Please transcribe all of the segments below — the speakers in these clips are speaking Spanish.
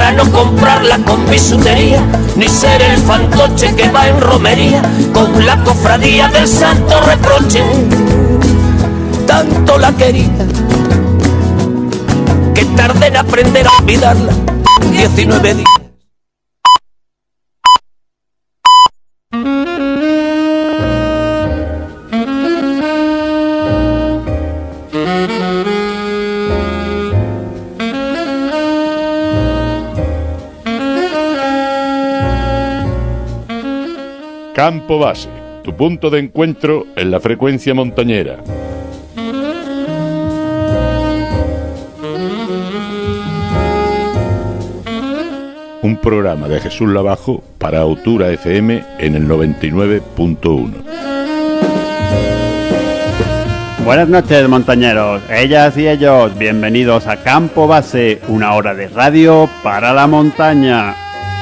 para no comprarla con bisutería, ni ser el fantoche que va en romería con la cofradía del Santo Reproche. Tanto la quería que tardé en aprender a olvidarla 19 días. Campo Base, tu punto de encuentro en la frecuencia montañera. Un programa de Jesús Lavajo para Autura FM en el 99.1. Buenas noches, montañeros, ellas y ellos, bienvenidos a Campo Base, una hora de radio para la montaña.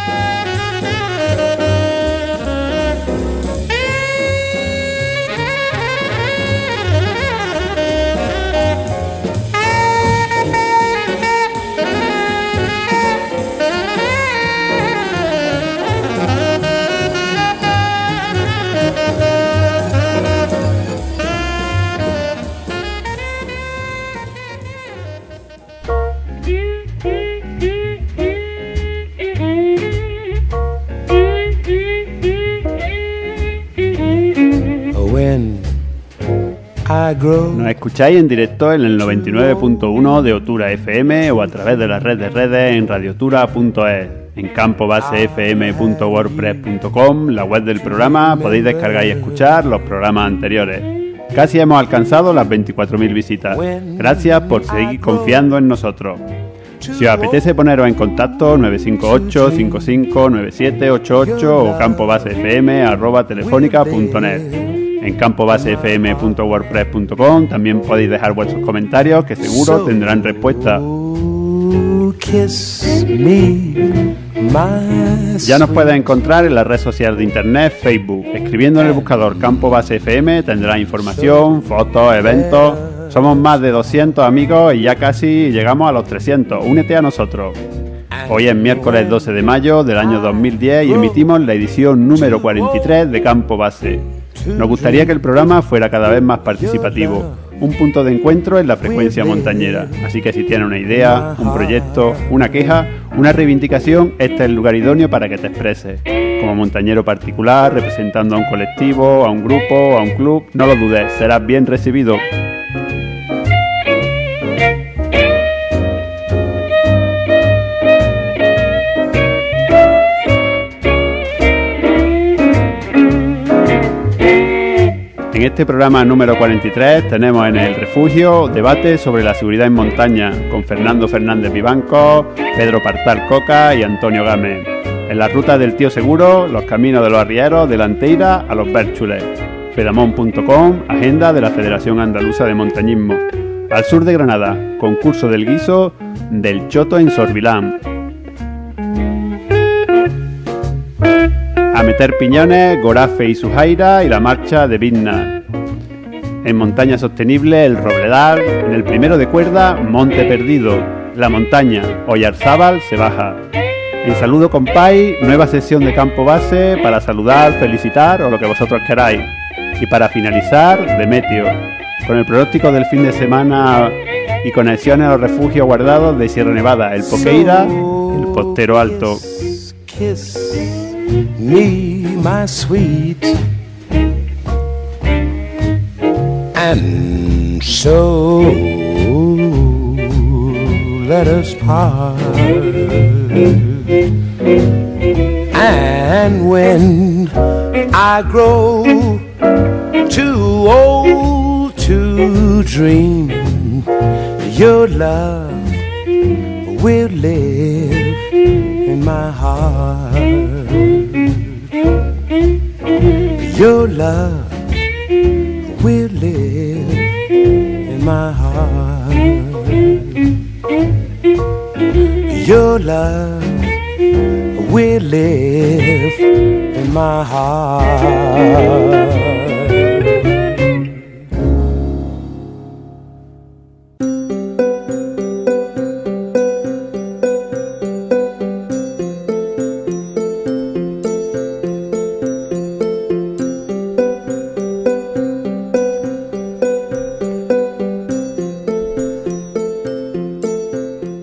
Nos escucháis en directo en el 99.1 de Autura FM o a través de la red de redes en radiotura.es. En campobasefm.wordpress.com, la web del programa, podéis descargar y escuchar los programas anteriores. Casi hemos alcanzado las 24.000 visitas. Gracias por seguir confiando en nosotros. Si os apetece poneros en contacto, 958 55 9788 o campobasefm@telefónica.net. En campobasefm.wordpress.com también podéis dejar vuestros comentarios que seguro tendrán respuesta. Ya nos puedes encontrar en la red social de internet Facebook. Escribiendo en el buscador Campo Base FM tendrás información, fotos, eventos. Somos más de 200 amigos y ya casi llegamos a los 300. Únete a nosotros. Hoy es miércoles 12 de mayo del año 2010 y emitimos la edición número 43 de Campo Base. Nos gustaría que el programa fuera cada vez más participativo, un punto de encuentro en la frecuencia montañera. Así que si tienes una idea, un proyecto, una queja, una reivindicación, este es el lugar idóneo para que te expreses. Como montañero particular, representando a un colectivo, a un grupo, a un club, no lo dudes, serás bien recibido. En este programa número 43 tenemos en el refugio debate sobre la seguridad en montaña con Fernando Fernández Vivanco, Pedro Partal Coca y Antonio Gámez. En la ruta del Tío Seguro, los caminos de los arrieros de la Anteira a los Bérchules. Pedamón.com, agenda de la Federación Andaluza de Montañismo. Al sur de Granada, concurso del guiso del Choto en Sorbilán. A meter piñones, Gorafe y Sujaira y la marcha de Vidna. En montaña sostenible, el Robledal. En el primero de cuerda, Monte Perdido. La montaña, Oyarzábal se baja. En Saludo Compay, nueva sesión de Campo Base para saludar, felicitar o lo que vosotros queráis. Y para finalizar, Demetrio, con el pronóstico del fin de semana y conexiones a los refugios guardados de Sierra Nevada, el Poqueira, el Postero Alto. Me, my sweet, and so let us part. And when I grow too old to dream, your love will live in my heart. Your love will live in my heart. Your love will live in my heart.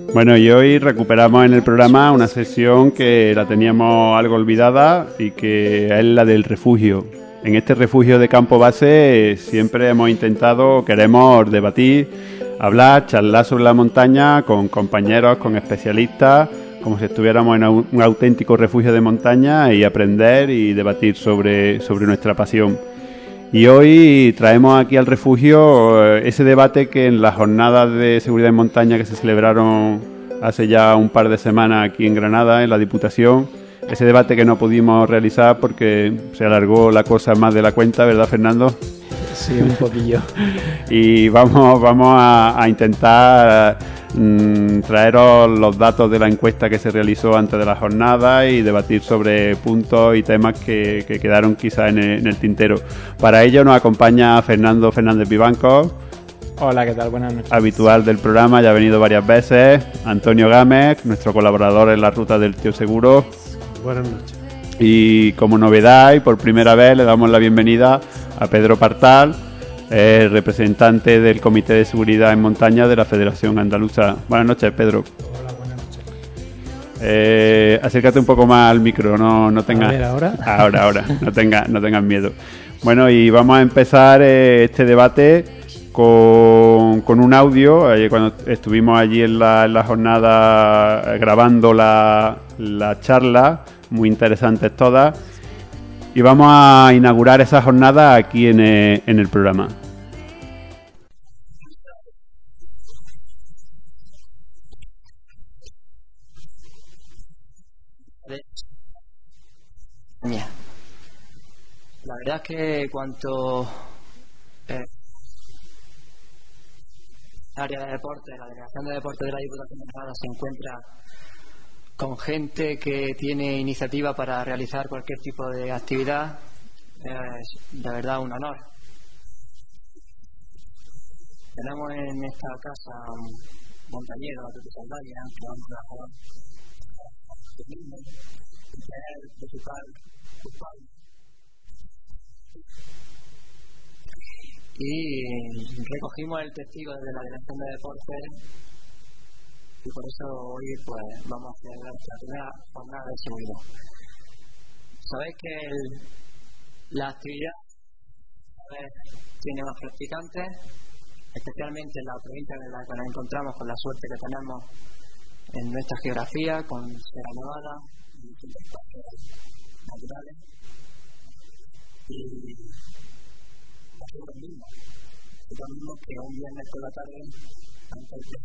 Bueno, y hoy recuperamos en el programa una sesión que la teníamos algo olvidada y que es la del refugio. En este refugio de campo base siempre hemos intentado, queremos debatir, hablar, charlar sobre la montaña con compañeros, con especialistas, como si estuviéramos en un auténtico refugio de montaña y aprender y debatir sobre nuestra pasión. Y hoy traemos aquí al refugio ese debate que en las jornadas de seguridad en montaña que se celebraron hace ya un par de semanas aquí en Granada, en la Diputación, ese debate que no pudimos realizar porque se alargó la cosa más de la cuenta, ¿verdad, Fernando? Sí, un poquillo. Y vamos a intentar traeros los datos de la encuesta que se realizó antes de la jornada y debatir sobre puntos y temas que quedaron quizás en el tintero. Para ello nos acompaña Fernando Fernández Vivanco. Hola, ¿qué tal? Buenas noches. Habitual del programa, ya ha venido varias veces. Antonio Gámez, nuestro colaborador en la ruta del Tío Seguro. Buenas noches. Y como novedad y por primera vez le damos la bienvenida a Pedro Partal, representante del Comité de Seguridad en Montaña de la Federación Andaluza. Buenas noches, Pedro. Hola, buenas noches. Acércate un poco más al micro, no tengas... A ver, ¿ahora? Ahora, no tengas miedo. Bueno, y vamos a empezar este debate con un audio. Cuando estuvimos allí en la jornada grabando la charla, muy interesantes todas, y vamos a inaugurar esa jornada aquí en el programa. La verdad es que cuanto área de deporte, la delegación de deporte de la Diputación de Granada se encuentra con gente que tiene iniciativa para realizar cualquier tipo de actividad, es de verdad un honor. Tenemos en esta casa un montañero, a Pepe Saldaña, que es un trabajador y recogimos el testigo desde la Dirección de Deportes y por eso hoy pues vamos a hacer nuestra primera jornada de seguridad. Sabéis que la actividad tiene más practicantes, especialmente en la provincia en la que nos encontramos, con la suerte que tenemos en nuestra geografía, con Sierra Nevada y distintos parques naturales. Y es lo mismo que un viernes por la tarde antes de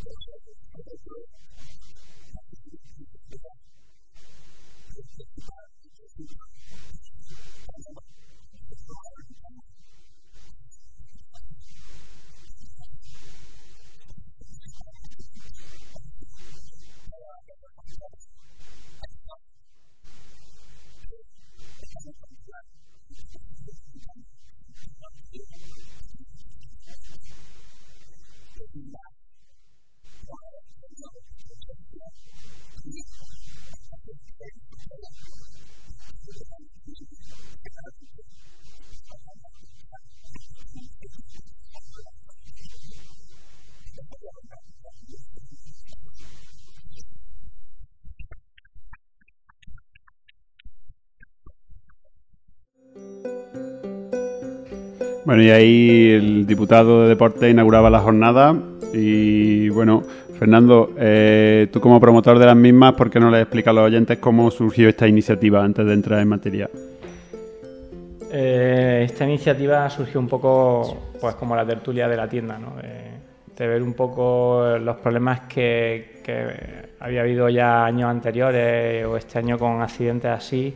Bueno, y ahí el diputado de Deportes inauguraba la jornada y bueno, Fernando, tú como promotor de las mismas, ¿por qué no les explicas a los oyentes cómo surgió esta iniciativa antes de entrar en materia? Esta iniciativa surgió un poco pues como la tertulia de la tienda, ¿no? De ver un poco los problemas que había habido ya años anteriores o este año con accidentes así.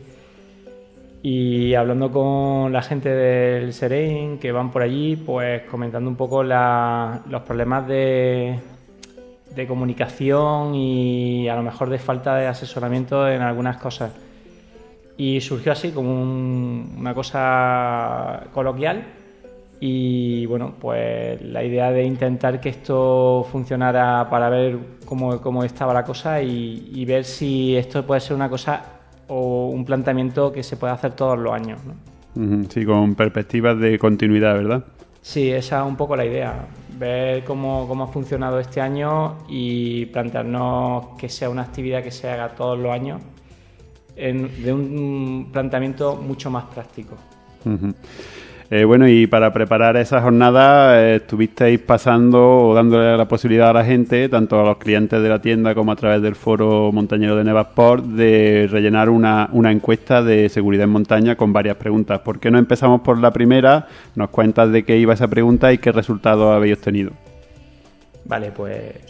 Y hablando con la gente del Serein que van por allí, pues comentando un poco los problemas de comunicación y a lo mejor de falta de asesoramiento en algunas cosas. Y surgió así como una cosa coloquial y bueno, pues la idea de intentar que esto funcionara para ver cómo estaba la cosa y ver si esto puede ser una cosa o un planteamiento que se puede hacer todos los años, ¿no? Sí, con perspectivas de continuidad, ¿verdad? Sí, esa es un poco la idea, ver cómo ha funcionado este año y plantearnos que sea una actividad que se haga todos los años de un planteamiento mucho más práctico. Bueno, y para preparar esa jornada estuvisteis pasando o dándole la posibilidad a la gente, tanto a los clientes de la tienda como a través del foro montañero de Nevasport, de rellenar una encuesta de seguridad en montaña con varias preguntas. ¿Por qué no empezamos por la primera? Nos cuentas de qué iba esa pregunta y qué resultados habéis obtenido. Vale, pues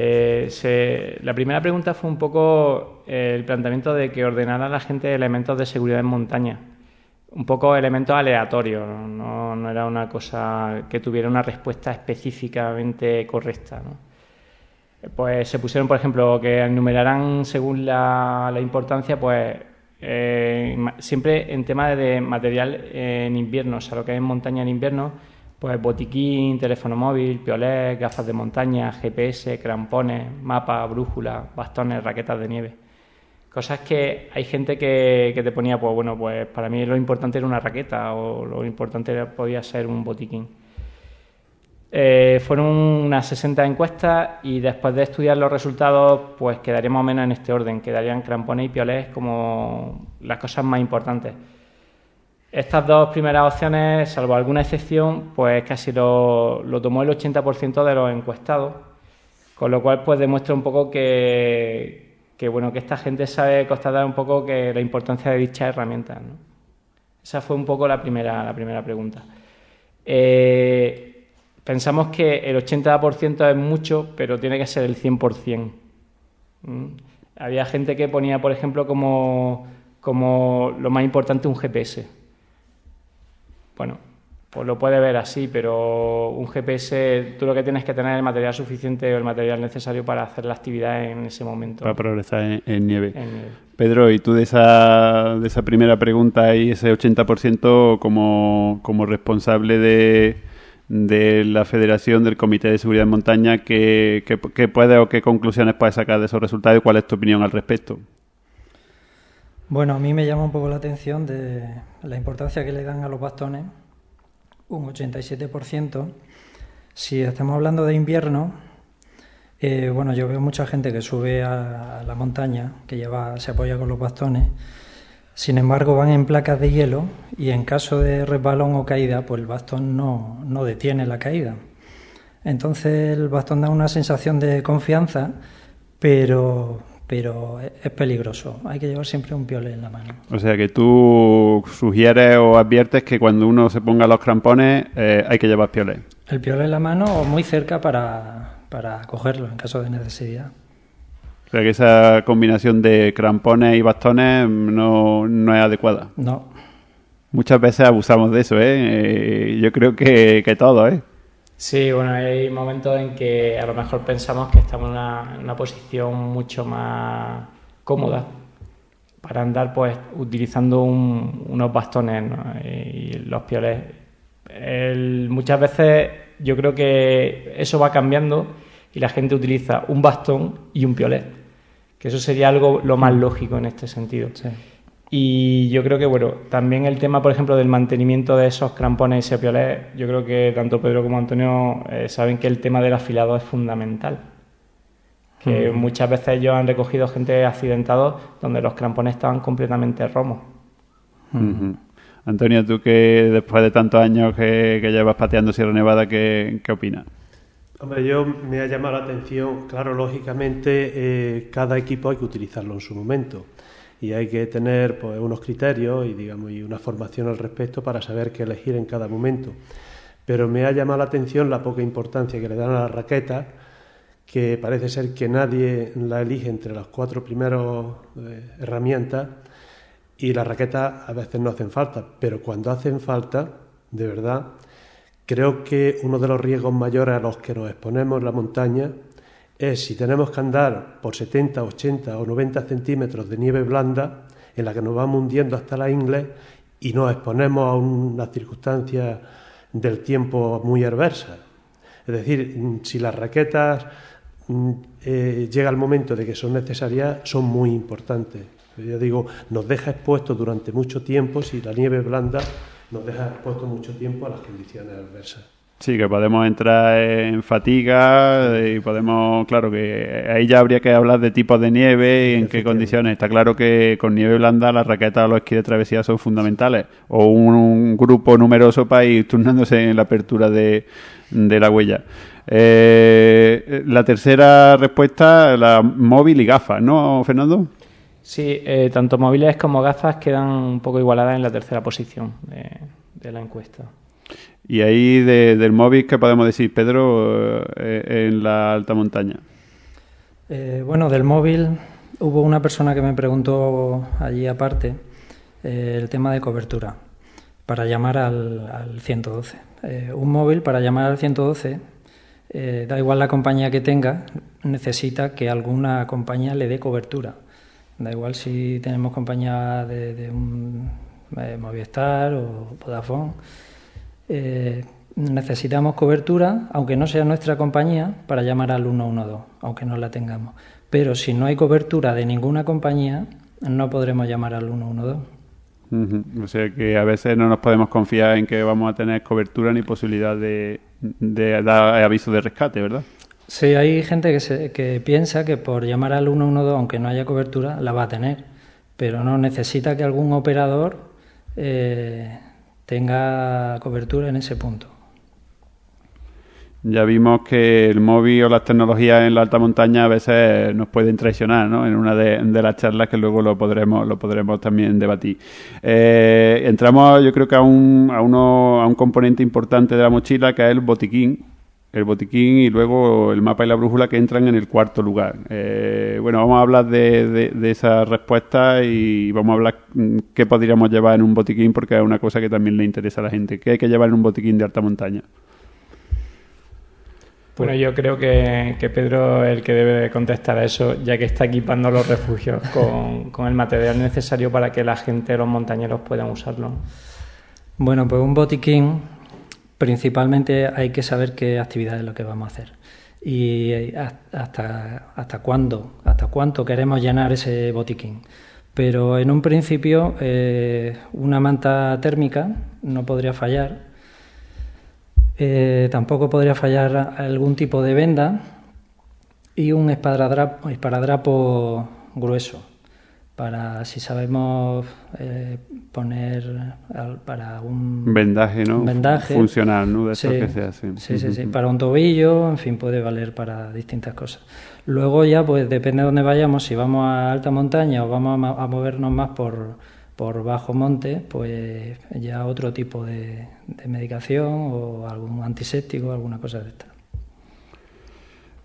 la primera pregunta fue un poco el planteamiento de que ordenara a la gente elementos de seguridad en montaña. Un poco elementos aleatorios, no era una cosa que tuviera una respuesta específicamente correcta, ¿no? Pues se pusieron, por ejemplo, que enumeraran según la importancia, pues siempre en tema de material en invierno, o sea, lo que es en montaña en invierno, pues botiquín, teléfono móvil, piolet, gafas de montaña, GPS, crampones, mapa, brújula, bastones, raquetas de nieve. Cosas que hay gente que te ponía, pues bueno, pues para mí lo importante era una raqueta o lo importante podía ser un botiquín. Fueron unas 60 encuestas y después de estudiar los resultados, pues quedaría más o menos en este orden. Quedarían crampones y piolets como las cosas más importantes. Estas dos primeras opciones, salvo alguna excepción, pues casi lo tomó el 80% de los encuestados, con lo cual pues demuestra un poco que esta gente sabe constatar un poco que la importancia de dichas herramientas, ¿no? Esa fue un poco la primera pregunta. Pensamos que el 80% es mucho, pero tiene que ser el 100%. Había gente que ponía, por ejemplo, como lo más importante un GPS. Bueno, pues lo puede ver así, pero un GPS, tú lo que tienes que tener es el material suficiente o el material necesario para hacer la actividad en ese momento. Para progresar en nieve. Pedro, y tú de esa primera pregunta y ese 80% como responsable de la Federación del Comité de Seguridad en Montaña, ¿qué puedes o qué conclusiones puedes sacar de esos resultados y cuál es tu opinión al respecto? Bueno, a mí me llama un poco la atención de la importancia que le dan a los bastones, un 87%. Si estamos hablando de invierno, yo veo mucha gente que sube a la montaña, que se apoya con los bastones. Sin embargo, van en placas de hielo y en caso de resbalón o caída, pues el bastón no detiene la caída. Entonces el bastón da una sensación de confianza, pero es peligroso. Hay que llevar siempre un piolet en la mano. O sea que tú sugieres o adviertes que cuando uno se ponga los crampones hay que llevar piolet. El piolet en la mano o muy cerca para para cogerlo en caso de necesidad. O sea que esa combinación de crampones y bastones no es adecuada. No. Muchas veces abusamos de eso, ¿eh? Yo creo que todos, ¿eh? Sí, bueno, hay momentos en que a lo mejor pensamos que estamos en una posición mucho más cómoda para andar pues utilizando unos bastones, ¿no? Y los pioles. Muchas veces yo creo que eso va cambiando y la gente utiliza un bastón y un piolet, que eso sería algo lo más lógico en este sentido. Sí. Y yo creo que, bueno, también el tema, por ejemplo, del mantenimiento de esos crampones y ese piolet, yo creo que tanto Pedro como Antonio saben que el tema del afilado es fundamental. Que muchas veces ellos han recogido gente accidentados donde los crampones estaban completamente romos. Antonio, tú que después de tantos años que llevas pateando Sierra Nevada, ¿qué opinas? Hombre, me ha llamado la atención, claro, lógicamente cada equipo hay que utilizarlo en su momento y hay que tener pues unos criterios y una formación al respecto para saber qué elegir en cada momento. Pero me ha llamado la atención la poca importancia que le dan a las raquetas, que parece ser que nadie la elige entre las 4 primeras herramientas, y las raquetas a veces no hacen falta, pero cuando hacen falta, de verdad, creo que uno de los riesgos mayores a los que nos exponemos en la montaña es si tenemos que andar por 70, 80 o 90 centímetros de nieve blanda en la que nos vamos hundiendo hasta la ingle y nos exponemos a una circunstancia del tiempo muy adversa. Es decir, si las raquetas llega el momento de que son necesarias, son muy importantes. Yo digo, nos deja expuestos durante mucho tiempo, si la nieve es blanda, nos deja expuestos mucho tiempo a las condiciones adversas. Sí, que podemos entrar en fatiga y podemos, claro, que ahí ya habría que hablar de tipos de nieve y en qué condiciones. Está claro que con nieve blanda las raquetas o los esquís de travesía son fundamentales. O un grupo numeroso para ir turnándose en la apertura de la huella. La tercera respuesta, la móvil y gafas, ¿no, Fernando? Sí, tanto móviles como gafas quedan un poco igualadas en la tercera posición de la encuesta. Y ahí del móvil, ¿qué podemos decir, Pedro, en la alta montaña? Bueno, del móvil hubo una persona que me preguntó allí aparte el tema de cobertura para llamar al 112. Un móvil para llamar al 112, da igual la compañía que tenga, necesita que alguna compañía le dé cobertura. Da igual si tenemos compañía de un Movistar o Vodafone. Necesitamos cobertura, aunque no sea nuestra compañía, para llamar al 112, aunque no la tengamos. Pero si no hay cobertura de ninguna compañía, no podremos llamar al 112. O sea que a veces no nos podemos confiar en que vamos a tener cobertura ni posibilidad de dar aviso de rescate, ¿verdad? Sí, hay gente que piensa que por llamar al 112, aunque no haya cobertura, la va a tener, pero no, necesita que algún operador tenga cobertura en ese punto. Ya vimos que el móvil o las tecnologías en la alta montaña a veces nos pueden traicionar, ¿no? En una de las charlas que luego lo podremos también debatir. Entramos, yo creo que a un componente importante de la mochila, que es el botiquín y luego el mapa y la brújula, que entran en el cuarto lugar. Bueno, vamos a hablar de esa respuesta y vamos a hablar qué podríamos llevar en un botiquín, porque es una cosa que también le interesa a la gente. ¿Qué hay que llevar en un botiquín de alta montaña? Bueno, yo creo que Pedro es el que debe contestar a eso, ya que está equipando los refugios con el material necesario para que la gente, los montañeros, puedan usarlo. Bueno, pues un botiquín, principalmente hay que saber qué actividad es lo que vamos a hacer y hasta cuánto queremos llenar ese botiquín. Pero en un principio una manta térmica no podría fallar. Tampoco podría fallar algún tipo de venda y un esparadrapo grueso para, si sabemos poner para un vendaje, ¿no? Vendaje funcional, ¿no? De eso sí, que se hace. Sí, para un tobillo, en fin, puede valer para distintas cosas. Luego ya, pues depende de dónde vayamos, si vamos a alta montaña o vamos a movernos más por bajo monte, pues ya otro tipo de medicación o algún antiséptico, alguna cosa de esta.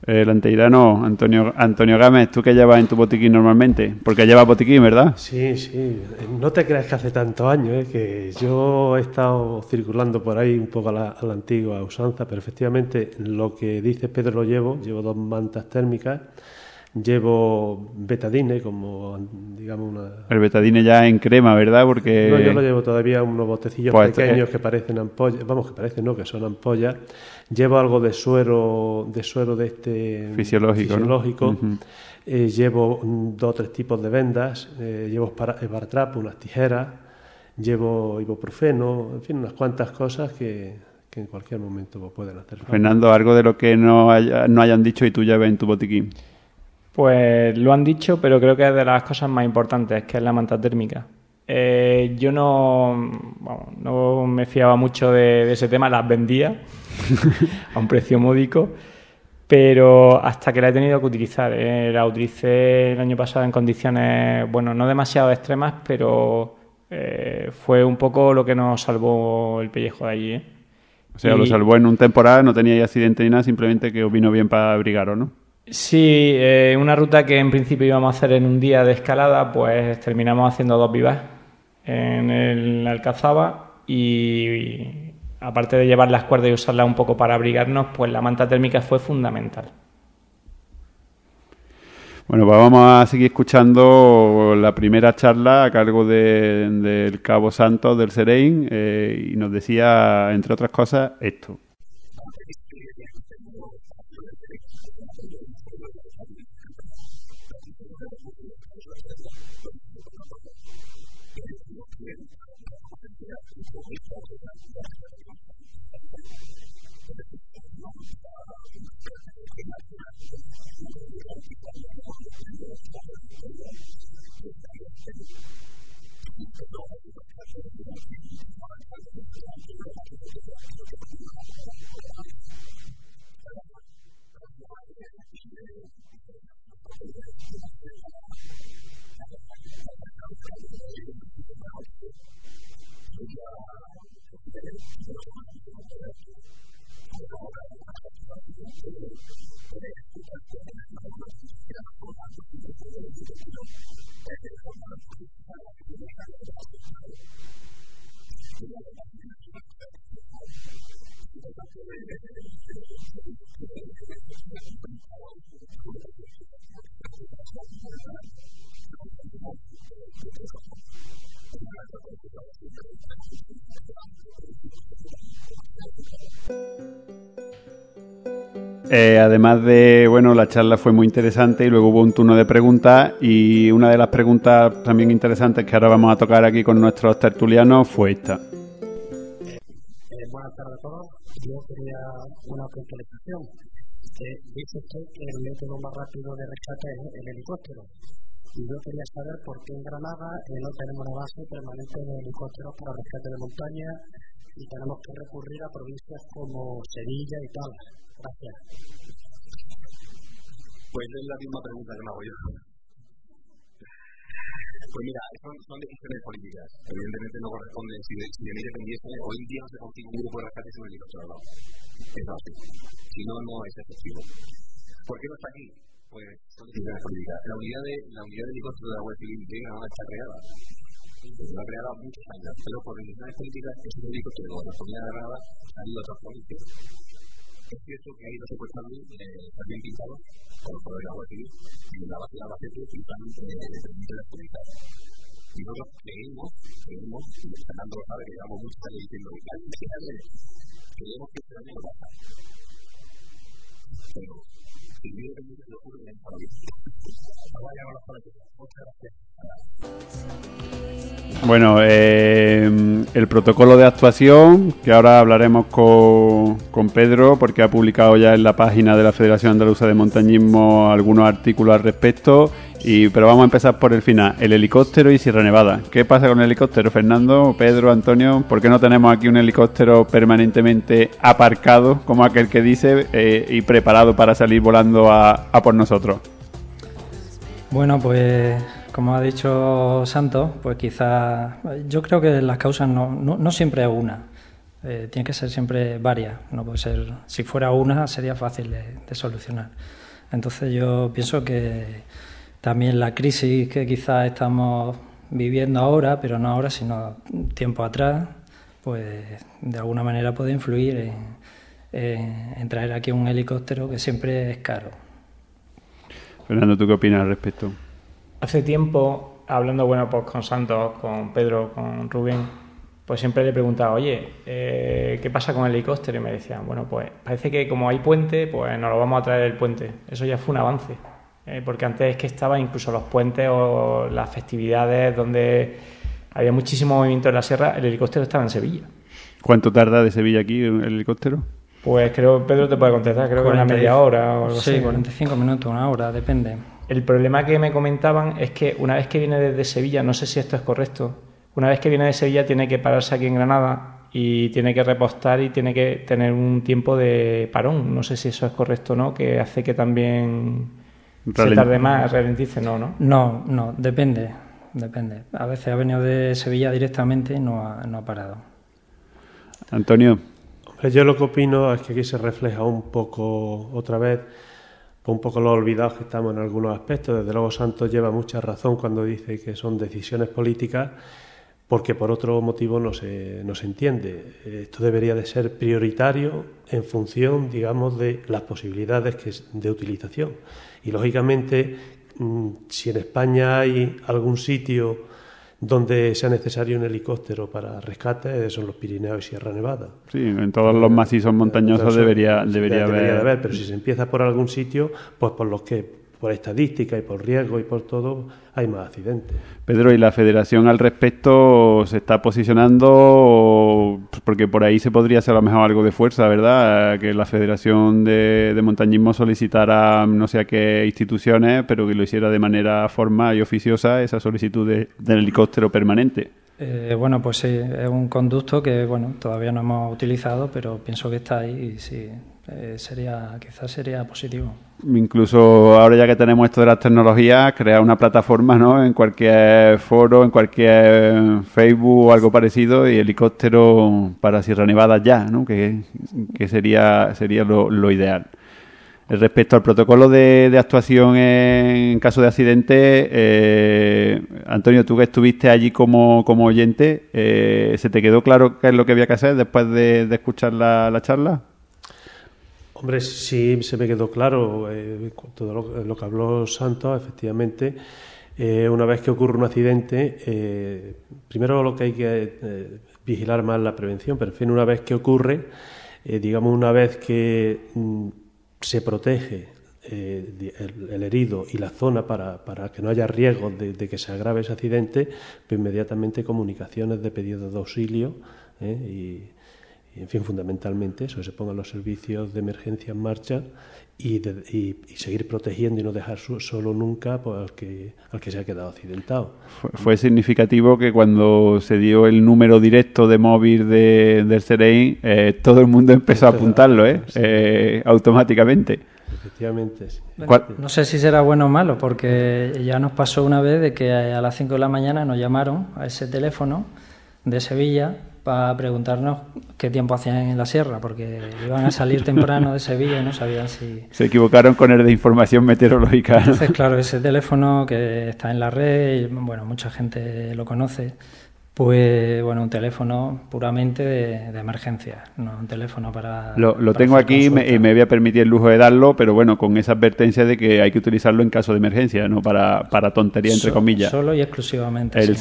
El anteirano, Antonio Gámez, ¿tú qué llevas en tu botiquín normalmente? Porque llevas botiquín, ¿verdad? Sí, sí. No te creas que hace tantos años, que yo he estado circulando por ahí un poco a la antigua usanza, pero efectivamente lo que dice Pedro lo llevo 2 mantas térmicas, llevo betadine como, digamos, una... El betadine ya en crema, ¿verdad? Porque... No, yo lo llevo todavía unos botecillos pues pequeños que parecen ampollas, vamos, que parecen no, que son ampollas. Llevo algo de suero de este fisiológico, ¿no? Uh-huh. Llevo 2 o 3 tipos de vendas, llevo esparatrapo, unas tijeras, llevo ibuprofeno, en fin, unas cuantas cosas que en cualquier momento pueden hacer falta. Fernando, algo de lo que no hayan dicho y tú lleves en tu botiquín. Pues lo han dicho, pero creo que es de las cosas más importantes, que es la manta térmica. Yo no me fiaba mucho de ese tema, las vendía a un precio módico, pero hasta que la he tenido que utilizar. La utilicé el año pasado en condiciones, bueno, no demasiado extremas, pero fue un poco lo que nos salvó el pellejo de allí. O sea, lo salvó en un temporal, no teníais accidente ni nada, simplemente que os vino bien para abrigaros, ¿no? Sí, una ruta que en principio íbamos a hacer en un día de escalada, pues terminamos haciendo 2 vivas en el Alcazaba y aparte de llevar las cuerdas y usarlas un poco para abrigarnos, pues la manta térmica fue fundamental. Bueno, pues vamos a seguir escuchando la primera charla a cargo del Cabo Santos del Serein y nos decía, entre otras cosas, esto. Además de, bueno, la charla fue muy interesante y luego hubo un turno de preguntas y una de las preguntas también interesantes que ahora vamos a tocar aquí con nuestros tertulianos fue esta. Buenas tardes a todos. Yo quería una puntualización. Dice usted que el método más rápido de rescate es el helicóptero. Y yo quería saber por qué en Granada no tenemos una base permanente de helicópteros para rescate de montaña y tenemos que recurrir a provincias como Sevilla y tal. Gracias. Pues es la misma pregunta que me hago yo. Pues mira, son decisiones políticas. Evidentemente no corresponden. Si de mí dependiese, hoy en día no se consigue un grupo de rescate sin un helicóptero, ¿no? Es así. Si no, no es efectivo. ¿Por qué no está aquí? Pues son decisiones políticas. La unidad de helicóptero de la Guardia Civil de Granada está creada. Está creada muchos años, pero por decisiones políticas es un helicóptero de la Comunidad de Granada ha ido a otras provincias. Es cierto que ha ido secuestrando, está bien pintado, por lo de la Guardia Civil, y la base de Albacete pintan permite las comunidades. Y nosotros creemos, y Fernando lo sabe, que llevamos muchos años diciendo creemos que este año lo pasa. Pero, si no depende de lo que ocurre en esta vida. Vaya con las políticas. Muchas gracias. Bueno, el protocolo de actuación, que ahora hablaremos con Pedro, porque ha publicado ya en la página de la Federación Andaluza de Montañismo algunos artículos al respecto, pero vamos a empezar por el final, el helicóptero y Sierra Nevada. ¿Qué pasa con el helicóptero, Fernando, Pedro, Antonio? ¿Por qué no tenemos aquí un helicóptero permanentemente aparcado, como aquel que dice, y preparado para salir volando a por nosotros? Bueno, pues como ha dicho Santos, pues quizás yo creo que las causas no siempre es una. Tiene que ser siempre varias, no puede ser, si fuera una sería fácil de solucionar. Entonces yo pienso que también la crisis que quizás estamos viviendo ahora, pero no ahora sino tiempo atrás, pues de alguna manera puede influir en traer aquí un helicóptero que siempre es caro. Fernando, ¿tú qué opinas al respecto? Hace tiempo, hablando pues con Santos, con Pedro, con Rubén, pues siempre le preguntaba, oye, ¿qué pasa con el helicóptero? Y me decían, bueno, pues parece que como hay puente, pues nos lo vamos a traer el puente. Eso ya fue un avance, porque antes es que estaba incluso los puentes o las festividades donde había muchísimo movimiento en la sierra, el helicóptero estaba en Sevilla. ¿Cuánto tarda de Sevilla aquí el helicóptero? Pues creo, Pedro te puede contestar, creo que una media hora o algo así. Sí, 45 minutos, una hora, depende. El problema que me comentaban es que una vez que viene desde Sevilla, no sé si esto es correcto, una vez que viene de Sevilla tiene que pararse aquí en Granada y tiene que repostar y tiene que tener un tiempo de parón. No sé si eso es correcto o no, que hace que también se tarde más, ralentice, ¿no? No, depende. A veces ha venido de Sevilla directamente y no ha parado. Antonio. Yo lo que opino es que aquí se refleja un poco, otra vez, un poco lo olvidados que estamos en algunos aspectos. Desde luego Santos lleva mucha razón cuando dice que son decisiones políticas, porque por otro motivo no se entiende. Esto debería de ser prioritario en función, digamos, de las posibilidades de utilización. Y lógicamente, si en España hay algún sitio donde sea necesario un helicóptero para rescate, son los Pirineos y Sierra Nevada. Sí, en todos los macizos montañosos debería haber. Pero si se empieza por algún sitio, pues por estadística y por riesgo y por todo, hay más accidentes. Pedro, ¿y la Federación al respecto se está posicionando? Porque por ahí se podría hacer a lo mejor algo de fuerza, ¿verdad? Que la Federación de Montañismo solicitara no sé a qué instituciones, pero que lo hiciera de manera formal y oficiosa esa solicitud del helicóptero permanente. Bueno, pues sí, es un conducto que todavía no hemos utilizado, pero pienso que está ahí y sí, quizás sería positivo. Incluso ahora ya que tenemos esto de las tecnologías, crear una plataforma, ¿no? En cualquier foro, en cualquier Facebook o algo parecido, y helicóptero para Sierra Nevada ya, ¿no? Que sería lo ideal. Respecto al protocolo de actuación en caso de accidente, Antonio, tú que estuviste allí como oyente, ¿se te quedó claro qué es lo que había que hacer después de escuchar la charla? Hombre, sí se me quedó claro todo lo que habló Santos, efectivamente. Una vez que ocurre un accidente, primero lo que hay que vigilar más la prevención, pero en fin, una vez que ocurre, una vez que se protege el herido y la zona para que no haya riesgo de que se agrave ese accidente, pues inmediatamente comunicaciones de pedido de auxilio y en fin, fundamentalmente eso, que se pongan los servicios de emergencia en marcha y seguir protegiendo y no dejar solo nunca pues, al que se ha quedado accidentado. Fue significativo que cuando se dio el número directo de móvil del CEREIN, todo el mundo empezó a apuntarlo, automáticamente. Efectivamente, sí. No sé si será bueno o malo, porque ya nos pasó una vez de que a las 5 de la mañana nos llamaron a ese teléfono de Sevilla para preguntarnos qué tiempo hacían en la sierra, porque iban a salir temprano de Sevilla y no sabían si... Se equivocaron con el de información meteorológica, ¿no? Entonces, claro, ese teléfono que está en la red, y, mucha gente lo conoce, pues, un teléfono puramente de emergencia, no un teléfono para... Lo tengo aquí y me voy a permitir el lujo de darlo, pero con esa advertencia de que hay que utilizarlo en caso de emergencia, no para tontería, entre comillas. Solo y exclusivamente. El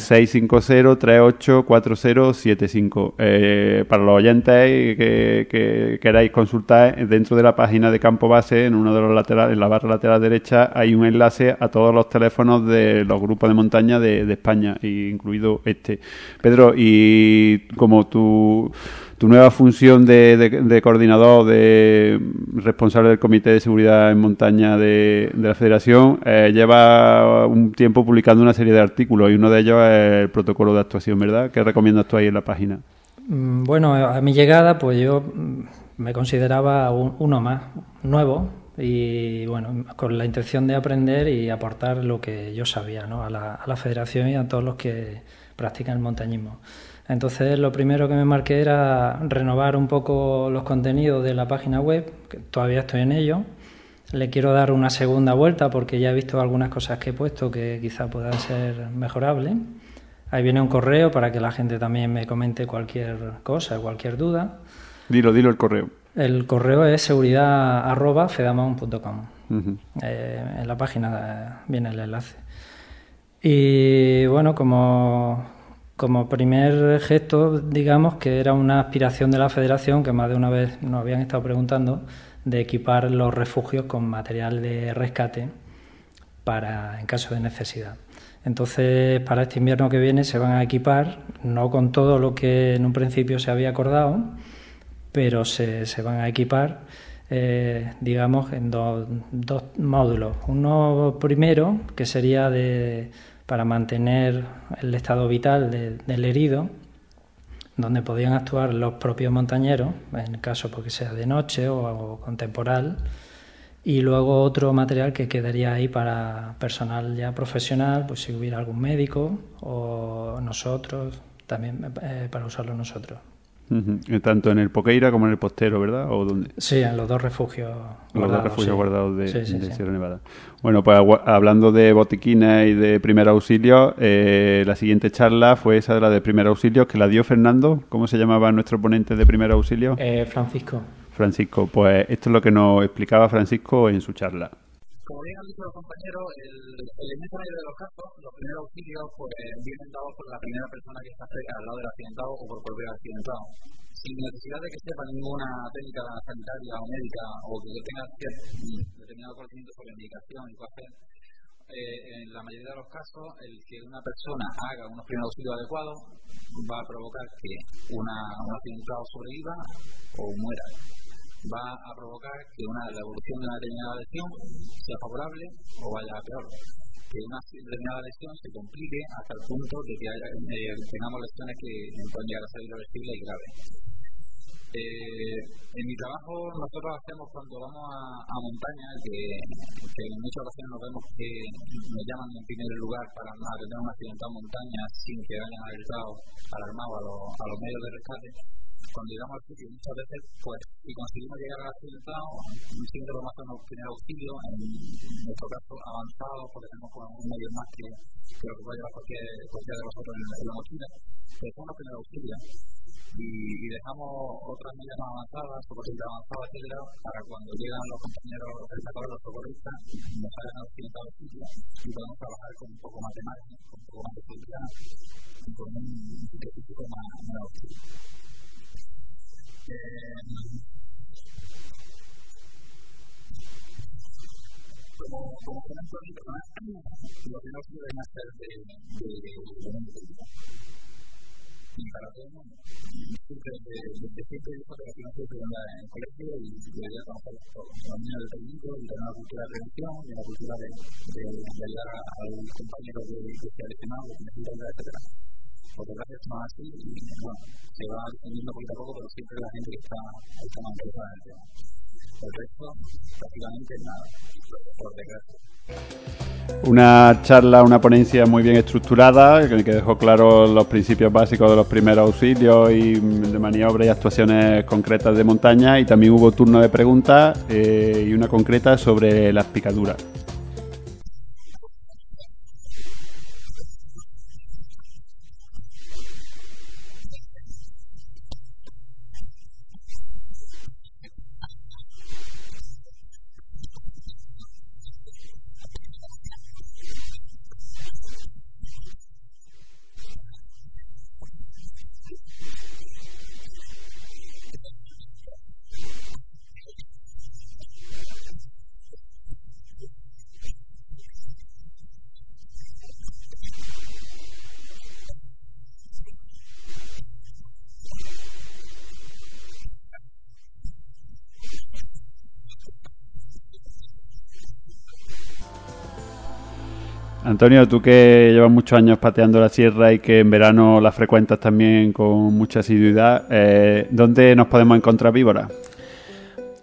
650-384075. Para los oyentes que queráis consultar, dentro de la página de Campo Base, en uno de los laterales, en la barra lateral derecha, hay un enlace a todos los teléfonos de los grupos de montaña de España, incluido este. Pedro, y como tu nueva función de coordinador, de responsable del Comité de Seguridad en Montaña de la Federación, lleva un tiempo publicando una serie de artículos y uno de ellos es el protocolo de actuación, ¿verdad? ¿Qué recomiendas tú ahí en la página? A mi llegada, pues yo me consideraba uno más, nuevo, y con la intención de aprender y aportar lo que yo sabía, ¿no? a la Federación y a todos los que practican el montañismo. Entonces, lo primero que me marqué era renovar un poco los contenidos de la página web, que todavía estoy en ello. Le quiero dar una segunda vuelta porque ya he visto algunas cosas que he puesto que quizá puedan ser mejorables. Ahí viene un correo para que la gente también me comente cualquier cosa, cualquier duda. Dilo el correo. El correo es seguridad@fedamon.com. En la página viene el enlace. Y bueno, como primer gesto, digamos que era una aspiración de la Federación, que más de una vez nos habían estado preguntando, de equipar los refugios con material de rescate en caso de necesidad. Entonces, para este invierno que viene se van a equipar, no con todo lo que en un principio se había acordado, pero se van a equipar, digamos, en dos módulos. Uno primero, que sería para mantener el estado vital del herido, donde podían actuar los propios montañeros, en caso porque sea de noche o con temporal, y luego otro material que quedaría ahí para personal ya profesional, pues si hubiera algún médico o nosotros, también para usarlo nosotros. Tanto en el Poqueira como en el Postero, ¿verdad? ¿O dónde? Sí, en los dos refugios guardados de Sierra Nevada. Bueno, pues hablando de botiquines y de primer auxilio, la siguiente charla fue esa de la de primer auxilio, que la dio Fernando. ¿Cómo se llamaba nuestro ponente de primer auxilio? Francisco, pues esto es lo que nos explicaba Francisco en su charla. Como bien han dicho los compañeros, el inmenso mayoría de los casos, los primeros auxilios pues vienen dados por la primera persona que está cerca al lado del accidentado o por el propio accidentado, sin necesidad de que sepa ninguna técnica sanitaria o médica o que tenga determinado conocimiento sobre medicación y cosas. En la mayoría de los casos, el que una persona haga unos primeros auxilios adecuados va a provocar que un accidentado sobreviva o muera. Va a provocar que la evolución de una determinada lesión sea favorable o vaya a peor. Que una determinada lesión se complique hasta el punto de que tengamos lesiones que pueden llegar a ser irreversibles y graves. En mi trabajo nosotros hacemos cuando vamos a montaña, que en muchas ocasiones nos vemos que nos llaman en primer lugar para atender un accidentado en montaña sin que hayan alarmado a los medios de rescate. Cuando llegamos al sitio, muchas veces, pues, si conseguimos llegar al accidentado, siempre vamos a hacer un primer auxilio, en nuestro caso avanzado, porque tenemos un medio más que lo que puede llevar cualquiera de vosotros en la mochila. Hacemos los primeros auxilios y dejamos otras medidas más avanzadas, soporte avanzado, etcétera, para cuando llegan los compañeros rescatadores, los socorristas, nos hagan el accidentado al sitio y podemos trabajar con un poco más de margen, con un poco más de seguridad y con un sitio físico más auxilio. Como comento ahorita, lo que no deben hacer de y para todo el mundo. Siempre dijo que aquí no se puede andar en el colegio y debería conocer los niños del técnico y tener una cultura de prevención y una cultura de ayudar al compañero que se ha lesionado, que necesita ayuda, etcétera. Porque gracias no así y bueno, se va defendiendo poquito a poco, pero siempre la gente que está más interesada en el tema. El resto, prácticamente nada, por desgracia. Una charla, una ponencia muy bien estructurada, que dejó claros los principios básicos de los primeros auxilios y de maniobras y actuaciones concretas de montaña, y también hubo turno de preguntas y una concreta sobre las picaduras. Antonio, tú que llevas muchos años pateando la sierra y que en verano la frecuentas también con mucha asiduidad, ¿dónde nos podemos encontrar víboras?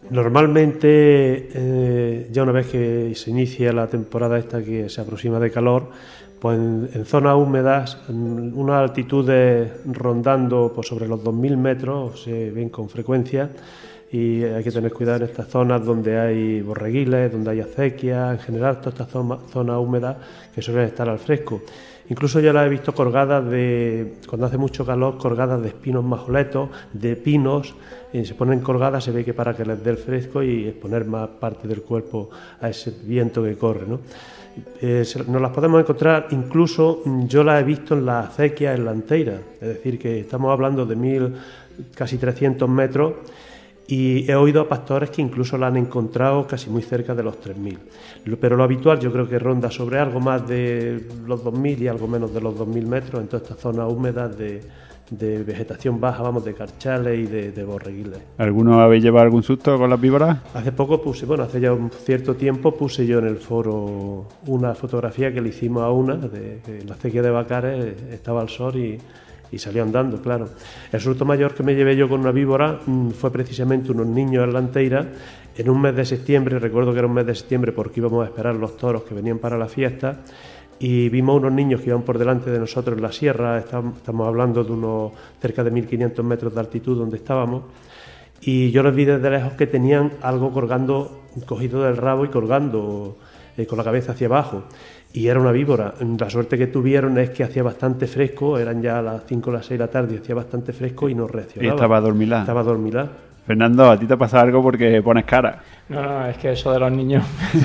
Normalmente, ya una vez que se inicia la temporada esta que se aproxima de calor, pues en zonas húmedas, unas altitudes rondando pues sobre los 2000 metros se ven con frecuencia, y hay que tener cuidado en estas zonas donde hay borreguiles, donde hay acequias, en general todas estas zonas húmedas que suelen estar al fresco. Incluso yo las he visto colgadas cuando hace mucho calor, colgadas de espinos majoletos, de pinos, y se ponen colgadas, se ve que para que les dé el fresco y exponer más parte del cuerpo a ese viento que corre, ¿no? Nos las podemos encontrar, incluso yo las he visto en las acequias, en la anteira, es decir, que estamos hablando de casi 300 metros, y he oído a pastores que incluso la han encontrado casi muy cerca de los 3000. Pero lo habitual yo creo que ronda sobre algo más de los 2000 y algo menos de los 2000 metros en todas estas zonas húmedas de vegetación baja, vamos, de carchales y de borreguiles. ¿Alguno habéis llevado algún susto con las víboras? Hace poco hace ya un cierto tiempo puse yo en el foro una fotografía que le hicimos a una, en la acequia de Bacares, estaba al sol y salió andando, claro. El susto mayor que me llevé yo con una víbora fue precisamente unos niños en la anteira en un mes de septiembre. Recuerdo que era un mes de septiembre porque íbamos a esperar los toros que venían para la fiesta, y vimos unos niños que iban por delante de nosotros en la sierra. Estamos hablando de unos cerca de 1500 metros de altitud donde estábamos, y yo los vi desde lejos que tenían algo colgando, cogido del rabo y colgando con la cabeza hacia abajo. Y era una víbora. La suerte que tuvieron es que hacía bastante fresco, eran ya las 5 o las 6 de la tarde y hacía bastante fresco y no reaccionaba. Y estaba adormilada. Estaba adormilada. Fernando, ¿a ti te ha pasado algo porque pones cara? No, es que eso de los niños,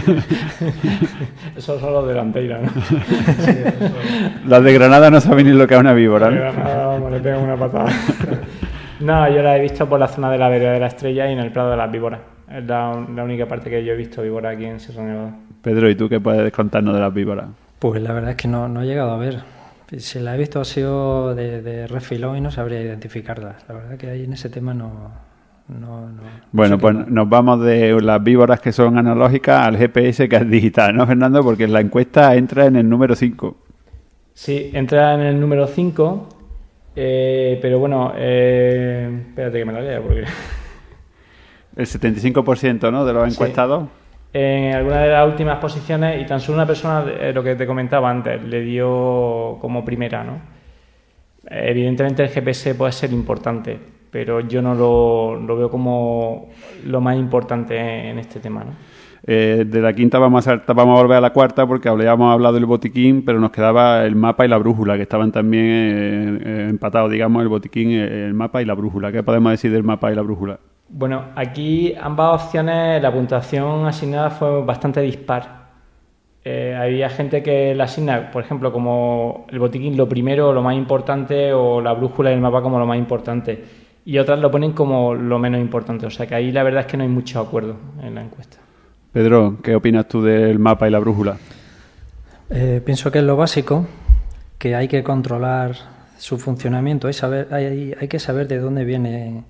eso son los de la anteira, ¿no? Los de Granada no saben ni lo que es una víbora, ¿no? Los de Granada, vamos, le pegan una patada. No, yo la he visto por la zona de la vereda de la Estrella y en el Prado de las Víboras. Es la única parte que yo he visto víbora aquí en Sierra Nevada. Pedro, ¿y tú qué puedes contarnos de las víboras? Pues la verdad es que no he llegado a ver. Si la he visto ha sido de refilón y no sabría identificarlas. La verdad que ahí en ese tema no Bueno, pues nos vamos de las víboras que son analógicas al GPS que es digital, ¿no, Fernando? Porque la encuesta entra en el número 5. Sí, entra en el número 5, pero bueno, espérate que me la lea porque... El 75%, ¿no?, de los encuestados. Sí. En alguna de las últimas posiciones, y tan solo una persona, lo que te comentaba antes, le dio como primera, ¿no? Evidentemente el GPS puede ser importante, pero yo no lo veo como lo más importante en este tema, ¿no? De la quinta vamos a volver a la cuarta porque habíamos hablado del botiquín, pero nos quedaba el mapa y la brújula, que estaban también empatados, digamos, el botiquín, el mapa y la brújula. ¿Qué podemos decir del mapa y la brújula? Bueno, aquí ambas opciones, la puntuación asignada fue bastante dispar. Había gente que la asigna, por ejemplo, como el botiquín lo primero, lo más importante, o la brújula y el mapa como lo más importante, y otras lo ponen como lo menos importante. O sea que ahí la verdad es que no hay mucho acuerdo en la encuesta. Pedro, ¿qué opinas tú del mapa y la brújula? Pienso que es lo básico, que hay que controlar su funcionamiento, hay que saber de dónde vienen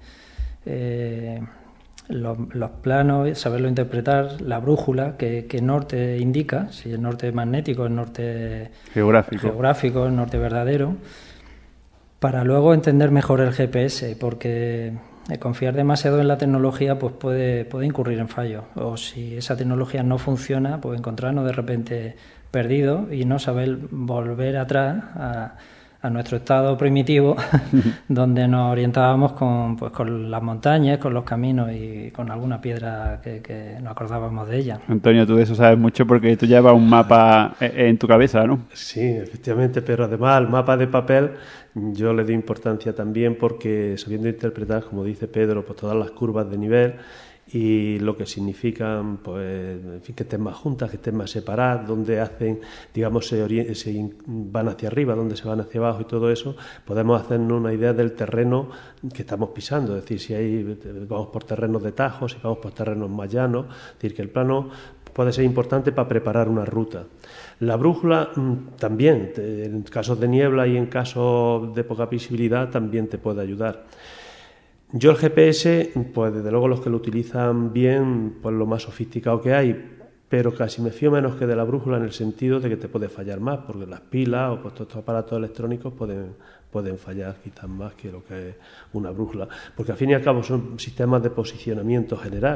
los planos, saberlo interpretar, la brújula, qué norte indica, si el norte magnético, el norte geográfico, el norte verdadero, para luego entender mejor el GPS, porque confiar demasiado en la tecnología pues puede incurrir en fallos, o si esa tecnología no funciona, pues encontrarnos de repente perdidos y no saber volver atrás a nuestro estado primitivo donde nos orientábamos con las montañas, con los caminos y con alguna piedra que nos acordábamos de ella. Antonio, tú de eso sabes mucho porque tú llevas un mapa en tu cabeza, ¿no? Sí, efectivamente, pero además al mapa de papel yo le doy importancia también porque sabiendo interpretar, como dice Pedro, pues todas las curvas de nivel y lo que significan, pues, en fin, que estén más juntas, que estén más separadas, donde hacen, digamos, se van hacia arriba, donde se van hacia abajo y todo eso, podemos hacernos una idea del terreno que estamos pisando, es decir, si vamos por terrenos de tajos, si vamos por terrenos más llanos, es decir, que el plano puede ser importante para preparar una ruta. La brújula también, en casos de niebla y en casos de poca visibilidad, también te puede ayudar. Yo el GPS, pues desde luego los que lo utilizan bien, pues lo más sofisticado que hay, pero casi me fío menos que de la brújula en el sentido de que te puede fallar más, porque las pilas o pues, todos estos aparatos electrónicos pueden fallar quizás más que lo que es una brújula, porque al fin y al cabo son sistemas de posicionamiento general.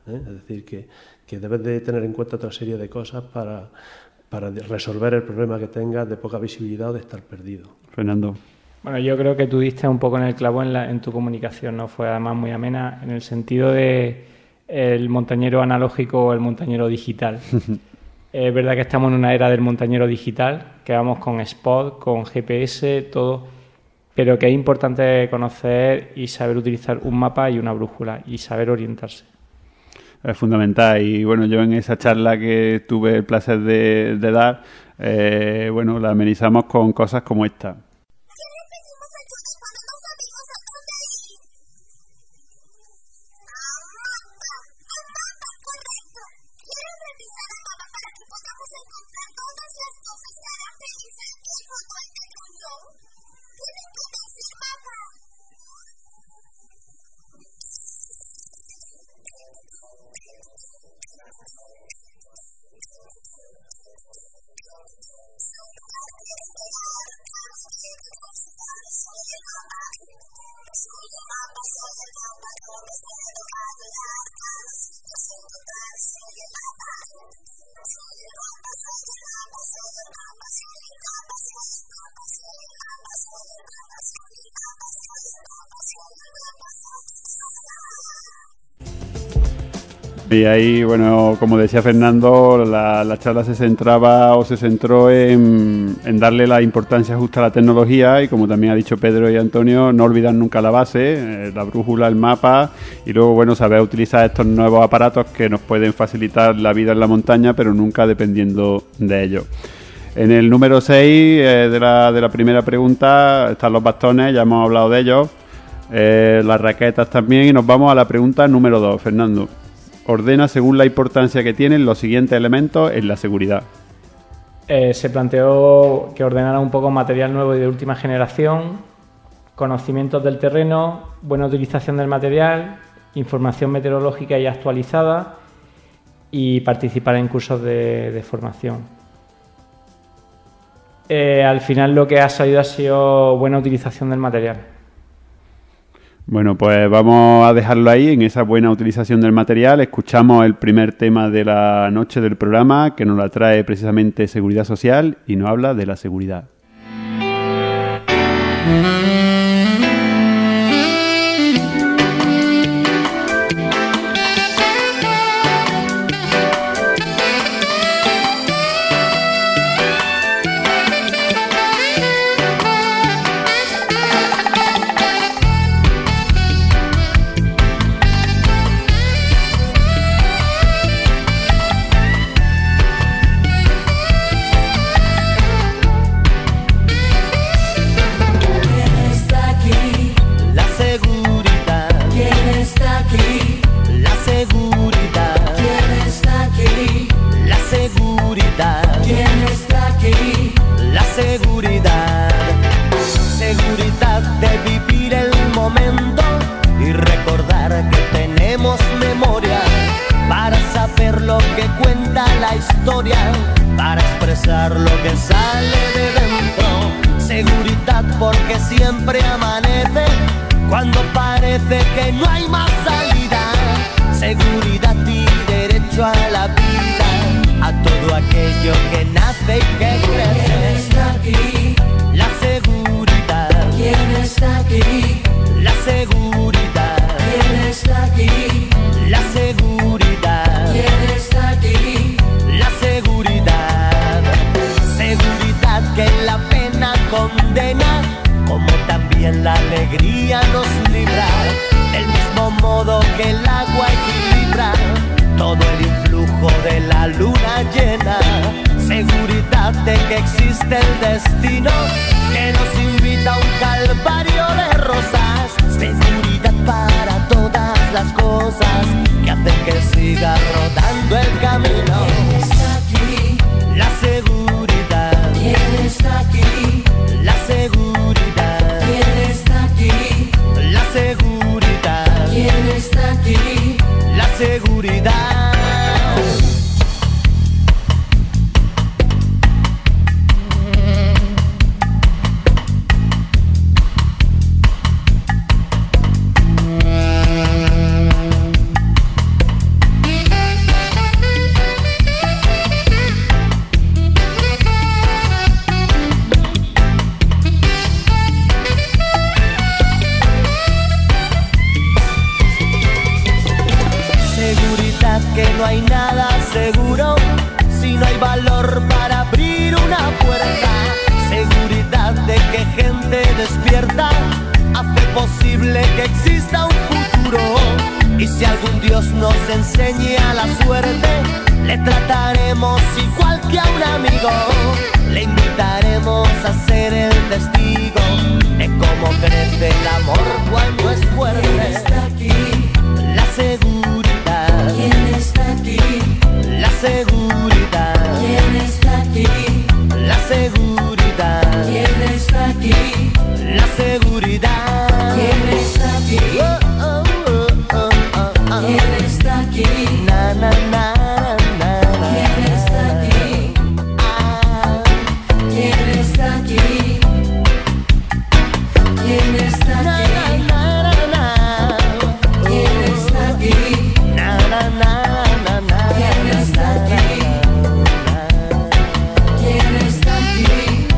Es decir, que debes de tener en cuenta otra serie de cosas para resolver el problema que tengas de poca visibilidad o de estar perdido. Fernando. Bueno, yo creo que tú diste un poco en el clavo en tu comunicación, ¿no? Fue además muy amena en el sentido de el montañero analógico o el montañero digital. Es verdad que estamos en una era del montañero digital, que vamos con spot, con GPS, todo, pero que es importante conocer y saber utilizar un mapa y una brújula y saber orientarse. Es fundamental. Y bueno, yo en esa charla que tuve el placer de dar, bueno, la amenizamos con cosas como esta. Y ahí, bueno, como decía Fernando, la charla se centró en darle la importancia justa a la tecnología y, como también ha dicho Pedro y Antonio, no olvidar nunca la base, la brújula, el mapa, y luego, bueno, saber utilizar estos nuevos aparatos que nos pueden facilitar la vida en la montaña, pero nunca dependiendo de ellos. En el número 6 de la primera pregunta están los bastones, ya hemos hablado de ellos, las raquetas también, y nos vamos a la pregunta número 2. Fernando, ordena según la importancia que tienen los siguientes elementos en la seguridad. Se planteó que ordenara un poco material nuevo y de última generación, conocimientos del terreno, buena utilización del material, información meteorológica y actualizada y participar en cursos de formación. Al final lo que ha salido ha sido buena utilización del material. Bueno, pues vamos a dejarlo ahí, en esa buena utilización del material. Escuchamos el primer tema de la noche del programa, que nos la trae precisamente Seguridad Social y nos habla de la seguridad. Para expresar lo que sale de dentro. Seguridad porque siempre amanece cuando parece que no hay más salida. Seguridad y derecho a la vida, a todo aquello que nace y que crece. ¿Quién está aquí? La seguridad. ¿Quién está aquí? La seguridad. ¿Quién está aquí? La seguridad. ¿Quién está aquí? La seguridad. Seguridad que la pena condena, como también la alegría nos libra. Del mismo modo que el agua equilibra todo el influjo de la luna llena. Seguridad de que existe el destino que nos invita a un calvario de rosas. Seguridad para todas las cosas que hacen que siga rodando el camino. ¿Quién está aquí? La seguridad. ¿Quién está aquí? La seguridad. ¿Quién está aquí? La seguridad. ¿Quién está aquí? La seguridad. hay valor para abrir una puerta, seguridad de que gente despierta hace posible que exista un futuro. Y si algún Dios nos enseña la suerte, le trataremos igual que a un amigo. Le invitaremos a ser el testigo de cómo crece el amor cuando es fuerte. ¿Quién está aquí? La seguridad. ¿Quién está aquí? La seguridad. ¿Quién está aquí? La seguridad. ¿Quién está aquí? La seguridad. ¿Quién está aquí? ¿Quién está aquí? Na, na, na, na, na. ¿Quién está aquí? ¿Quién está aquí? ¿Quién está aquí? ¿Quién está aquí? Na, na, na, na, na. ¿Quién está aquí? ¿Quién está aquí?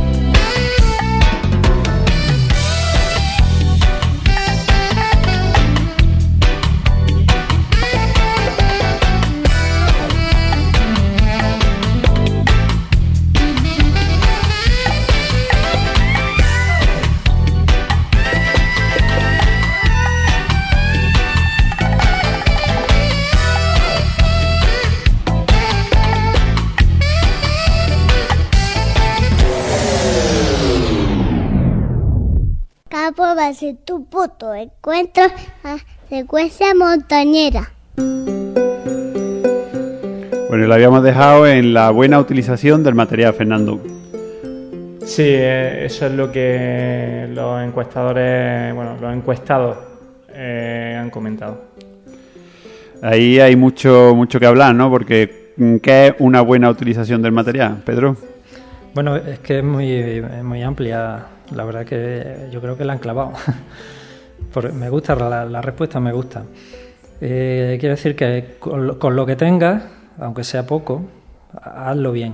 Campo Base, tu puto encuentro a secuencia montañera. Bueno, lo habíamos dejado en la buena utilización del material, Fernando. Sí, eso es lo que los encuestadores, bueno, los encuestados han comentado. Ahí hay mucho que hablar, ¿no? Porque ¿qué es una buena utilización del material, Pedro? Bueno, es que es muy amplia. La verdad que yo creo que la han clavado. Me gusta, la respuesta me gusta. Quiero decir que con lo que tengas, aunque sea poco, hazlo bien.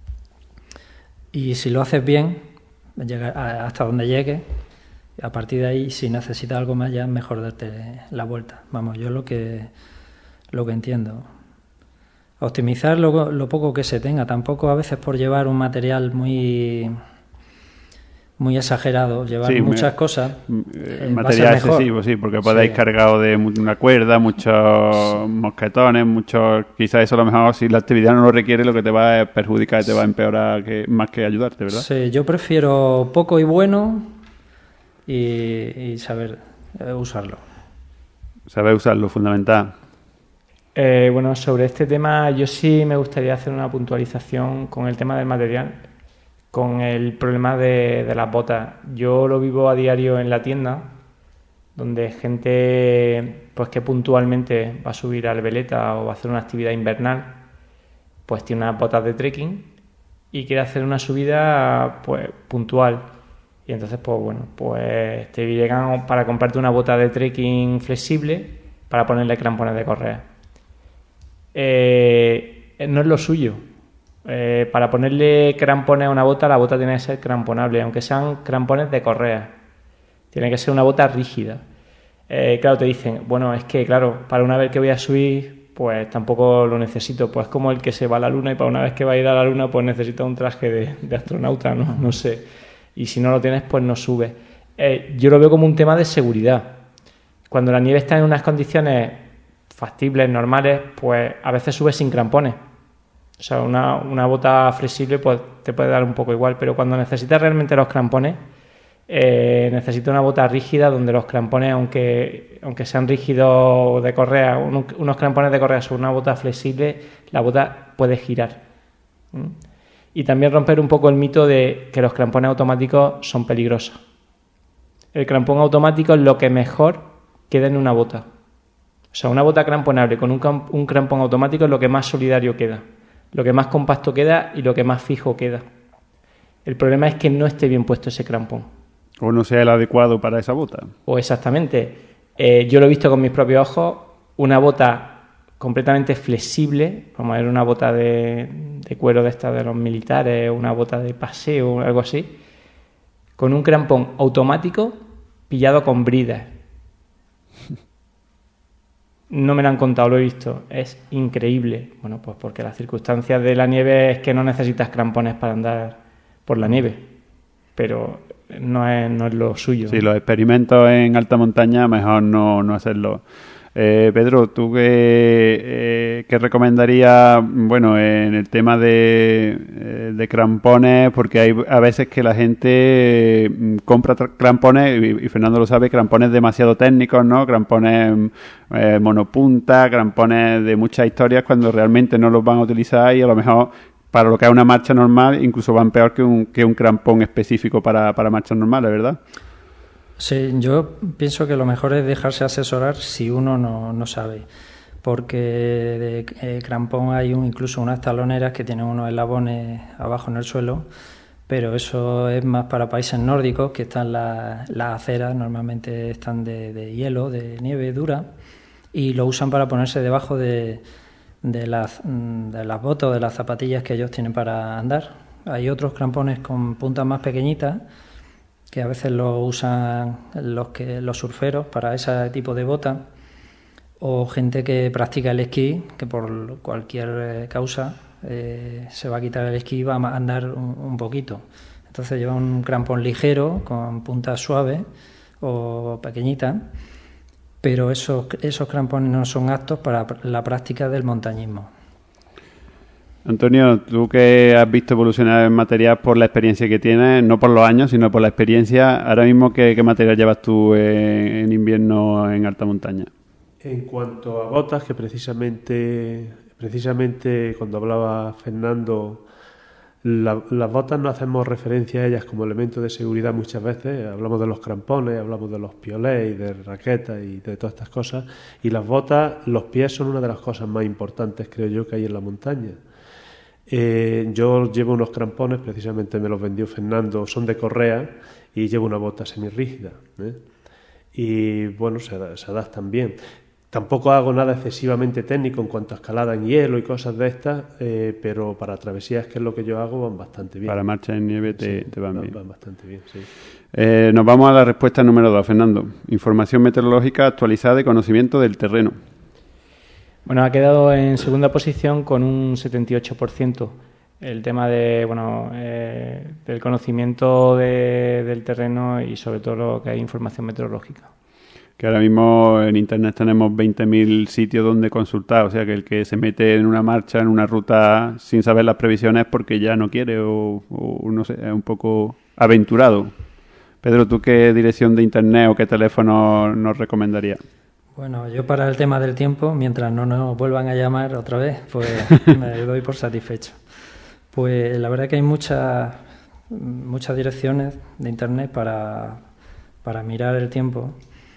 Y si lo haces bien, llega hasta donde llegue. A partir de ahí, si necesitas algo más, ya es mejor darte la vuelta. Vamos, yo lo que entiendo. Optimizar lo poco que se tenga. Tampoco a veces por llevar un material muy exagerado, llevar muchas cosas. Material excesivo, sí, porque podéis cargado de una cuerda, muchos mosquetones, quizás eso a lo mejor si la actividad no lo requiere, lo que te va a perjudicar y te va a empeorar más que ayudarte, ¿verdad? Sí, yo prefiero poco y bueno y saber usarlo. Saber usarlo, fundamental. Bueno, sobre este tema yo sí me gustaría hacer una puntualización con el tema del material, con el problema de las botas. Yo lo vivo a diario en la tienda, donde gente pues que puntualmente va a subir al Veleta o va a hacer una actividad invernal, pues tiene unas botas de trekking y quiere hacer una subida pues puntual. Y entonces pues bueno, pues te llegan para comprarte una bota de trekking flexible para ponerle crampones de correa. No es lo suyo. Para ponerle crampones a una bota, la bota tiene que ser cramponable, aunque sean crampones de correa. Tiene que ser una bota rígida. Claro, te dicen, bueno, es que claro, para una vez que voy a subir, pues tampoco lo necesito. Pues como el que se va a la luna y para una vez que va a ir a la luna, pues necesita un traje de astronauta, ¿no? No sé. Y si no lo tienes, pues no sube. Yo lo veo como un tema de seguridad. Cuando la nieve está en unas condiciones factibles, normales, pues a veces subes sin crampones. O sea, una bota flexible pues te puede dar un poco igual, pero cuando necesitas realmente los crampones, necesitas una bota rígida donde los crampones, aunque sean rígidos de correa, unos crampones de correa sobre una bota flexible, la bota puede girar. Y también romper un poco el mito de que los crampones automáticos son peligrosos. El crampón automático es lo que mejor queda en una bota. O sea, una bota cramponable con un crampón automático es lo que más solidario queda, lo que más compacto queda y lo que más fijo queda. El problema es que no esté bien puesto ese crampón. O no sea el adecuado para esa bota. O exactamente. Yo lo he visto con mis propios ojos, una bota completamente flexible, vamos a ver una bota de cuero de estas de los militares, una bota de paseo o algo así, con un crampón automático pillado con bridas. No me lo han contado, lo he visto. Es increíble. Bueno, pues porque las circunstancias de la nieve es que no necesitas crampones para andar por la nieve. Pero no es lo suyo. Sí, los experimentos en alta montaña mejor no hacerlo. Pedro, ¿tú qué recomendarías, bueno, en el tema de crampones? Porque hay a veces que la gente compra crampones, y Fernando lo sabe, crampones demasiado técnicos, ¿no? Crampones monopunta, crampones de muchas historias, cuando realmente no los van a utilizar, y a lo mejor para lo que es una marcha normal incluso van peor que un crampón específico para marchas normales, ¿verdad? Sí, yo pienso que lo mejor es dejarse asesorar si uno no sabe, porque de crampón hay incluso unas taloneras que tienen unos eslabones abajo en el suelo, pero eso es más para países nórdicos, que están las aceras, normalmente están de hielo, de nieve dura, y lo usan para ponerse debajo de las botas o de las zapatillas que ellos tienen para andar. Hay otros crampones con puntas más pequeñitas, que a veces lo usan los surferos para ese tipo de botas, o gente que practica el esquí, que por cualquier causa se va a quitar el esquí y va a andar un poquito. Entonces lleva un crampón ligero, con puntas suaves o pequeñitas, pero esos crampones no son aptos para la práctica del montañismo. Antonio, tú que has visto evolucionar el material por la experiencia que tienes, no por los años, sino por la experiencia, ahora mismo, ¿qué material llevas tú en invierno en alta montaña? En cuanto a botas, que precisamente cuando hablaba Fernando, las botas no hacemos referencia a ellas como elemento de seguridad muchas veces. Hablamos de los crampones, hablamos de los piolets y de raquetas y de todas estas cosas. Y las botas, los pies son una de las cosas más importantes, creo yo, que hay en la montaña. Yo llevo unos crampones, precisamente me los vendió Fernando, son de correa, y llevo una bota semirrígida, y bueno, se adaptan bien. Tampoco hago nada excesivamente técnico en cuanto a escalada en hielo y cosas de estas, pero para travesías, que es lo que yo hago, van bastante bien. Para marcha en nieve te van bien. Van bastante bien, sí. Nos vamos a la respuesta número 2, Fernando. Información meteorológica actualizada y conocimiento del terreno. Bueno, ha quedado en segunda posición con un 78%. El tema del conocimiento del terreno, y sobre todo lo que hay información meteorológica. Que ahora mismo en Internet tenemos 20.000 sitios donde consultar, o sea que el que se mete en una marcha, en una ruta sin saber las previsiones, porque ya no quiere o no sé, es un poco aventurado. Pedro, ¿tú qué dirección de Internet o qué teléfono nos recomendarías? Bueno, yo para el tema del tiempo, mientras no nos vuelvan a llamar otra vez, pues me doy por satisfecho. Pues la verdad que hay muchas direcciones de Internet para mirar el tiempo.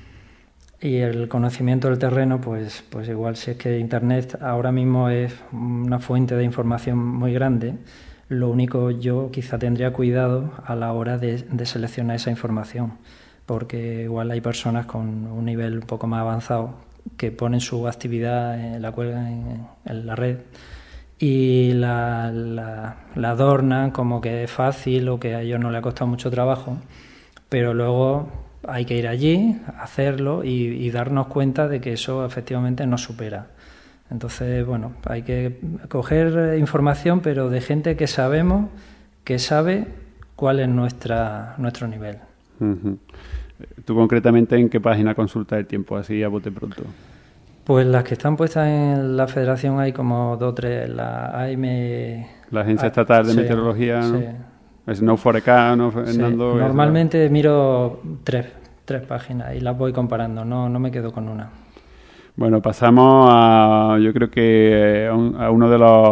Y el conocimiento del terreno, pues igual, si es que Internet ahora mismo es una fuente de información muy grande, lo único, yo quizá tendría cuidado a la hora de seleccionar esa información, porque igual hay personas con un nivel un poco más avanzado que ponen su actividad, la cuelgan en la red y la adornan como que es fácil o que a ellos no les ha costado mucho trabajo, pero luego hay que ir allí, hacerlo y darnos cuenta de que eso efectivamente nos supera. Entonces, bueno, hay que coger información, pero de gente que sabemos, que sabe cuál es nuestro nivel. Uh-huh. ¿Tú concretamente en qué página consultas el tiempo, así a bote pronto? Pues las que están puestas en la Federación hay como 2 o 3, la AM... La Agencia Estatal de Meteorología, ¿no? Sí. Snow4K, ¿no, Fernando? Sí. Normalmente miro 3 páginas y las voy comparando, no me quedo con una. Bueno, pasamos yo creo que a uno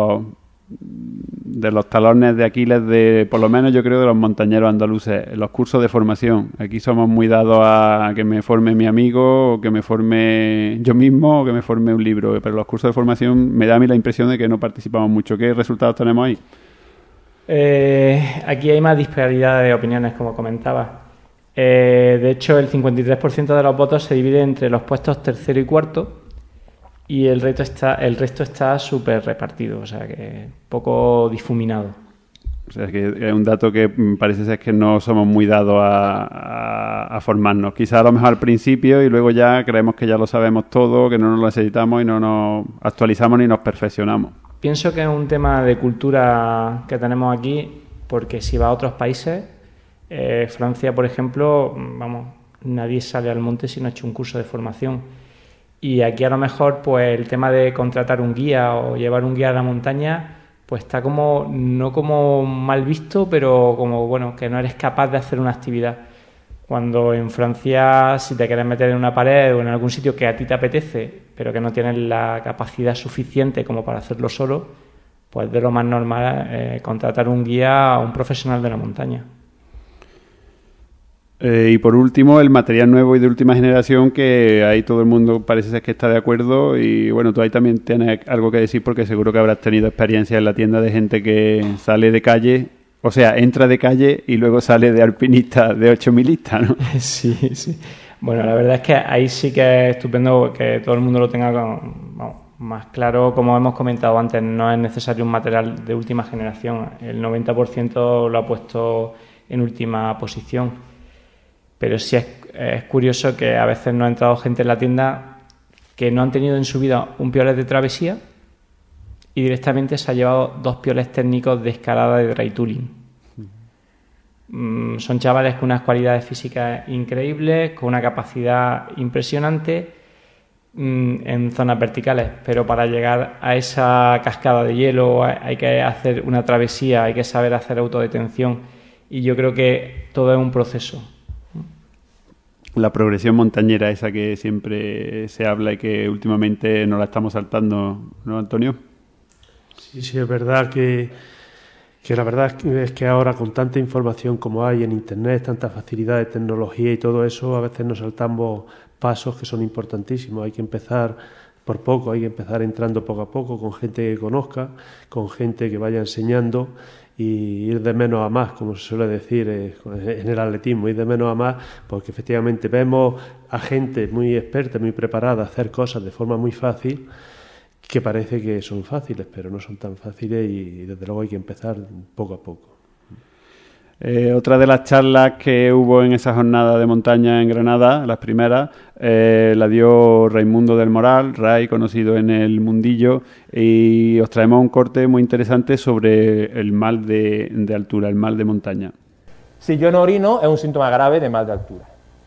de los talones de Aquiles por lo menos yo creo, de los montañeros andaluces, los cursos de formación. Aquí somos muy dados a que me forme mi amigo, o que me forme yo mismo, o que me forme un libro, pero los cursos de formación me da a mí la impresión de que no participamos mucho. ¿Qué resultados tenemos ahí? Aquí hay más disparidad de opiniones, como comentaba. De hecho, el 53% de los votos se divide entre los puestos tercero y cuarto, y el resto está súper repartido, o sea que poco difuminado. O sea, que es un dato que parece ser que no somos muy dados a formarnos. Quizás a lo mejor al principio y luego ya creemos que ya lo sabemos todo, que no nos lo necesitamos y no nos actualizamos ni nos perfeccionamos. Pienso que es un tema de cultura que tenemos aquí, porque si va a otros países, Francia, por ejemplo, vamos, nadie sale al monte si no ha hecho un curso de formación. Y aquí a lo mejor pues el tema de contratar un guía o llevar un guía a la montaña pues está como, no como mal visto, pero como, bueno, que no eres capaz de hacer una actividad. Cuando en Francia, si te quieres meter en una pared o en algún sitio que a ti te apetece, pero que no tienes la capacidad suficiente como para hacerlo solo, pues de lo más normal contratar un guía a un profesional de la montaña. Y por último, el material nuevo y de última generación, que ahí todo el mundo parece ser que está de acuerdo. Y bueno, tú ahí también tienes algo que decir, porque seguro que habrás tenido experiencia en la tienda de gente que sale de calle, o sea, entra de calle y luego sale de alpinista de 8000istas, ¿no? Sí, sí. Bueno, la verdad es que ahí sí que es estupendo que todo el mundo lo tenga más claro. Como hemos comentado antes, no es necesario un material de última generación. El 90% lo ha puesto en última posición. Pero sí es curioso que a veces nos ha entrado gente en la tienda que no han tenido en su vida un piolet de travesía y directamente se ha llevado 2 piolets técnicos de escalada de dry tooling. Son chavales con unas cualidades físicas increíbles, con una capacidad impresionante en zonas verticales, pero para llegar a esa cascada de hielo hay que hacer una travesía, hay que saber hacer autodetención, y yo creo que todo es un proceso. La progresión montañera, esa que siempre se habla y que últimamente nos la estamos saltando, ¿no, Antonio? Sí, sí, es verdad que la verdad es que ahora, con tanta información como hay en Internet, tanta facilidad de tecnología y todo eso, a veces nos saltamos pasos que son importantísimos. Hay que empezar por poco, hay que empezar entrando poco a poco, con gente que conozca, con gente que vaya enseñando, y ir de menos a más, como se suele decir en el atletismo, ir de menos a más, porque efectivamente vemos a gente muy experta, muy preparada a hacer cosas de forma muy fácil, que parece que son fáciles, pero no son tan fáciles, y desde luego hay que empezar poco a poco. Otra de las charlas que hubo en esa jornada de montaña en Granada, las primeras, la dio Raimundo del Moral, Ray, conocido en el mundillo, y os traemos un corte muy interesante sobre el mal de altura, el mal de montaña. Si yo no orino, es un síntoma grave de mal de altura.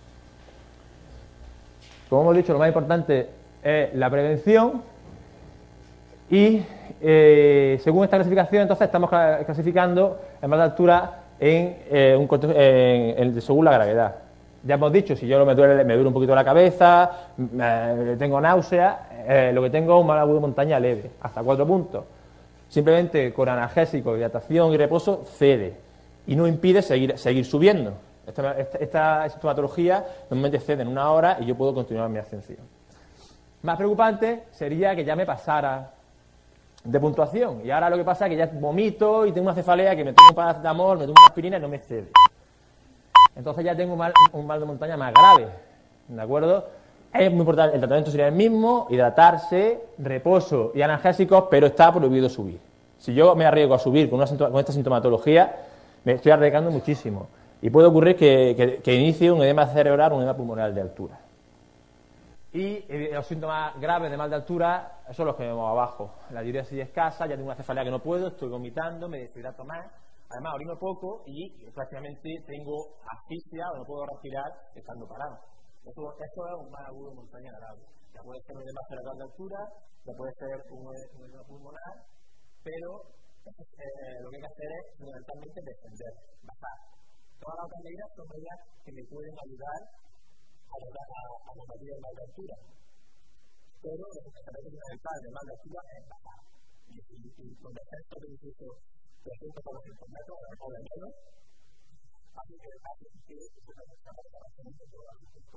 Como hemos dicho, lo más importante es la prevención, y según esta clasificación, entonces estamos clasificando el mal de altura según la gravedad. Ya hemos dicho, si yo me duele un poquito la cabeza, tengo náusea, lo que tengo es un mal agudo de montaña leve, hasta 4 puntos. Simplemente con analgésico, hidratación y reposo cede, y no impide seguir subiendo. Esta sintomatología normalmente cede en 1 hora y yo puedo continuar mi ascensión. Más preocupante sería que ya me pasara de puntuación, y ahora lo que pasa es que ya vomito y tengo una cefalea, que me tomo un paracetamol, me tomo una aspirina y no me cede. Entonces ya tengo un mal de montaña más grave, ¿de acuerdo? Es muy importante, el tratamiento sería el mismo: hidratarse, reposo y analgésicos, pero está prohibido subir. Si yo me arriesgo a subir con esta sintomatología, me estoy arriesgando muchísimo, y puede ocurrir que inicie un edema cerebral o un edema pulmonar de altura. Y los síntomas graves de mal de altura son los que vemos abajo. La diuresis escasa, ya tengo una cefalea que no puedo, estoy vomitando, me deshidrato más, además orino poco y prácticamente tengo asfixia o no puedo respirar estando parado. Eso es un mal agudo de montaña grave. Ya puede ser un edema cerebral de altura, ya puede ser un edema pulmonar, pero lo que hay que hacer es fundamentalmente descender, bajar. Todas las otras medidas son medidas que me pueden ayudar a combatir el mal de altura, pero lo que se requiere fundamental del mal de altura es bajar, y con descenso de incluso 300 por 200 metros o de menos, así que se necesita para hacer un poco de agricultura.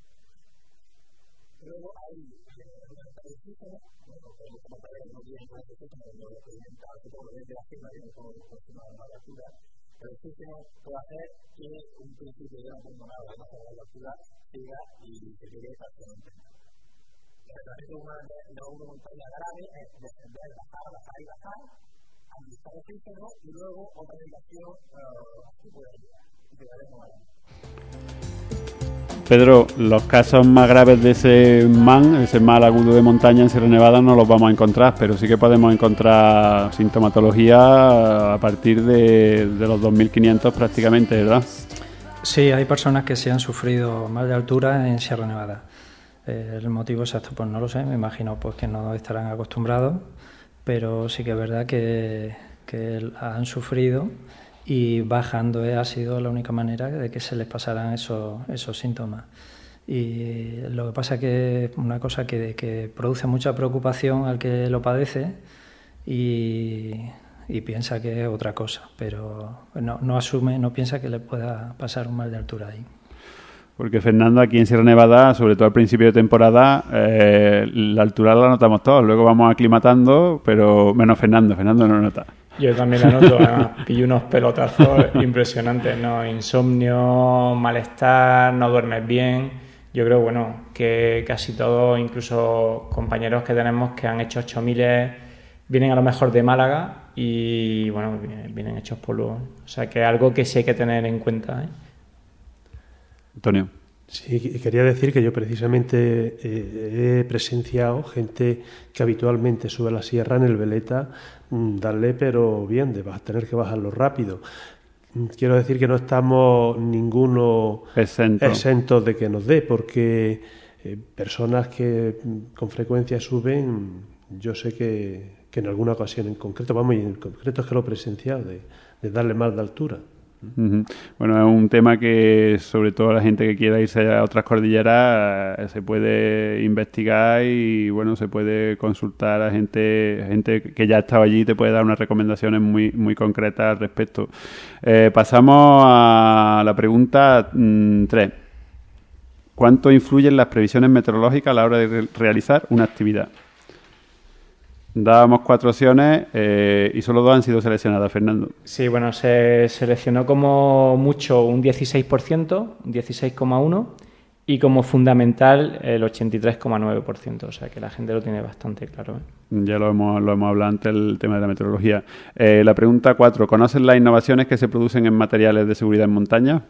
Luego hay una estadística, como sabéis, no tiene una estadística, no lo experimental, que todo lo de la firma tiene todo el sistema de mal de altura, pero el sistema puede hacer que un principio de una pulmonar o de la altura siga y se quede parcialmente. El tratamiento de una montaña grave es descender, bajar y bajar, al oxígeno y luego otra habitación que llegaremos a él. Pedro, los casos más graves de ese mal agudo de montaña en Sierra Nevada no los vamos a encontrar, pero sí que podemos encontrar sintomatología a partir de los 2.500 prácticamente, ¿verdad? Sí, hay personas que sí han sufrido mal de altura en Sierra Nevada. El motivo exacto pues no lo sé, me imagino pues que no estarán acostumbrados, pero sí que es verdad que han sufrido y bajando ha sido la única manera de que se les pasaran esos síntomas. Y lo que pasa es que es una cosa que produce mucha preocupación al que lo padece y piensa que es otra cosa, pero no asume, no piensa que le pueda pasar un mal de altura ahí. Porque Fernando, aquí en Sierra Nevada, sobre todo al principio de temporada, la altura la notamos todos, luego vamos aclimatando, pero menos Fernando no lo nota. Yo también la noto, pillo unos pelotazos impresionantes, ¿no? Insomnio, malestar, no duermes bien. Yo creo, bueno, que casi todos, incluso compañeros que tenemos que han hecho 8.000, vienen a lo mejor de Málaga y, bueno, vienen hechos polvo. O sea, que es algo que sí hay que tener en cuenta, ¿eh? Antonio. Sí, quería decir que yo precisamente he presenciado gente que habitualmente sube a la sierra en el veleta, darle pero bien, de tener que bajarlo rápido. Quiero decir que no estamos ninguno exentos de que nos dé, porque personas que con frecuencia suben, yo sé que en alguna ocasión en concreto, y en concreto es que lo he presenciado, de darle mal de altura. Uh-huh. Bueno, es un tema que sobre todo la gente que quiera irse a otras cordilleras se puede investigar y bueno, se puede consultar a gente que ya ha estado allí y te puede dar unas recomendaciones muy, muy concretas al respecto. Pasamos a la pregunta 3. ¿Cuánto influyen las previsiones meteorológicas a la hora de realizar una actividad? Dábamos 4 opciones y solo 2 han sido seleccionadas, Fernando. Sí, bueno, se seleccionó como mucho un 16%, un 16,1%, y como fundamental el 83,9%. O sea que la gente lo tiene bastante claro, ¿eh? Ya lo hemos hablado antes, el tema de la meteorología. La pregunta 4. ¿Conocen las innovaciones que se producen en materiales de seguridad en montaña?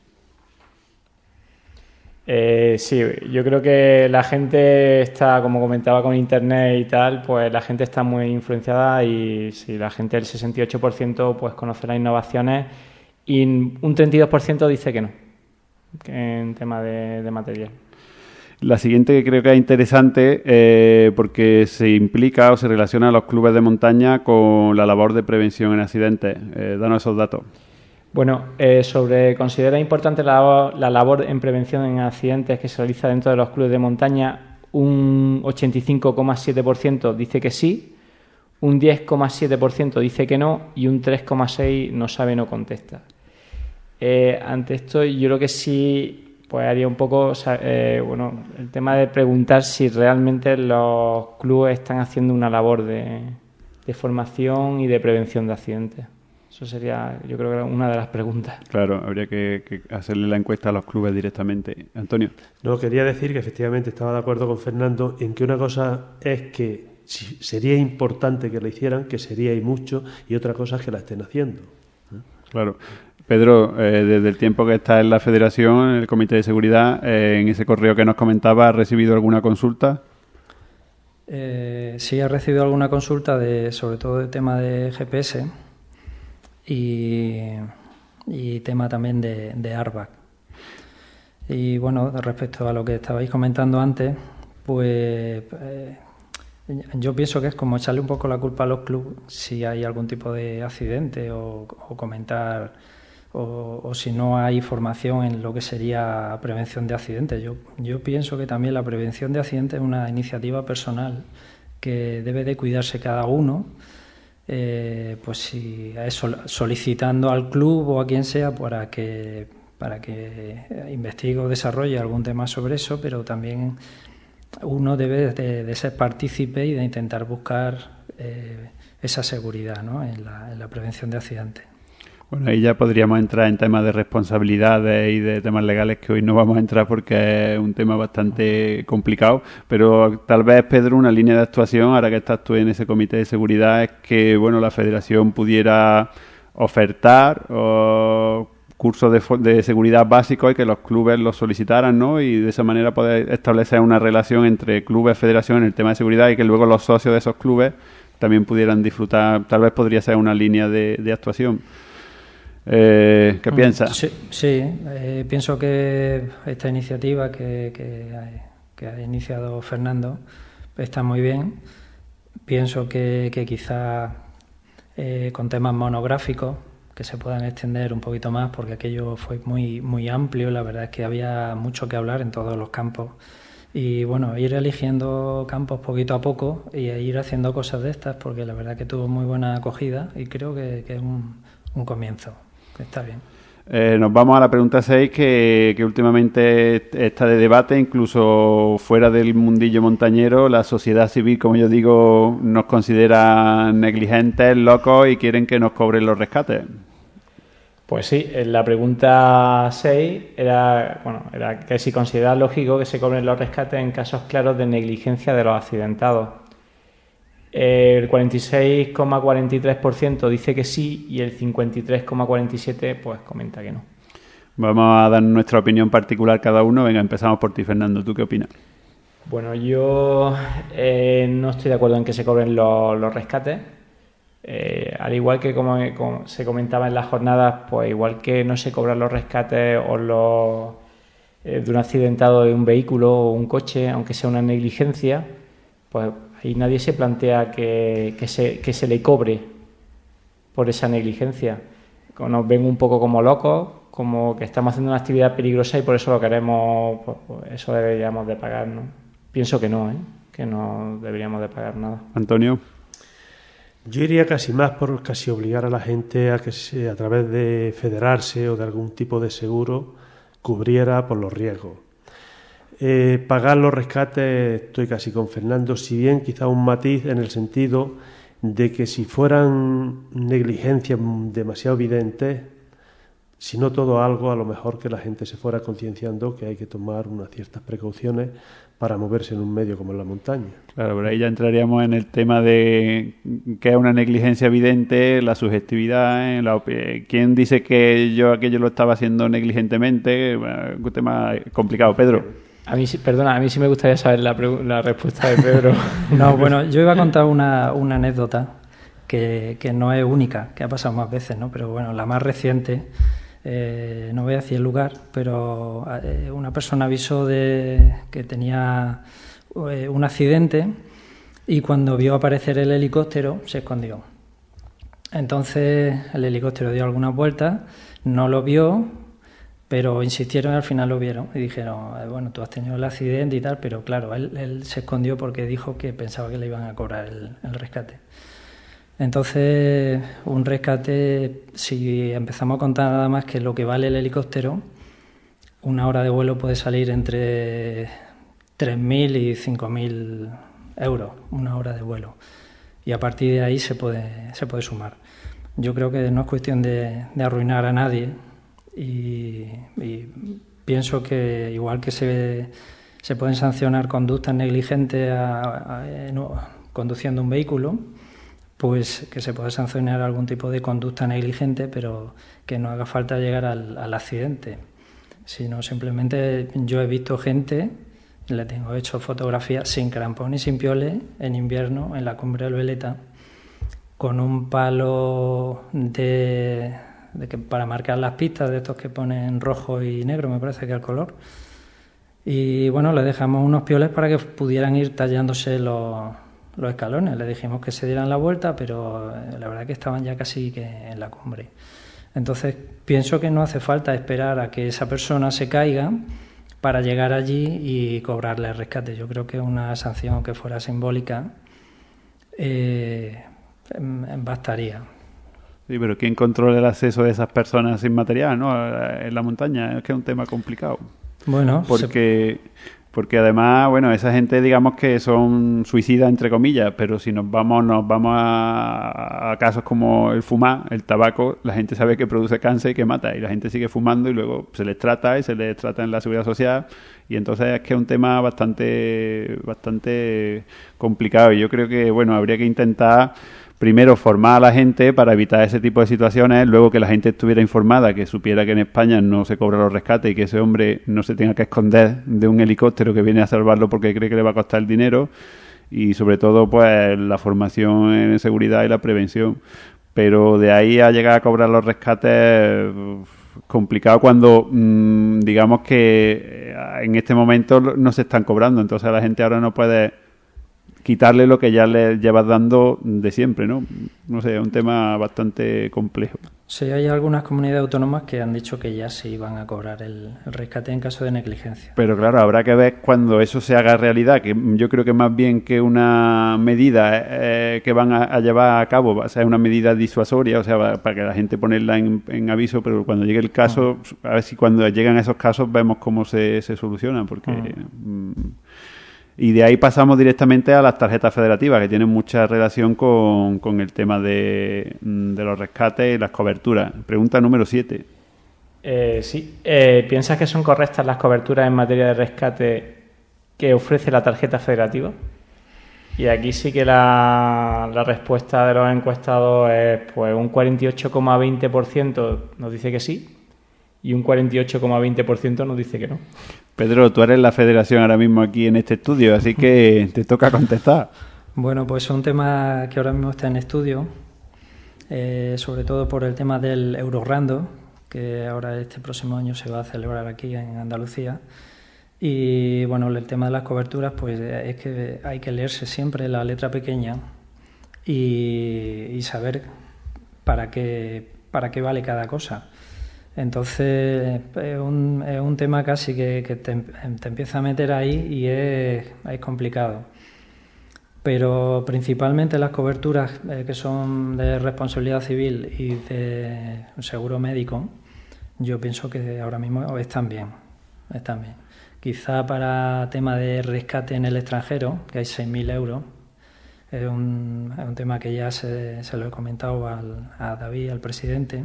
Sí, yo creo que la gente está, como comentaba con Internet y tal, pues la gente está muy influenciada y sí, la gente, el 68% pues conoce las innovaciones y un 32% dice que no, que en tema de material. La siguiente que creo que es interesante porque se implica o se relaciona a los clubes de montaña con la labor de prevención en accidentes. Danos esos datos. Bueno, considera importante la labor en prevención en accidentes que se realiza dentro de los clubes de montaña. Un 85,7% dice que sí, un 10,7% dice que no y un 3,6% no sabe, no contesta. Ante esto yo creo que sí, pues haría un poco, el tema de preguntar si realmente los clubes están haciendo una labor de formación y de prevención de accidentes. Eso sería, yo creo, que una de las preguntas. Claro, habría que hacerle la encuesta a los clubes directamente. Antonio. No, quería decir que efectivamente estaba de acuerdo con Fernando en que una cosa es que sería importante que la hicieran, que sería y mucho, y otra cosa es que la estén haciendo. Claro. Pedro, desde el tiempo que está en la Federación, en el Comité de Seguridad, en ese correo que nos comentaba, ¿ha recibido alguna consulta? Sí, he recibido alguna consulta sobre todo de tema de GPS y tema también de airbag. Y bueno, respecto a lo que estabais comentando antes, pues yo pienso que es como echarle un poco la culpa a los clubes si hay algún tipo de accidente o comentar o si no hay formación en lo que sería prevención de accidentes. Yo pienso que también la prevención de accidentes es una iniciativa personal que debe de cuidarse cada uno. Pues si es solicitando al club o a quien sea para que investigue o desarrolle algún tema sobre eso, pero también uno debe de ser partícipe y de intentar buscar esa seguridad, ¿no? en la prevención de accidentes. Bueno, ahí ya podríamos entrar en temas de responsabilidades y de temas legales que hoy no vamos a entrar porque es un tema bastante complicado, pero tal vez, Pedro, una línea de actuación, ahora que estás tú en ese comité de seguridad, es que bueno, la federación pudiera ofertar cursos de seguridad básicos y que los clubes los solicitaran, ¿no? Y de esa manera poder establecer una relación entre clubes y federación en el tema de seguridad y que luego los socios de esos clubes también pudieran disfrutar. Tal vez podría ser una línea de actuación. ¿Qué piensas? Sí, pienso que esta iniciativa que ha iniciado Fernando está muy bien. Pienso que quizá con temas monográficos que se puedan extender un poquito más, porque aquello fue muy amplio. La verdad es que había mucho que hablar en todos los campos. Y bueno, ir eligiendo campos poquito a poco y ir haciendo cosas de estas, porque la verdad que tuvo muy buena acogida y creo que es un comienzo. Está bien. Nos vamos a la pregunta 6, que últimamente está de debate, incluso fuera del mundillo montañero. La sociedad civil, como yo digo, nos considera negligentes, locos y quieren que nos cobren los rescates. Pues sí, la pregunta 6 era que si considera lógico que se cobren los rescates en casos claros de negligencia de los accidentados. El 46,43% dice que sí y el 53,47% pues comenta que no. Vamos a dar nuestra opinión particular cada uno. Venga, empezamos por ti, Fernando. ¿Tú qué opinas? Bueno, yo no estoy de acuerdo en que se cobren los rescates. Al igual que como se comentaba en las jornadas, pues igual que no se cobran los rescates o de un accidentado de un vehículo o un coche, aunque sea una negligencia, pues ahí nadie se plantea que se le cobre por esa negligencia. Nos ven un poco como locos, como que estamos haciendo una actividad peligrosa y por eso lo queremos, pues eso deberíamos de pagar, ¿no? Pienso que no, que no deberíamos de pagar nada. Antonio. Yo iría casi más por casi obligar a la gente a que a través de federarse o de algún tipo de seguro cubriera por los riesgos. Pagar los rescates, estoy casi con Fernando, si bien quizá un matiz en el sentido de que si fueran negligencias demasiado evidentes, si no todo algo, a lo mejor que la gente se fuera concienciando que hay que tomar unas ciertas precauciones para moverse en un medio como en la montaña. Claro, pero ahí ya entraríamos en el tema de que es una negligencia evidente, la subjetividad, quién dice que yo aquello lo estaba haciendo negligentemente, un tema complicado. Pedro. A mí sí me gustaría saber la respuesta de Pedro. No, bueno, yo iba a contar una anécdota que no es única, que ha pasado más veces, ¿no? Pero bueno, la más reciente, no voy a decir el lugar, pero una persona avisó de que tenía un accidente y cuando vio aparecer el helicóptero se escondió. Entonces el helicóptero dio algunas vueltas, no lo vio, pero insistieron y al final lo vieron y dijeron, bueno, tú has tenido el accidente y tal, pero claro, él se escondió porque dijo que pensaba que le iban a cobrar el rescate. Entonces, un rescate, si empezamos a contar nada más que lo que vale el helicóptero, una hora de vuelo puede salir entre 3.000 y 5.000 euros, una hora de vuelo. Y a partir de ahí se puede sumar. Yo creo que no es cuestión de arruinar a nadie y pienso que igual que se pueden sancionar conductas negligentes conduciendo un vehículo, pues que se puede sancionar algún tipo de conducta negligente, pero que no haga falta llegar al accidente, sino simplemente yo he visto gente, le tengo hecho fotografías sin crampón y sin piole en invierno en la cumbre del Veleta con un palo para marcar las pistas, de estos que ponen rojo y negro, me parece que es el color, y bueno, le dejamos unos pioles para que pudieran ir tallándose los escalones. Le dijimos que se dieran la vuelta, pero la verdad que estaban ya casi que en la cumbre. Entonces pienso que no hace falta esperar a que esa persona se caiga para llegar allí y cobrarle el rescate. Yo creo que una sanción que fuera simbólica bastaría. Sí, pero ¿quién controla el acceso de esas personas sin material, ¿no? En la montaña? Es que es un tema complicado. Bueno, porque Porque además, bueno, esa gente digamos que son suicidas entre comillas, pero si nos vamos a casos como el fumar, el tabaco, la gente sabe que produce cáncer y que mata, y la gente sigue fumando y luego se les trata en la seguridad social, y entonces es que es un tema bastante complicado, y yo creo que, bueno, habría que intentar primero formar a la gente para evitar ese tipo de situaciones, luego que la gente estuviera informada, que supiera que en España no se cobran los rescates y que ese hombre no se tenga que esconder de un helicóptero que viene a salvarlo porque cree que le va a costar el dinero, y sobre todo pues la formación en seguridad y la prevención. Pero de ahí a llegar a cobrar los rescates, complicado cuando digamos que en este momento no se están cobrando, entonces la gente ahora no puede quitarle lo que ya le llevas dando de siempre, ¿no? No sé, es un tema bastante complejo. Sí, hay algunas comunidades autónomas que han dicho que ya se iban a cobrar el rescate en caso de negligencia. Pero claro, habrá que ver cuando eso se haga realidad, que yo creo que más bien que una medida que van a llevar a cabo, va a ser una medida disuasoria, o sea, para que la gente ponerla en aviso, pero cuando llegue el caso, a ver si cuando llegan esos casos vemos cómo se solucionan, porque... Y de ahí pasamos directamente a las tarjetas federativas, que tienen mucha relación con el tema de los rescates y las coberturas. Pregunta número 7. Sí. ¿Piensas que son correctas las coberturas en materia de rescate que ofrece la tarjeta federativa? Y aquí sí que la respuesta de los encuestados es pues un 48,20% nos dice que sí y un 48,20% nos dice que no. Pedro, tú eres la federación ahora mismo aquí en este estudio, así que te toca contestar. Bueno, pues es un tema que ahora mismo está en estudio, sobre todo por el tema del Eurorando, que ahora este próximo año se va a celebrar aquí en Andalucía. Y bueno, el tema de las coberturas, pues es que hay que leerse siempre la letra pequeña y saber para qué vale cada cosa. Entonces es un tema casi que te empieza a meter ahí y es complicado. Pero principalmente las coberturas que son de responsabilidad civil y de seguro médico, yo pienso que ahora mismo están bien. Quizá para tema de rescate en el extranjero, que hay 6.000 euros, es un tema que ya se lo he comentado a David, al presidente,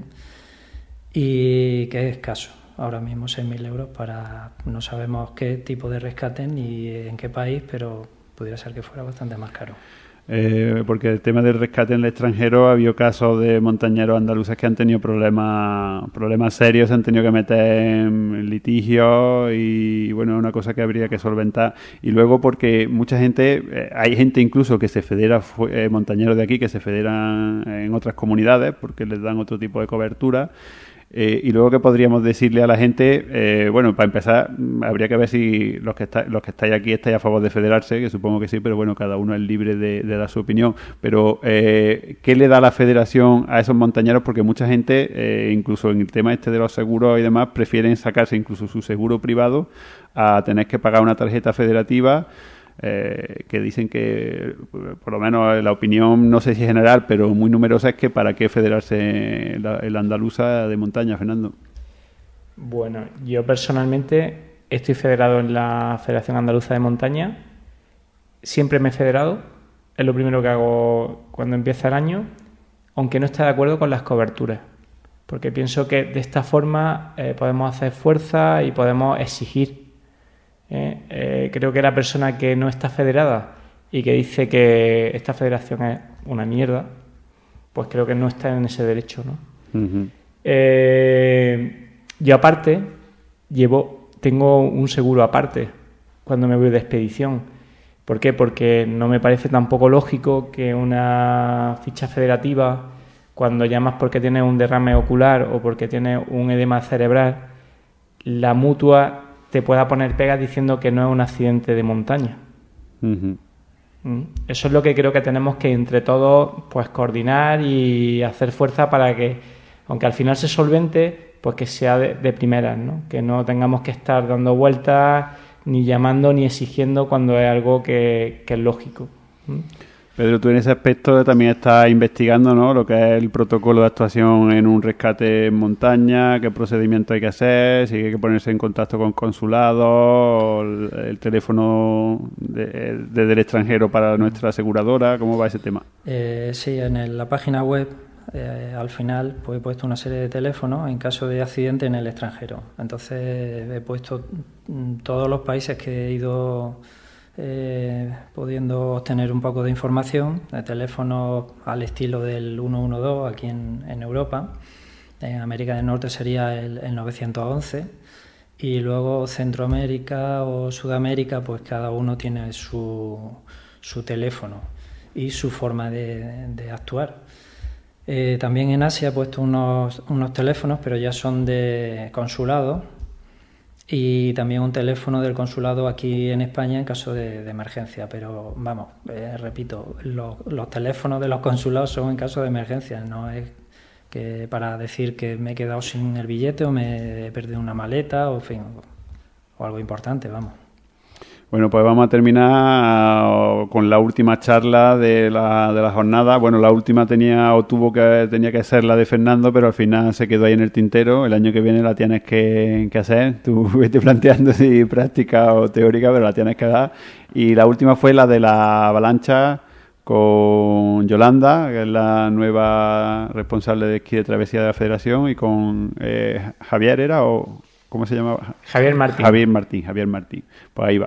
y que es escaso. Ahora mismo 6.000 euros para no sabemos qué tipo de rescate ni en qué país, pero pudiera ser que fuera bastante más caro. Porque el tema del rescate en el extranjero, ha habido casos de montañeros andaluces que han tenido problemas serios, se han tenido que meter en litigios y bueno, es una cosa que habría que solventar. Y luego porque mucha gente, hay gente incluso que se federa, montañeros de aquí que se federan en otras comunidades porque les dan otro tipo de cobertura. Y luego, ¿qué podríamos decirle a la gente? Bueno, para empezar, habría que ver si los que estáis aquí estáis a favor de federarse, que supongo que sí, pero bueno, cada uno es libre de dar su opinión. Pero, ¿qué le da la federación a esos montañeros? Porque mucha gente, incluso en el tema este de los seguros y demás, prefieren sacarse incluso su seguro privado a tener que pagar una tarjeta federativa. Que dicen que, por lo menos la opinión, no sé si general, pero muy numerosa, es que para qué federarse el andaluza de montaña, Fernando. Bueno, yo personalmente estoy federado en la Federación Andaluza de Montaña, siempre me he federado, es lo primero que hago cuando empieza el año, aunque no esté de acuerdo con las coberturas, porque pienso que de esta forma podemos hacer fuerza y podemos exigir. Creo que la persona que no está federada y que dice que esta federación es una mierda, pues creo que no está en ese derecho, ¿no? Uh-huh. Yo aparte tengo un seguro aparte cuando me voy de expedición. ¿Por qué? Porque no me parece tampoco lógico que una ficha federativa, cuando llamas porque tienes un derrame ocular o porque tienes un edema cerebral, la mutua te pueda poner pegas diciendo que no es un accidente de montaña. Uh-huh. Eso es lo que creo que tenemos que entre todos pues coordinar y hacer fuerza para que, aunque al final se solvente, pues que sea de primeras, ¿no? Que no tengamos que estar dando vueltas, ni llamando, ni exigiendo cuando es algo que es lógico. Pedro, tú en ese aspecto también estás investigando, ¿no?, lo que es el protocolo de actuación en un rescate en montaña, qué procedimiento hay que hacer, si hay que ponerse en contacto con consulados, el teléfono desde el extranjero para nuestra aseguradora, ¿cómo va ese tema? Sí, en la página web al final pues he puesto una serie de teléfonos en caso de accidente en el extranjero. Entonces he puesto todos los países que he ido pudiendo obtener un poco de información, de teléfonos al estilo del 112 aquí en Europa. En América del Norte sería el 911 y luego Centroamérica o Sudamérica, pues cada uno tiene su teléfono y su forma de actuar. También en Asia he puesto unos teléfonos, pero ya son de consulado, y también un teléfono del consulado aquí en España en caso de emergencia. Pero vamos, repito, los teléfonos de los consulados son en caso de emergencia, no es que para decir que me he quedado sin el billete o me he perdido una maleta o, en fin, o algo importante, vamos. Bueno, pues vamos a terminar con la última charla de la jornada. Bueno, la última tenía que ser la de Fernando, pero al final se quedó ahí en el tintero. El año que viene la tienes que hacer. Tú vete planteando si práctica o teórica, pero la tienes que dar. Y la última fue la de la avalancha con Yolanda, que es la nueva responsable de esquí de travesía de la Federación, y con Javier, ¿era? ¿O cómo se llamaba? Javier Martín. Javier Martín. Pues ahí va.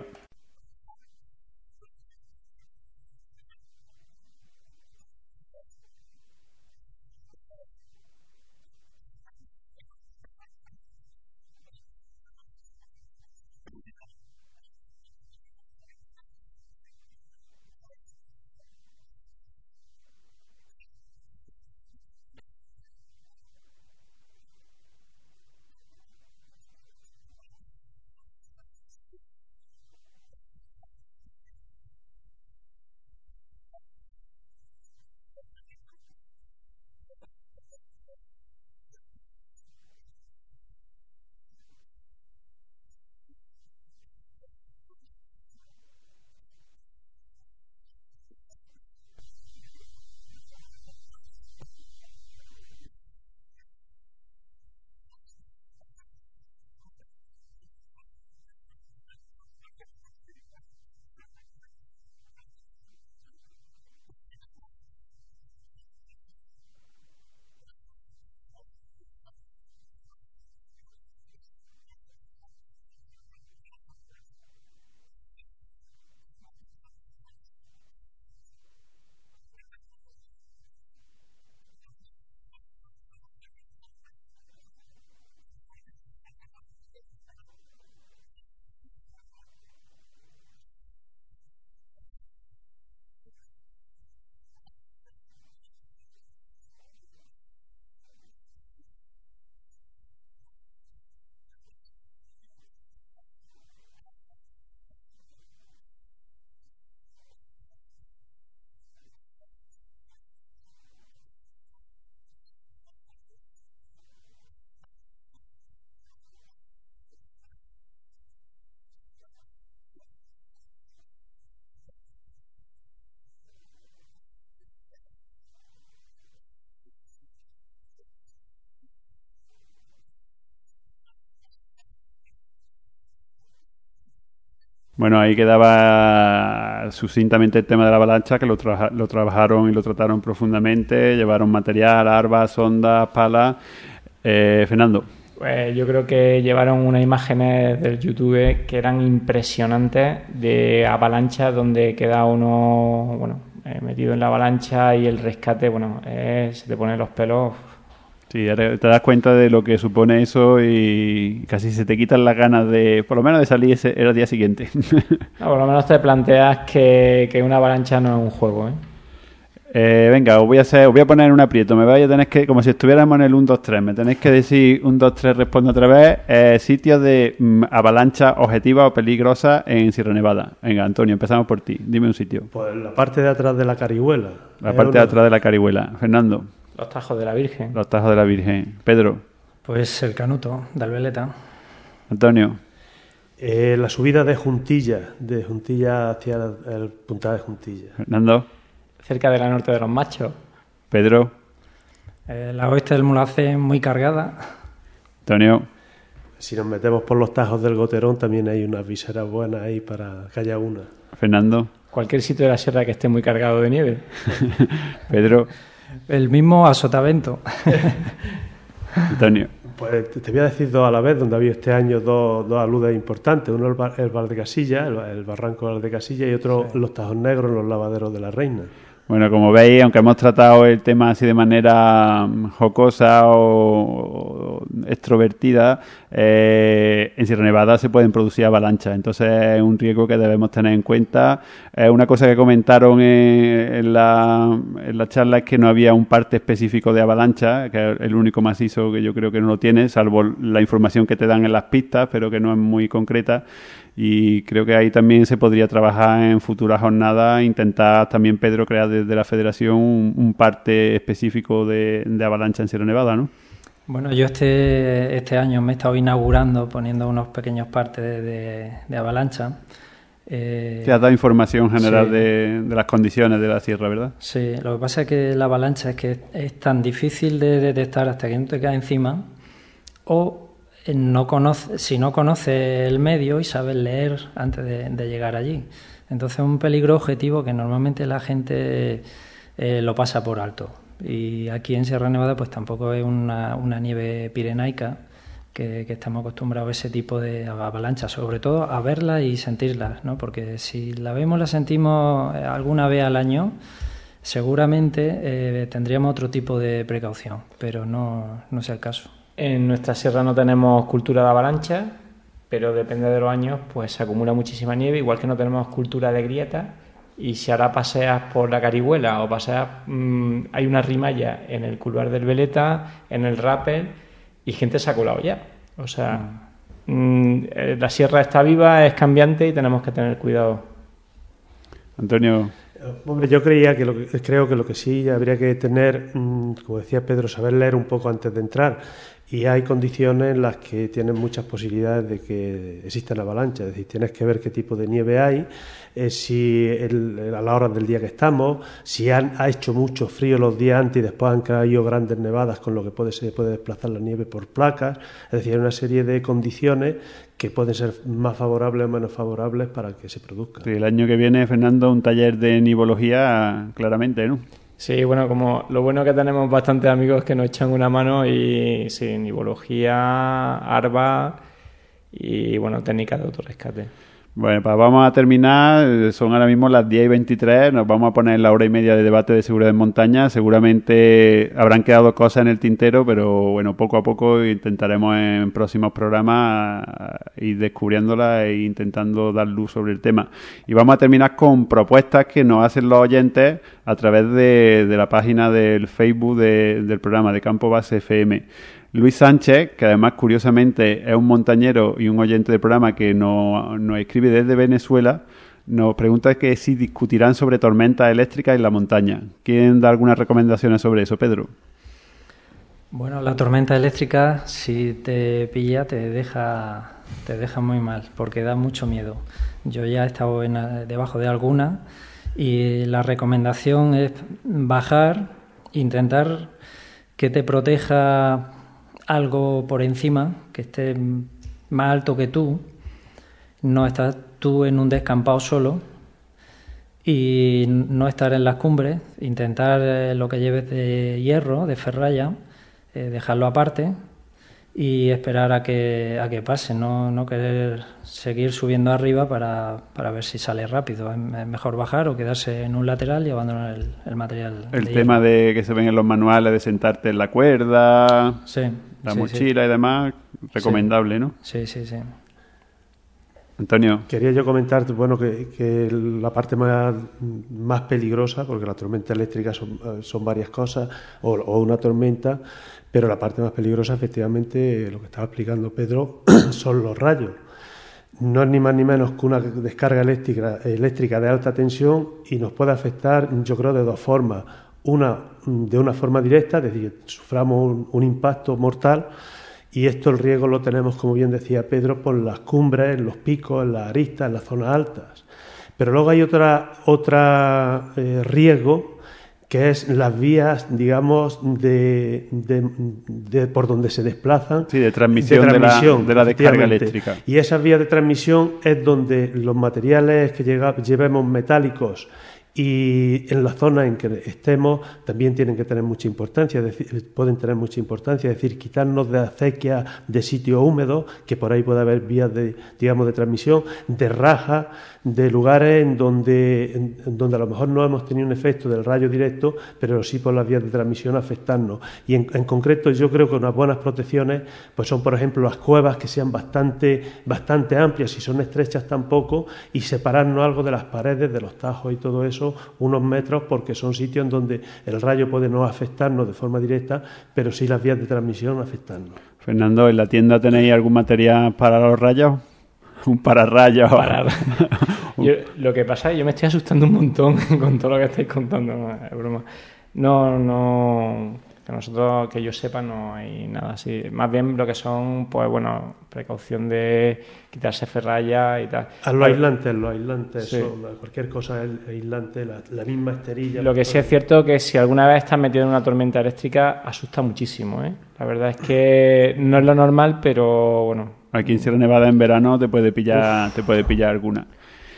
Bueno, ahí quedaba sucintamente el tema de la avalancha, que lo trabajaron y lo trataron profundamente, llevaron material, arbas, sondas, palas. Fernando. Pues yo creo que llevaron unas imágenes del YouTube que eran impresionantes, de avalancha donde queda uno, bueno, metido en la avalancha, y el rescate, bueno, se te ponen los pelos. Sí, te das cuenta de lo que supone eso y casi se te quitan las ganas de, por lo menos, de salir el día siguiente. No, por lo menos te planteas que una avalancha no es un juego, ¿eh? Venga, os voy a poner en un aprieto. Me vais a tener que, como si estuviéramos en el 1, 2, 3, me tenéis que decir 1, 2, 3, respondo otra vez. Sitios de avalancha objetiva o peligrosa en Sierra Nevada. Venga, Antonio, empezamos por ti. Dime un sitio. Pues la parte de atrás de la Carihuela. La parte de atrás de la Carihuela. Fernando. Los Tajos de la Virgen. Los Tajos de la Virgen. Pedro. Pues el Canuto, de Albeleta. Antonio. La subida de Juntilla hacia el Punta de Juntilla. Fernando. cerca de la Norte de los Machos. Pedro. La oeste del Mulhacén muy cargada. Antonio. Si nos metemos por los tajos del Goterón, también hay unas viseras buenas ahí para que haya una. Fernando. Cualquier sitio de la sierra que esté muy cargado de nieve. Pedro. El mismo a Sotavento. Antonio. Pues te voy a decir dos a la vez, donde ha habido este año dos aludes importantes. Uno el Valdecasilla, el barranco de Valdecasilla, y otro los Tajos Negros, los lavaderos de la Reina. Bueno, como veis, aunque hemos tratado el tema así de manera jocosa o extrovertida, en Sierra Nevada se pueden producir avalanchas. Entonces es un riesgo que debemos tener en cuenta. Una cosa que comentaron en la charla es que no había un parte específico de avalancha, que es el único macizo que yo creo que no lo tiene, salvo la información que te dan en las pistas, pero que no es muy concreta. Y creo que ahí también se podría trabajar en futuras jornadas, intentar también, Pedro, crear desde la Federación un parte específico de avalancha en Sierra Nevada, ¿no? Bueno, yo este año me he estado inaugurando, poniendo unos pequeños partes de avalancha. Te has dado información general sí. de las condiciones de la sierra, ¿verdad? Sí, lo que pasa es que la avalancha es que es tan difícil de detectar hasta que no te cae encima, o si no conoces el medio y sabes leer antes de llegar allí. Entonces es un peligro objetivo que normalmente la gente lo pasa por alto. Y aquí en Sierra Nevada pues tampoco es una nieve pirenaica que estamos acostumbrados a ese tipo de avalanchas, sobre todo a verlas y sentirlas, ¿no? Porque si la vemos, la sentimos alguna vez al año, seguramente tendríamos otro tipo de precaución, pero no es el caso. En nuestra sierra no tenemos cultura de avalancha, pero depende de los años, pues se acumula muchísima nieve, igual que no tenemos cultura de grietas. Y si ahora paseas por la Carihuela o paseas, hay una rimalla en el Couloir del Veleta, en el Rappel, y gente se ha colado ya. O sea, la sierra está viva, es cambiante y tenemos que tener cuidado. Antonio. Hombre, yo creo que lo que sí habría que tener, como decía Pedro, saber leer un poco antes de entrar. Y hay condiciones en las que tienen muchas posibilidades de que existan avalanchas. Es decir, tienes que ver qué tipo de nieve hay, a la hora del día que estamos, si ha hecho mucho frío los días antes y después han caído grandes nevadas, con lo que se puede desplazar la nieve por placas. Es decir, hay una serie de condiciones que pueden ser más favorables o menos favorables para que se produzcan. Sí, el año que viene, Fernando, un taller de nivología, claramente, ¿no? Sí, bueno, como lo bueno que tenemos bastantes amigos que nos echan una mano y sí, nivología, ARBA y bueno, técnicas de autorrescate. Bueno, pues vamos a terminar, son ahora mismo las 10:23, nos vamos a poner en la hora y media de debate de seguridad en montaña. Seguramente habrán quedado cosas en el tintero, pero bueno, poco a poco intentaremos en próximos programas ir descubriéndolas e intentando dar luz sobre el tema. Y vamos a terminar con propuestas que nos hacen los oyentes a través de la página del Facebook del programa de Campo Base FM. Luis Sánchez, que además curiosamente es un montañero y un oyente del programa que nos escribe desde Venezuela, nos pregunta que si discutirán sobre tormentas eléctricas en la montaña. ¿Quieren dar algunas recomendaciones sobre eso, Pedro? Bueno, la tormenta eléctrica, si te pilla, te deja muy mal, porque da mucho miedo. Yo ya he estado debajo de alguna y la recomendación es bajar, intentar que te proteja algo por encima, que esté más alto que tú, no estás tú en un descampado solo y no estar en las cumbres, intentar lo que lleves de hierro, de ferralla, dejarlo aparte y esperar a que pase, no querer seguir subiendo arriba para ver si sale rápido. Es mejor bajar o quedarse en un lateral y abandonar el material. El tema de que se ven en los manuales de sentarte en la cuerda, sí, la mochila y demás, recomendable, sí. ¿no? Sí. Antonio. Quería yo comentarte, bueno, que la parte más peligrosa, porque la tormenta eléctrica son varias cosas, o una tormenta, pero la parte más peligrosa, efectivamente, lo que estaba explicando Pedro, son los rayos. No es ni más ni menos que una descarga eléctrica de alta tensión y nos puede afectar, yo creo, de dos formas. De una forma directa, es decir, suframos un impacto mortal, y esto el riesgo lo tenemos, como bien decía Pedro, por las cumbres, en los picos, en las aristas, en las zonas altas. Pero luego hay otra riesgo, que es las vías, digamos, de por donde se desplazan. Sí, de transmisión de la descarga eléctrica. Y esas vías de transmisión es donde los materiales que llevemos metálicos y en la zona en que estemos también tienen que tener mucha importancia, pueden tener mucha importancia, es decir, quitarnos de acequias de sitios húmedos, que por ahí puede haber vías de transmisión, de rajas, de lugares en donde a lo mejor no hemos tenido un efecto del rayo directo, pero sí por las vías de transmisión afectarnos. Y en concreto yo creo que unas buenas protecciones pues son, por ejemplo, las cuevas que sean bastante amplias, si son estrechas tampoco, y separarnos algo de las paredes, de los tajos y todo eso, unos metros, porque son sitios en donde el rayo puede no afectarnos de forma directa, pero sí las vías de transmisión afectarnos. Fernando, ¿en la tienda tenéis algún material para los rayos? Un pararrayos. Lo que pasa es que yo me estoy asustando un montón con todo lo que estáis contando, no, es broma. No, que nosotros, que yo sepa, no hay nada así. Más bien lo que son, pues bueno, precaución de quitarse ferralla y tal. Los aislantes, sí. Cualquier cosa es aislante, la misma esterilla. Lo que sí es cierto que si alguna vez estás metido en una tormenta eléctrica, asusta muchísimo, ¿eh? La verdad es que no es lo normal, pero bueno. Aquí en Sierra Nevada en verano te puede pillar alguna.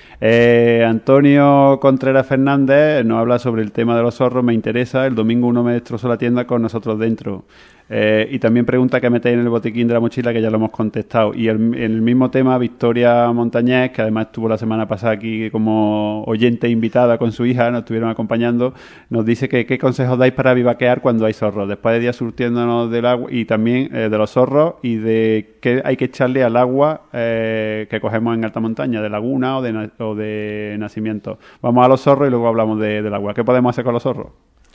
Antonio Contreras Fernández nos habla sobre el tema de los zorros, me interesa. El domingo uno me destrozó la tienda con nosotros dentro. Y también pregunta qué metéis en el botiquín de la mochila, que ya lo hemos contestado. Y en el mismo tema, Victoria Montañés, que además estuvo la semana pasada aquí como oyente invitada con su hija, nos estuvieron acompañando, nos dice que qué consejos dais para vivaquear cuando hay zorros, después de días surtiéndonos del agua y también de los zorros, y de qué hay que echarle al agua que cogemos en alta montaña, de laguna o de nacimiento. Vamos a los zorros y luego hablamos del agua. ¿Qué podemos hacer con los zorros?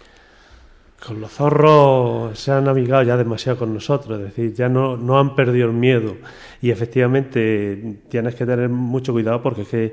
Con los zorros se han navegado ya demasiado con nosotros, es decir, ya no han perdido el miedo, y efectivamente tienes que tener mucho cuidado porque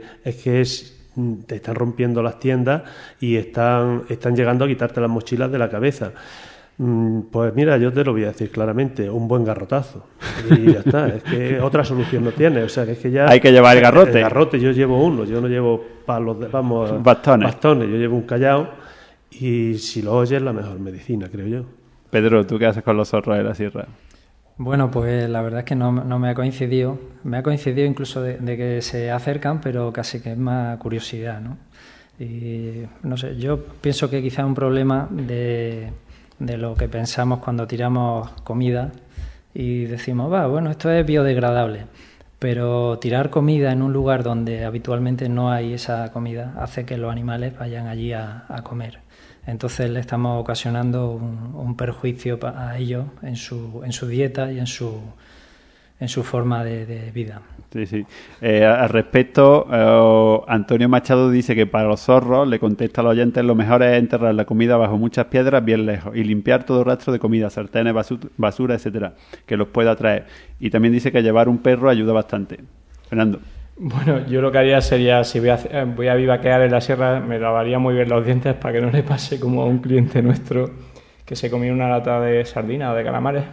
te están rompiendo las tiendas y están llegando a quitarte las mochilas de la cabeza. Pues mira, yo te lo voy a decir claramente, un buen garrotazo y ya está, es que otra solución no tiene, o sea que es que ya hay que llevar el garrote. El garrote, yo llevo uno, yo no llevo palos, bastones, yo llevo un callao. Y si lo oyes, la mejor medicina, creo yo. Pedro, ¿tú qué haces con los zorros de la sierra? Bueno, pues la verdad es que no me ha coincidido. Me ha coincidido incluso de que se acercan, pero casi que es más curiosidad, ¿no? Y no sé, yo pienso que quizá un problema de lo que pensamos cuando tiramos comida y decimos, bueno, esto es biodegradable. Pero tirar comida en un lugar donde habitualmente no hay esa comida hace que los animales vayan allí a comer. Entonces le estamos ocasionando un perjuicio a ellos en su dieta y en su forma de vida. Sí. Al respecto, Antonio Machado dice que para los zorros, le contesta a los oyentes, lo mejor es enterrar la comida bajo muchas piedras bien lejos y limpiar todo rastro de comida, sartenes, basura, etcétera, que los pueda traer. Y también dice que llevar un perro ayuda bastante. Fernando. Bueno, yo lo que haría sería, si voy a vivaquear en la sierra, me lavaría muy bien los dientes para que no le pase como a un cliente nuestro que se comía una lata de sardina o de calamares.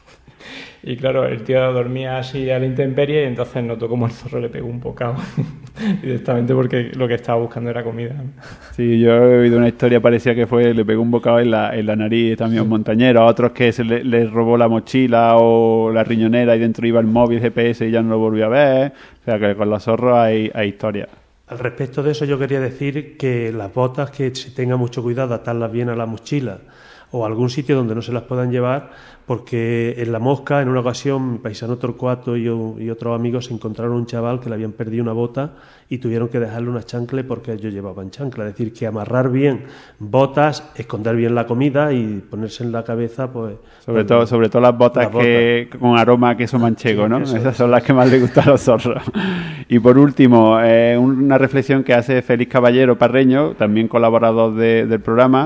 Y claro, el tío dormía así a la intemperie y entonces notó como el zorro le pegó un bocado directamente porque lo que estaba buscando era comida. Sí, yo he oído una historia parecía que le pegó un bocado en la nariz también un montañero, a otros que se le robó la mochila o la riñonera y dentro iba el móvil GPS y ya no lo volvió a ver. O sea que con los zorros hay historias. Al respecto de eso yo quería decir que las botas, que se tenga mucho cuidado, atarlas bien a la mochila o a algún sitio donde no se las puedan llevar, porque en La Mosca, en una ocasión, mi paisano Torcuato y otros amigos se encontraron un chaval que le habían perdido una bota y tuvieron que dejarle una chancla porque ellos llevaban chancla. Es decir, que amarrar bien botas, esconder bien la comida y ponerse en la cabeza, pues... Sobre todo las botas que con aroma a queso manchego, ¿no? Esas son las que más les gustan a los zorros. Y por último, una reflexión que hace Félix Caballero Parreño, también colaborador del programa,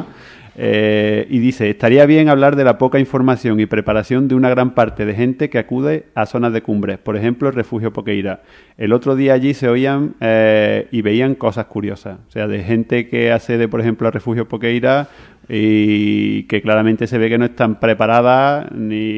y dice, estaría bien hablar de la poca información y preparación de una gran parte de gente que acude a zonas de cumbres, por ejemplo el refugio Poqueira. El otro día allí se oían y veían cosas curiosas, o sea, de gente que accede, por ejemplo, al refugio Poqueira y que claramente se ve que no están preparadas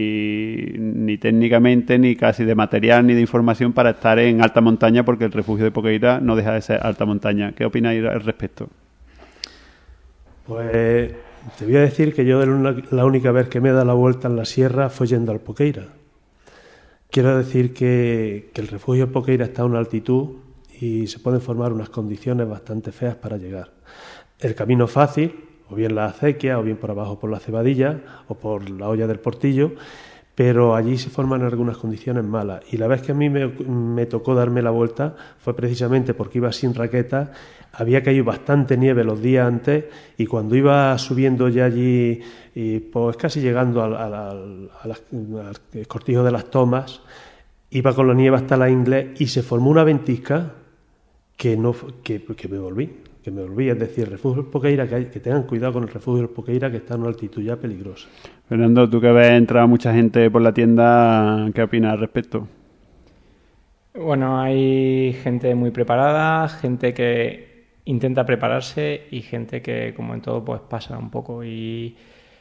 ni técnicamente, ni casi de material, ni de información para estar en alta montaña, porque el refugio de Poqueira no deja de ser alta montaña. ¿Qué opináis al respecto? Pues te voy a decir que yo la única vez que me he dado la vuelta en la sierra fue yendo al Poqueira. Quiero decir que el refugio del Poqueira está a una altitud y se pueden formar unas condiciones bastante feas para llegar. El camino fácil, o bien la acequia, o bien por abajo por la Cebadilla, o por la Olla del Portillo, pero allí se forman algunas condiciones malas. Y la vez que a mí me tocó darme la vuelta fue precisamente porque iba sin raqueta, había caído bastante nieve los días antes, y cuando iba subiendo ya allí, y pues casi llegando al cortijo de las Tomas, iba con la nieve hasta la Inglés y se formó una ventisca que me volví. Es decir, el refugio del Poqueira, que tengan cuidado con el refugio del Poqueira, que está en una altitud ya peligrosa. Fernando, tú que ves entrado mucha gente por la tienda, ¿qué opinas al respecto? Bueno, hay gente muy preparada, gente que intenta prepararse y gente que, como en todo, pues pasa un poco. Y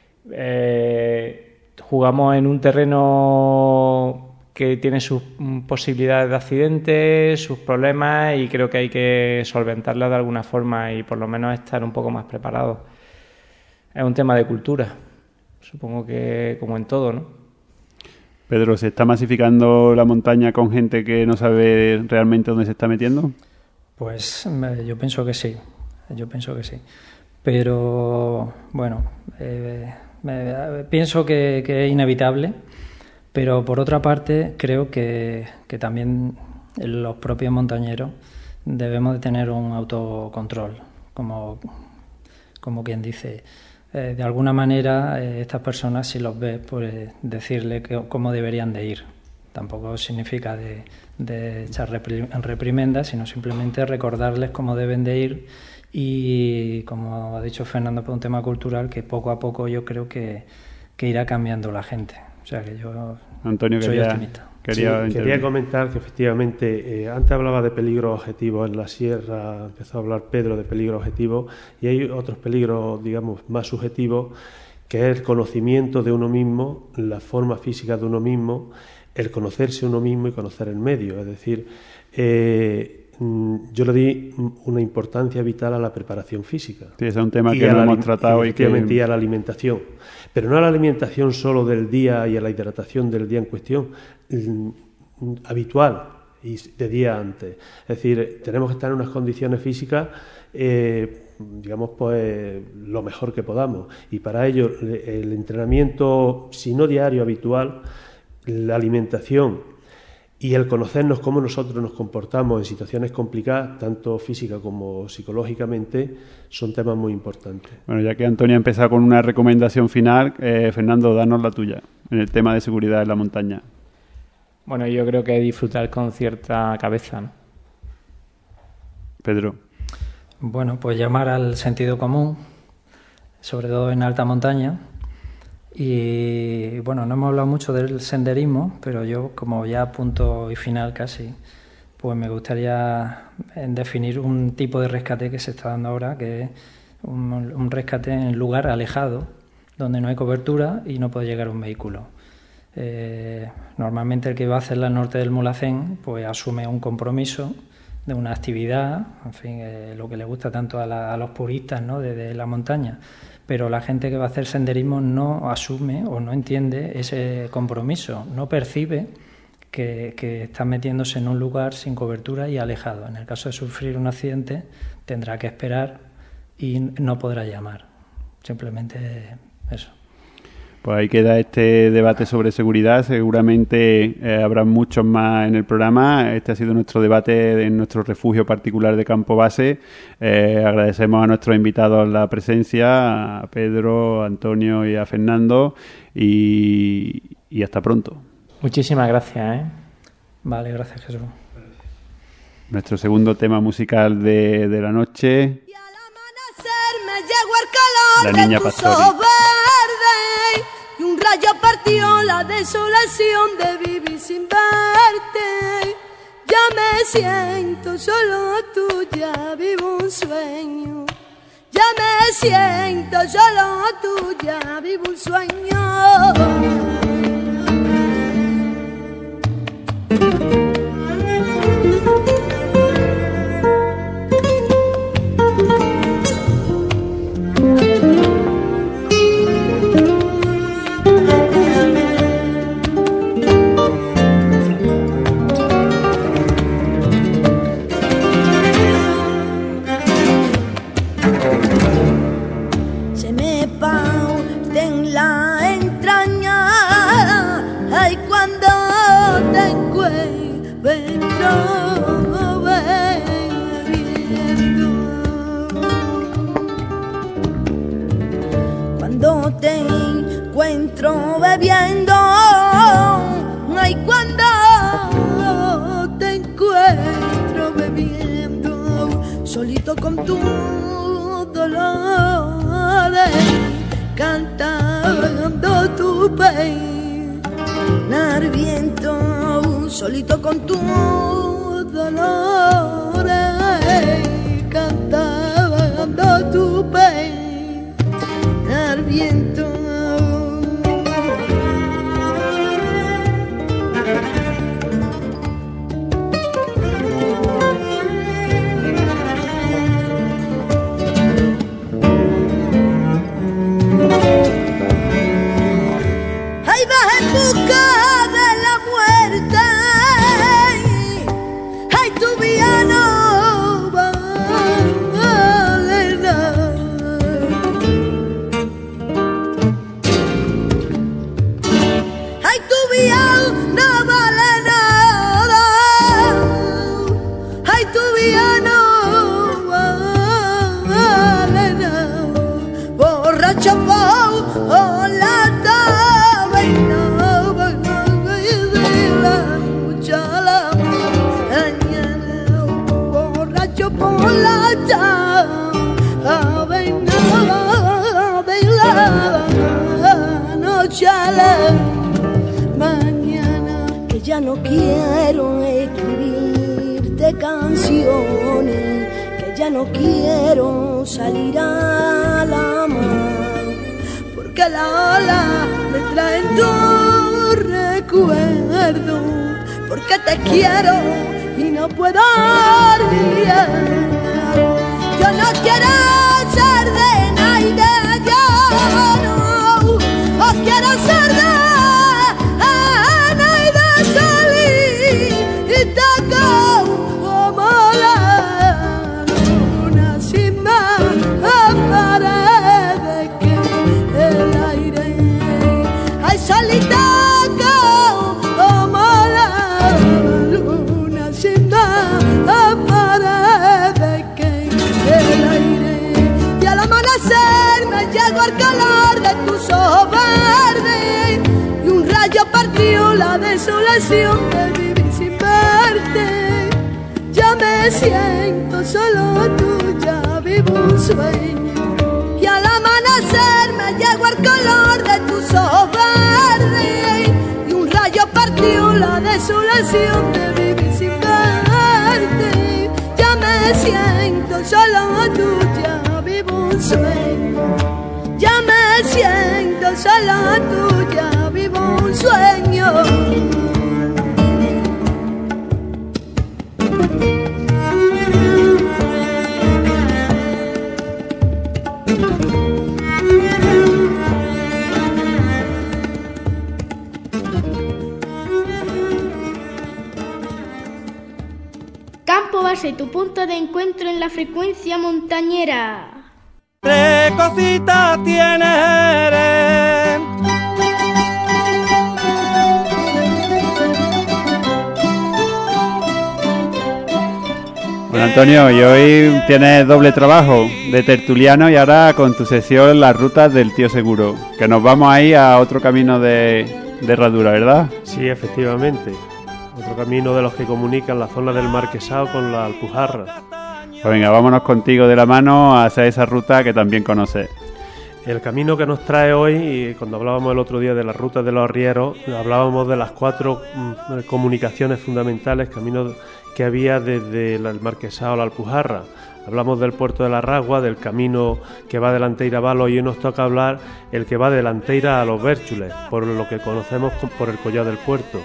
jugamos en un terreno que tiene sus posibilidades de accidentes, sus problemas, y creo que hay que solventarlas de alguna forma y por lo menos estar un poco más preparados. Es un tema de cultura, supongo que como en todo, ¿no? Pedro, ¿se está masificando la montaña con gente que no sabe realmente dónde se está metiendo? Pues yo pienso que sí, pero bueno, pienso que es inevitable. Pero por otra parte creo que también los propios montañeros debemos de tener un autocontrol, como quien dice. De alguna manera estas personas, si los ves, pues decirle cómo deberían de ir. Tampoco significa de echar reprimendas, sino simplemente recordarles cómo deben de ir, y como ha dicho Fernando, por un tema cultural que poco a poco yo creo que irá cambiando la gente. O sea que yo Antonio soy optimista. Quería comentar que efectivamente antes hablaba de peligros objetivos en la sierra, empezó a hablar Pedro de peligros objetivos, y hay otros peligros, digamos, más subjetivos, que es el conocimiento de uno mismo, la forma física de uno mismo, el conocerse uno mismo y conocer el medio. Es decir, yo le di una importancia vital a la preparación física. Sí, ese es un tema que no hemos tratado y a la alimentación. Pero no a la alimentación solo del día y a la hidratación del día en cuestión, habitual y de día antes. Es decir, tenemos que estar en unas condiciones físicas, digamos, pues lo mejor que podamos. Y para ello, el entrenamiento, si no diario, habitual, la alimentación y el conocernos cómo nosotros nos comportamos en situaciones complicadas, tanto física como psicológicamente, son temas muy importantes. Bueno, ya que Antonio ha empezado con una recomendación final, Fernando, danos la tuya en el tema de seguridad en la montaña. Bueno, yo creo que disfrutar con cierta cabeza, ¿no? Pedro. Bueno, pues llamar al sentido común, sobre todo en alta montaña. Y bueno, no hemos hablado mucho del senderismo, pero yo, como ya punto y final casi, pues me gustaría definir un tipo de rescate que se está dando ahora, que es un rescate en lugar alejado, donde no hay cobertura y no puede llegar un vehículo. Normalmente el que va a hacer la norte del Mulhacén pues asume un compromiso de una actividad, en fin, lo que le gusta tanto a los puristas, ¿no?, de la montaña. Pero la gente que va a hacer senderismo no asume o no entiende ese compromiso, no percibe que está metiéndose en un lugar sin cobertura y alejado. En el caso de sufrir un accidente tendrá que esperar y no podrá llamar. Simplemente eso. Pues ahí queda este debate sobre seguridad. Seguramente habrá muchos más en el programa. Este ha sido nuestro debate en nuestro refugio particular de Campo Base. Agradecemos a nuestros invitados la presencia, a Pedro, a Antonio y a Fernando, y hasta pronto. Muchísimas gracias. Vale, gracias, Jesús. Nuestro segundo tema musical de la noche. Y al amanecer me llegó el calor La Niña de tu Pastori. sol verde, y un rayo partió la desolación de vivir sin verte. Ya me siento solo tuya, vivo un sueño. Ya me siento solo tuya, vivo un sueño. bebiendo. Ay, cuando te encuentro bebiendo, solito con tus dolores, cantando tu pena, viento, solito con tus dolores, cantando tu pena, viento. Ahí vas en busca de la muerte, ay, tu vida no vale nada. Ay, tu vida no vale nada, ay, tu vida no vale nada. Borracho por la taberna, de la noche a la mañana, borracho por la taberna, de la noche a la mañana. Que ya no quiero escribirte canciones, que ya no quiero salir a la mar, porque la ola me trae tu recuerdo, porque te quiero y no puedo olvidar. Yo no quiero ser de nadie, yo no, o quiero ser de nadie, solita como la luna sin más paredes que el aire. Ay, solita como la luna sin más paredes que el aire. Y al amanecer me llego al calor de tus ojos verdes, y un rayo partió la desolación de vivir sin verte. Ya me siento solo tuya, vivo un sueño. Y al amanecer me llego al color de tus ojos verdes, y un rayo partió la desolación de vivir sin verte. Ya me siento solo tuya, vivo un sueño. Ya me siento solo tuya, vivo un sueño. Campo Base, tu punto de encuentro en la frecuencia montañera. ¿Qué cositas tienes? Bueno, Antonio, y hoy tienes doble trabajo de tertuliano y ahora con tu sección Las Rutas del Tío Seguro, que nos vamos ahí a otro camino de herradura, ¿verdad? Sí, efectivamente. Otro camino de los que comunican la zona del Marquesado con la Alpujarra. Pues venga, vámonos contigo de la mano a hacer esa ruta que también conoces. El camino que nos trae hoy, y cuando hablábamos el otro día de las rutas de los arrieros, hablábamos de las 4 comunicaciones fundamentales, caminos que había desde el Marquesado a la Alpujarra. Hablamos del puerto de la Ragua, del camino que va de Lanteira a Valo, y hoy nos toca hablar el que va de Lanteira a Los Bérchules, por lo que conocemos por el Collado del Puerto.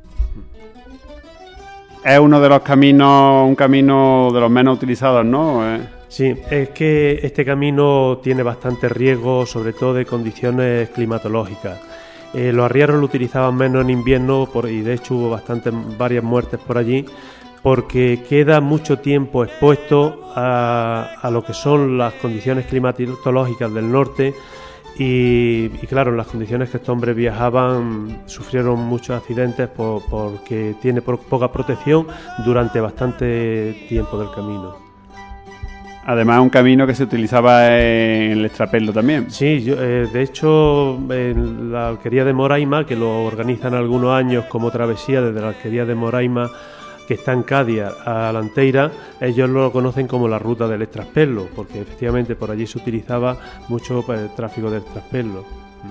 Es uno de los caminos, un camino de los menos utilizados, ¿no? Sí, es que este camino tiene bastante riesgo, sobre todo de condiciones climatológicas. Los arrieros lo utilizaban menos en invierno y de hecho hubo varias muertes por allí, porque queda mucho tiempo expuesto a lo que son las condiciones climatológicas del norte. Y claro, en las condiciones que estos hombres viajaban sufrieron muchos accidentes porque tiene poca protección durante bastante tiempo del camino. Además, un camino que se utilizaba en el extrapelo también. Sí, de hecho, en la Alquería de Moraima, que lo organizan algunos años como travesía desde la Alquería de Moraima, que está en Cádiz a Lanteira, ellos lo conocen como la ruta del extraspelo, porque efectivamente por allí se utilizaba mucho el tráfico del extraspelo.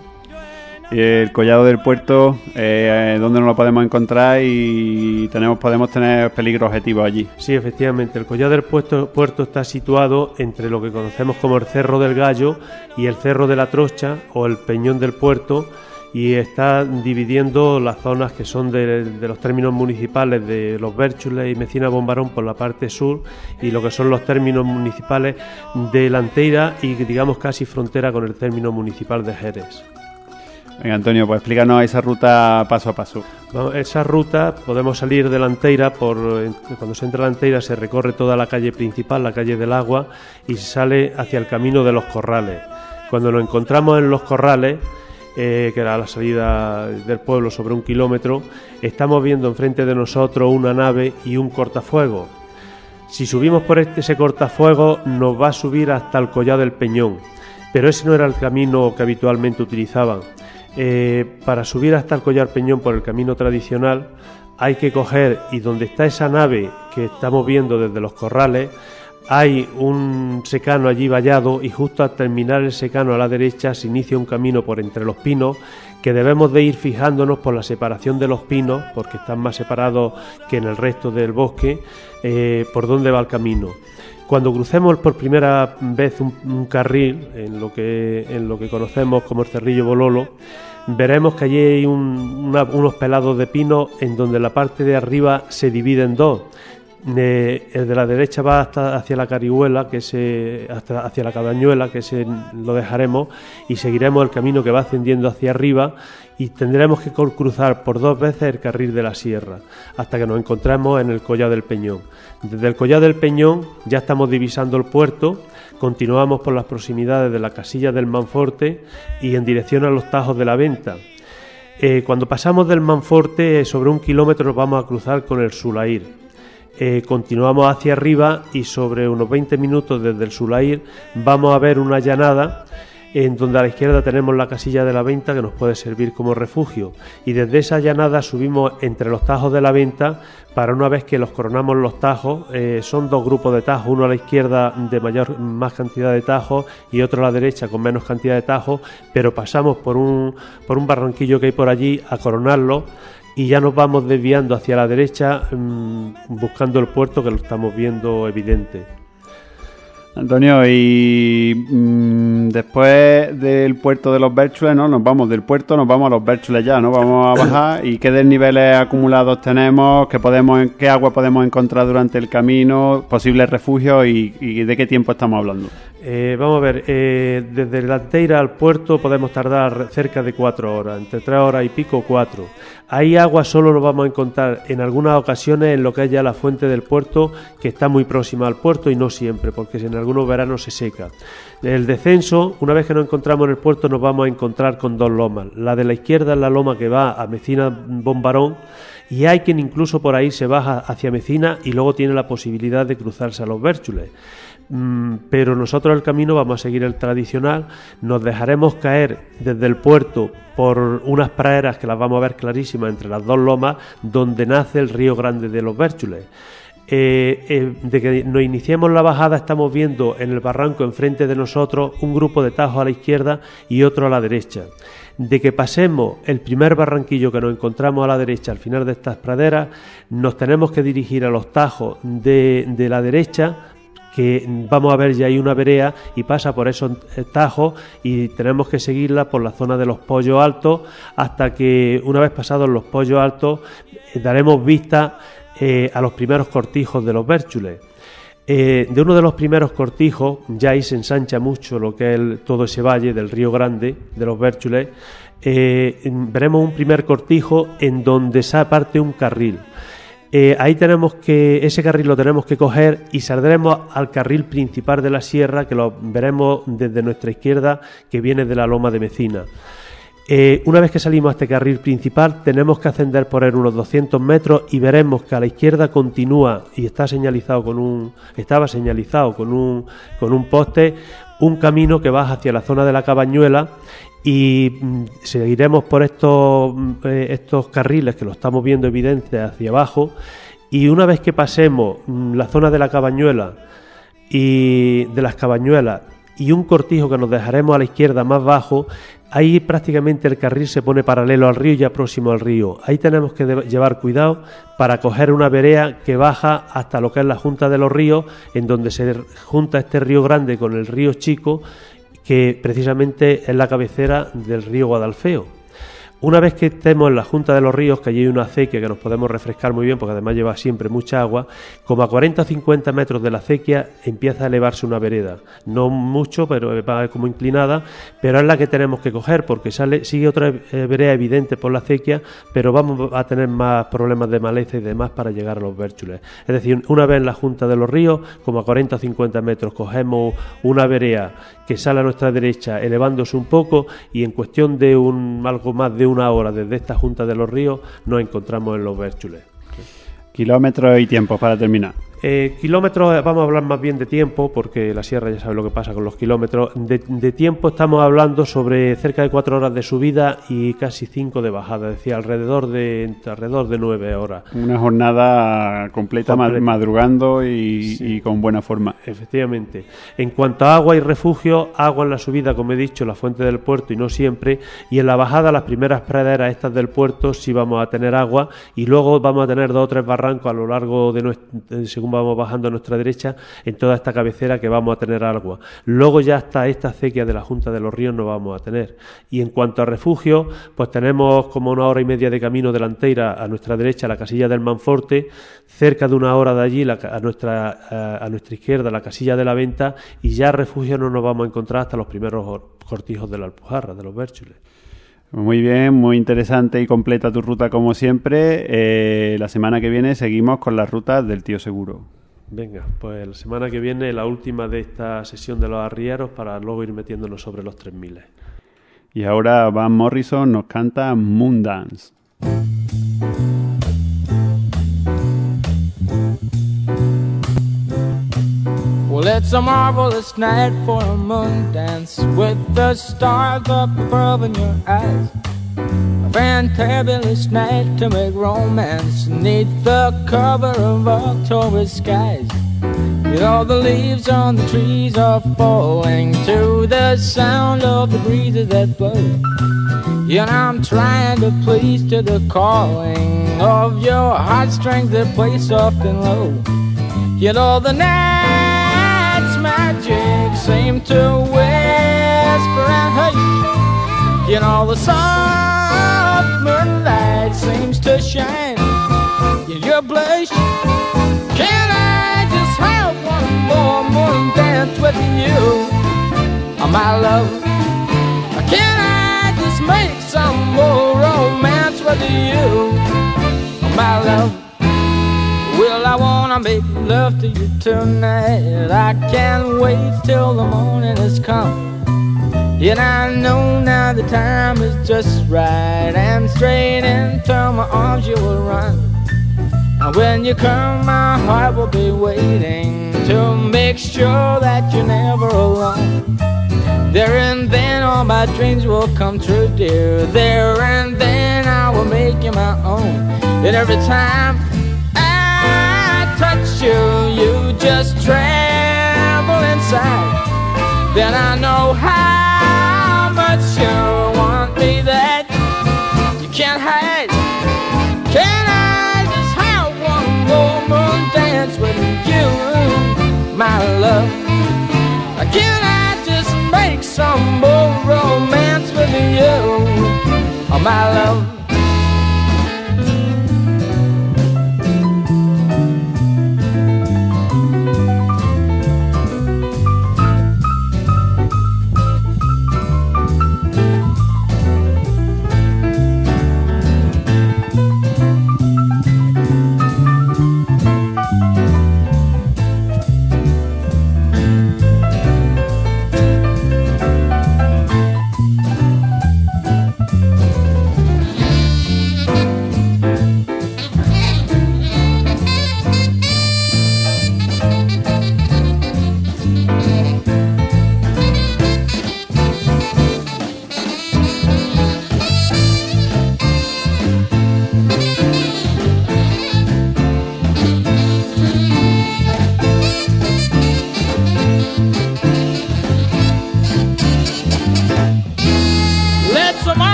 El Collado del Puerto, ¿dónde nos lo podemos encontrar y podemos tener peligro objetivo allí? Sí, efectivamente, el Collado del Puerto está situado entre lo que conocemos como el Cerro del Gallo y el Cerro de la Trocha o el Peñón del Puerto, y está dividiendo las zonas que son de los términos municipales de Los Bérchules y Mecina Bombarón por la parte sur, y lo que son los términos municipales de Lanteira y, digamos, casi frontera con el término municipal de Jerez. Venga, Antonio, pues explícanos esa ruta paso a paso. Esa ruta podemos salir de Lanteira, cuando se entra a Lanteira se recorre toda la calle principal, la calle del Agua, y se sale hacia el camino de los Corrales. Cuando nos encontramos en los Corrales, que era la salida del pueblo sobre 1 kilómetro, estamos viendo enfrente de nosotros una nave y un cortafuegos. Si subimos por ese cortafuegos nos va a subir hasta el Collado del Peñón, pero ese no era el camino que habitualmente utilizaban. Para subir hasta el Collado del Peñón por el camino tradicional hay que coger, y donde está esa nave que estamos viendo desde los Corrales, hay un secano allí vallado, y justo al terminar el secano a la derecha se inicia un camino por entre los pinos, que debemos de ir fijándonos por la separación de los pinos, porque están más separados que en el resto del bosque, por dónde va el camino. Cuando crucemos por primera vez un carril en lo que conocemos como el Cerrillo Bololo, veremos que allí hay unos pelados de pino en donde la parte de arriba se divide en dos. El de la derecha va hacia la Carihuela, hacia la Cabañuela, que lo dejaremos, y seguiremos el camino que va ascendiendo hacia arriba, y tendremos que cruzar por 2 veces el carril de la sierra hasta que nos encontremos en el Collado del Peñón. Desde el Collado del Peñón ya estamos divisando el puerto, continuamos por las proximidades de la casilla del Manforte y en dirección a los Tajos de la Venta. Cuando pasamos del Manforte, sobre 1 kilómetro nos vamos a cruzar con el Sulair. Continuamos hacia arriba y sobre unos 20 minutos desde el Sulair vamos a ver una llanada en donde a la izquierda tenemos la casilla de la Venta, que nos puede servir como refugio, y desde esa llanada subimos entre los Tajos de la Venta para, una vez que los coronamos los tajos, son 2 grupos de tajos, uno a la izquierda de más cantidad de tajos y otro a la derecha con menos cantidad de tajos, pero pasamos por un barranquillo que hay por allí a coronarlo, y ya nos vamos desviando hacia la derecha buscando el puerto, que lo estamos viendo evidente. Antonio, y después del puerto de Los Bérchules, ¿no? Nos vamos del puerto, nos vamos a Los Bérchules ya, ¿no? Vamos a bajar. ¿Y qué desniveles acumulados tenemos? ¿Qué agua podemos encontrar durante el camino? ¿Posibles refugios? ¿Y de qué tiempo estamos hablando? Vamos a ver, desde Lanteira al puerto podemos tardar cerca de 4 horas, entre 3 horas y pico, 4. Ahí agua solo nos vamos a encontrar en algunas ocasiones en lo que es ya la fuente del puerto, que está muy próxima al puerto, y no siempre, porque en algunos veranos se seca. El descenso, una vez que nos encontramos en el puerto, nos vamos a encontrar con 2 lomas. La de la izquierda es la loma que va a Mecina Bombarón, y hay quien incluso por ahí se baja hacia Mecina y luego tiene la posibilidad de cruzarse a Los Bérchules. Pero nosotros el camino vamos a seguir el tradicional, nos dejaremos caer desde el puerto por unas praderas que las vamos a ver clarísimas entre las 2 lomas, donde nace el río Grande de Los Bérchules. De que nos iniciemos la bajada estamos viendo en el barranco enfrente de nosotros un grupo de tajos a la izquierda y otro a la derecha. De que pasemos el primer barranquillo que nos encontramos a la derecha al final de estas praderas, nos tenemos que dirigir a los tajos de la derecha, que vamos a ver ya hay una vereda y pasa por esos tajos, y tenemos que seguirla por la zona de los Pollos Altos hasta que, una vez pasados los Pollos Altos, daremos vista a los primeros cortijos de Los Bérchules. De uno de los primeros cortijos, ya ahí se ensancha mucho lo que es todo ese valle del Río Grande de Los Bérchules, veremos un primer cortijo en donde se parte un carril. Ahí ese carril lo tenemos que coger y saldremos al carril principal de la sierra, que lo veremos desde nuestra izquierda, que viene de la loma de Mecina. Una vez que salimos a este carril principal, tenemos que ascender por él unos 200 metros y veremos que a la izquierda continúa y estaba señalizado con un poste, un camino que va hacia la zona de la Cabañuela, y seguiremos por estos carriles que lo estamos viendo evidente hacia abajo, y una vez que pasemos la zona de la Cabañuela y de las Cabañuelas y un cortijo que nos dejaremos a la izquierda más bajo, ahí prácticamente el carril se pone paralelo al río y ya próximo al río. Ahí tenemos que llevar cuidado para coger una vereda que baja hasta lo que es la Junta de los Ríos, en donde se junta este río grande con el río Chico, que precisamente es la cabecera del río Guadalfeo. Una vez que estemos en la Junta de los Ríos, que allí hay una acequia que nos podemos refrescar muy bien porque además lleva siempre mucha agua, como a 40 o 50 metros de la acequia empieza a elevarse una vereda. No mucho, pero va como inclinada, pero es la que tenemos que coger porque sigue otra vereda evidente por la acequia, pero vamos a tener más problemas de maleza y demás para llegar a los Bérchules. Es decir, una vez en la Junta de los Ríos, como a 40 o 50 metros, cogemos una vereda que sale a nuestra derecha elevándose un poco y en cuestión de algo más de una hora desde esta Junta de los Ríos nos encontramos en los Bérchules. Kilómetros y tiempos para terminar. Kilómetros, vamos a hablar más bien de tiempo, porque la sierra ya sabe lo que pasa con los kilómetros. De tiempo estamos hablando sobre cerca de 4 horas de subida y casi 5 de bajada, es decir, alrededor de 9 horas. Una jornada completa. Madrugando y con buena forma. Efectivamente. En cuanto a agua y refugio, agua en la subida, como he dicho, la fuente del puerto y no siempre, y en la bajada las primeras praderas estas del puerto sí vamos a tener agua, y luego vamos a tener 2 o 3 barrancos a lo largo según vamos bajando a nuestra derecha, en toda esta cabecera que vamos a tener agua. Luego ya hasta esta acequia de la Junta de los Ríos no vamos a tener. Y en cuanto a refugio, pues tenemos como 1 hora y media de camino delantera a nuestra derecha la casilla del Manforte, cerca de 1 hora de allí a nuestra izquierda la casilla de la Venta, y ya refugio no nos vamos a encontrar hasta los primeros cortijos de la Alpujarra, de los Bérchules. Muy bien, muy interesante y completa tu ruta como siempre. La semana que viene seguimos con las rutas del Tío Seguro. Venga, pues la semana que viene la última de esta sesión de los arrieros para luego ir metiéndonos sobre los 3000. Y ahora Van Morrison nos canta Moondance. Well, it's a marvelous night for a moon dance with the stars up above in your eyes. A fantabulous night to make romance neath the cover of October skies. You know the leaves on the trees are falling to the sound of the breezes that blow. You know I'm trying to please to the calling of your heartstrings that play soft and low. You know the night's magic seem to whisper and hush. You know the soft moonlight seems to shine in your blush. Can I just have one more moon dance with you, oh, my love? Can I just make some more romance with you, oh, my love? Well, I wanna make love to you tonight. I can't wait till the morning has come. Yet I know now the time is just right, and straight into my arms you will run. And when you come, my heart will be waiting to make sure that you're never alone. There and then all my dreams will come true, dear. There and then I will make you my own. And every time I touch you, you just tremble inside. Then I know how much you want me that you can't hide. Can I just have one more moon dance with you, my love? Can I just make some more romance with you, oh, my love?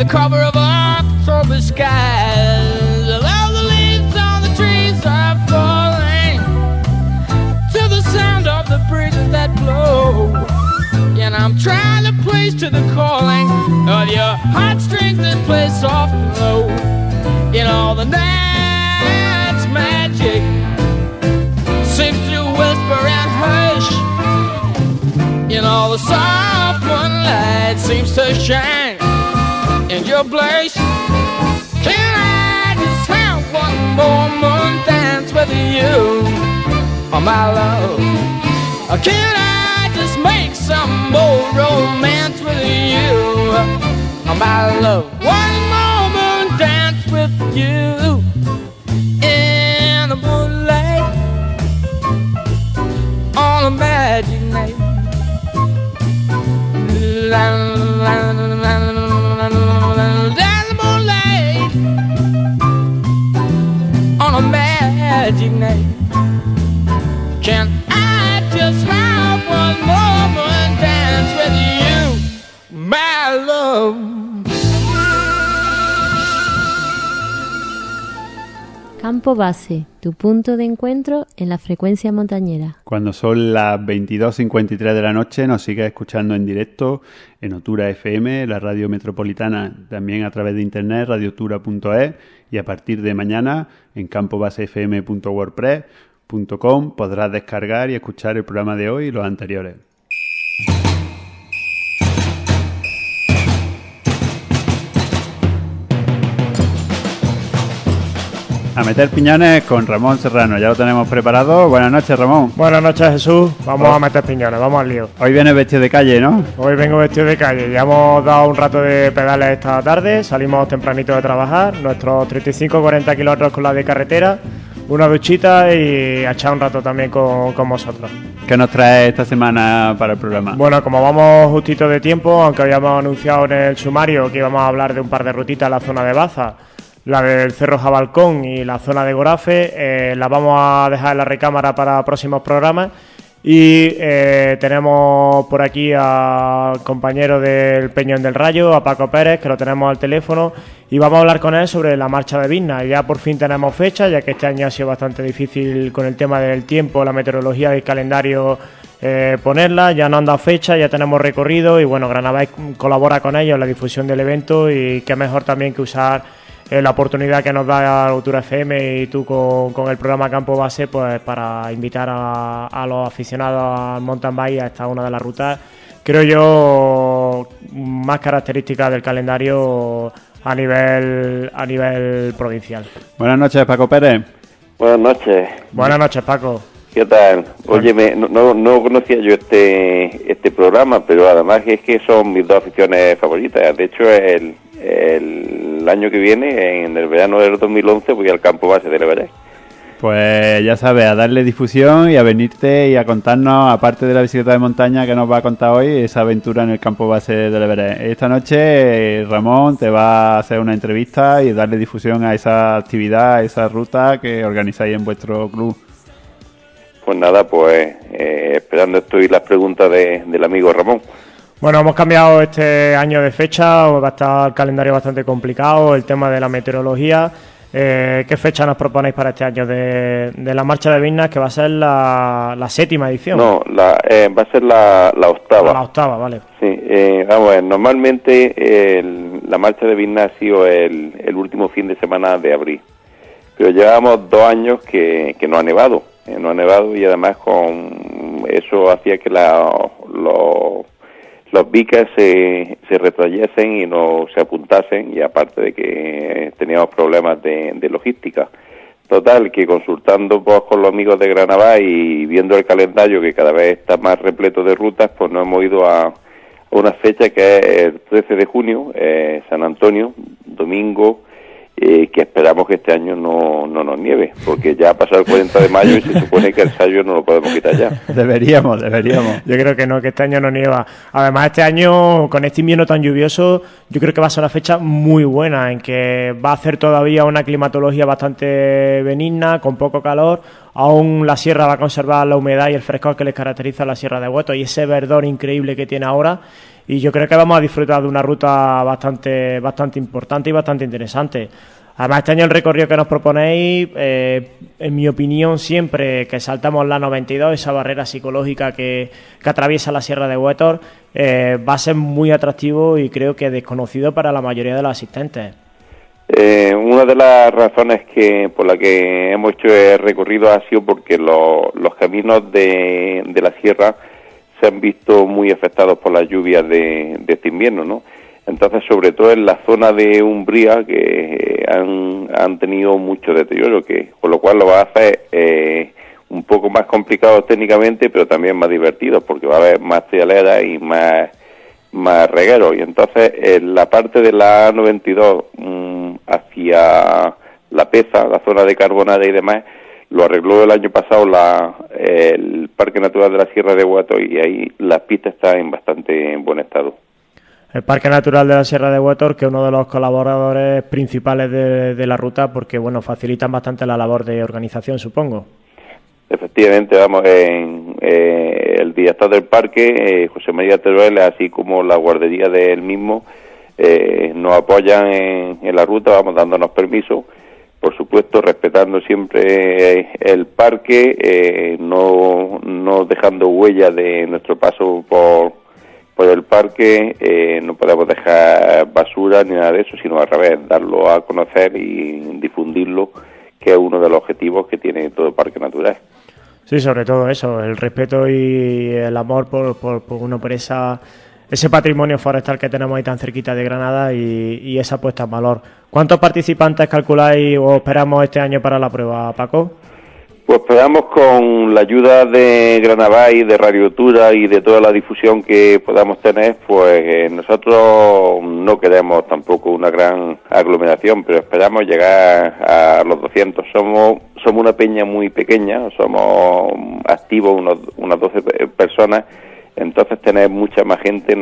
cover of October skies. All the leaves on the trees are falling to the sound of the breezes that blow. And I'm trying to place to the calling of your heartstrings that play soft and low. In all the night's magic seems to whisper and hush. In all the soft moonlight seems to shine in your place. Can I just have one more moon dance with you, oh my love? Or can I just make some more romance with you, oh my love? One more moon dance with you in the moonlight on a magic night. Moonlight on a magic night. Can I just have one moment dance with you, my love? Campo Base, tu punto de encuentro en la frecuencia montañera. Cuando son las 22:53 de la noche nos sigues escuchando en directo en Otura FM, la radio metropolitana, también a través de internet, radiotura.es, y a partir de mañana en campobasefm.wordpress.com podrás descargar y escuchar el programa de hoy y los anteriores. A meter piñones con Ramón Serrano, ya lo tenemos preparado. Buenas noches, Ramón. Buenas noches, Jesús. Vamos a meter piñones, vamos al lío. Hoy vienes vestido de calle, ¿no? Hoy vengo vestido de calle. Ya hemos dado un rato de pedales esta tarde, salimos tempranito de trabajar, nuestros 35-40 kilómetros con la de carretera, una duchita y a echar un rato también con vosotros. ¿Qué nos trae esta semana para el programa? Bueno, como vamos justito de tiempo, aunque habíamos anunciado en el sumario que íbamos a hablar de un par de rutitas en la zona de Baza, la del Cerro Jabalcón y la zona de Gorafe, la vamos a dejar en la recámara para próximos programas. Y tenemos por aquí al compañero del Peñón del Rayo, a Paco Pérez, que lo tenemos al teléfono, y vamos a hablar con él sobre la marcha de Bizna. Ya por fin tenemos fecha, ya que este año ha sido bastante difícil con el tema del tiempo, la meteorología y el calendario ponerla. Ya no han dado fecha, ya tenemos recorrido y bueno, Granabais colabora con ellos en la difusión del evento, y qué mejor también que usar la oportunidad que nos da Otura FM y tú con el programa Campo Base, pues para invitar a los aficionados al mountain bike a esta una de las rutas, creo yo, más características del calendario a nivel provincial. Buenas noches, Paco Pérez. Buenas noches. Buenas noches, Paco. ¿Qué tal? Oye, no conocía yo este programa, pero además es que son mis dos aficiones favoritas. De hecho, el año que viene, en el verano del 2011, voy al Campo Base de Leverés. Pues ya sabes, a darle difusión y a venirte y a contarnos, aparte de la bicicleta de montaña que nos va a contar hoy, esa aventura en el Campo Base de Leverés. Esta noche Ramón te va a hacer una entrevista y darle difusión a esa actividad, a esa ruta que organizáis en vuestro club. Pues nada, pues esperando estoy las preguntas del amigo Ramón. Bueno, hemos cambiado este año de fecha, va a estar el calendario bastante complicado, el tema de la meteorología. ¿Qué fecha nos proponéis para este año de la marcha de Bizna, que va a ser la 7ª edición? No, va a ser la 8ª. La 8ª, vale. Sí, vamos a ver, normalmente la marcha de Bizna ha sido el último fin de semana de abril, pero llevamos 2 años que no ha nevado. No ha nevado y además con eso hacía que los bikers se retrayesen y no se apuntasen, y aparte de que teníamos problemas de logística. Total, que consultando pues, con los amigos de Granabais y viendo el calendario que cada vez está más repleto de rutas, pues nos hemos ido a una fecha que es el 13 de junio, San Antonio, domingo, que esperamos que este año no nos nieve, porque ya ha pasado el 40 de mayo y se supone que el Sayo no lo podemos quitar ya. Deberíamos. Yo creo que no, que este año no nieva. Además, este año, con este invierno tan lluvioso, yo creo que va a ser una fecha muy buena, en que va a hacer todavía una climatología bastante benigna, con poco calor. Aún la sierra va a conservar la humedad y el frescor que les caracteriza a la Sierra de Hueto y ese verdor increíble que tiene ahora. y yo creo que vamos a disfrutar de una ruta bastante importante y bastante interesante. Además, este año el recorrido que nos proponéis, en mi opinión, siempre que saltamos la 92, esa barrera psicológica que atraviesa la Sierra de Huétor, va a ser muy atractivo y creo que desconocido para la mayoría de los asistentes. Una de las razones por la que hemos hecho el recorrido ha sido porque los caminos de la sierra se han visto muy afectados por las lluvias de este invierno, ¿no? Entonces, sobre todo en la zona de Umbría, que han tenido mucho deterioro, con lo cual lo va a hacer un poco más complicado técnicamente, pero también más divertido, porque va a haber más trialeras y más regueros. Y entonces, en la parte de la A92 hacia La Peza, la zona de Carbonada y demás, lo arregló el año pasado el Parque Natural de la Sierra de Huétor, y ahí las pistas están en bastante buen estado. El Parque Natural de la Sierra de Huétor, que es uno de los colaboradores principales de la ruta, porque bueno, facilitan bastante la labor de organización, supongo. Efectivamente, vamos, el director del parque, José María Teruel, así como la guardería de él mismo, nos apoyan en la ruta, vamos dándonos permiso, por supuesto respetando siempre el parque, no dejando huella de nuestro paso por el parque, no podemos dejar basura ni nada de eso, sino al revés, darlo a conocer y difundirlo, que es uno de los objetivos que tiene todo parque natural. Sí, sobre todo eso, el respeto y el amor por ese patrimonio forestal que tenemos ahí tan cerquita de Granada y esa puesta en valor. ¿Cuántos participantes calculáis o esperamos este año para la prueba, Paco? Pues esperamos, con la ayuda de Granavá y de Radio Tura y de toda la difusión que podamos tener, pues nosotros no queremos tampoco una gran aglomeración, pero esperamos llegar a los 200. Somos una peña muy pequeña, somos activos unas 12 personas, entonces tener mucha más gente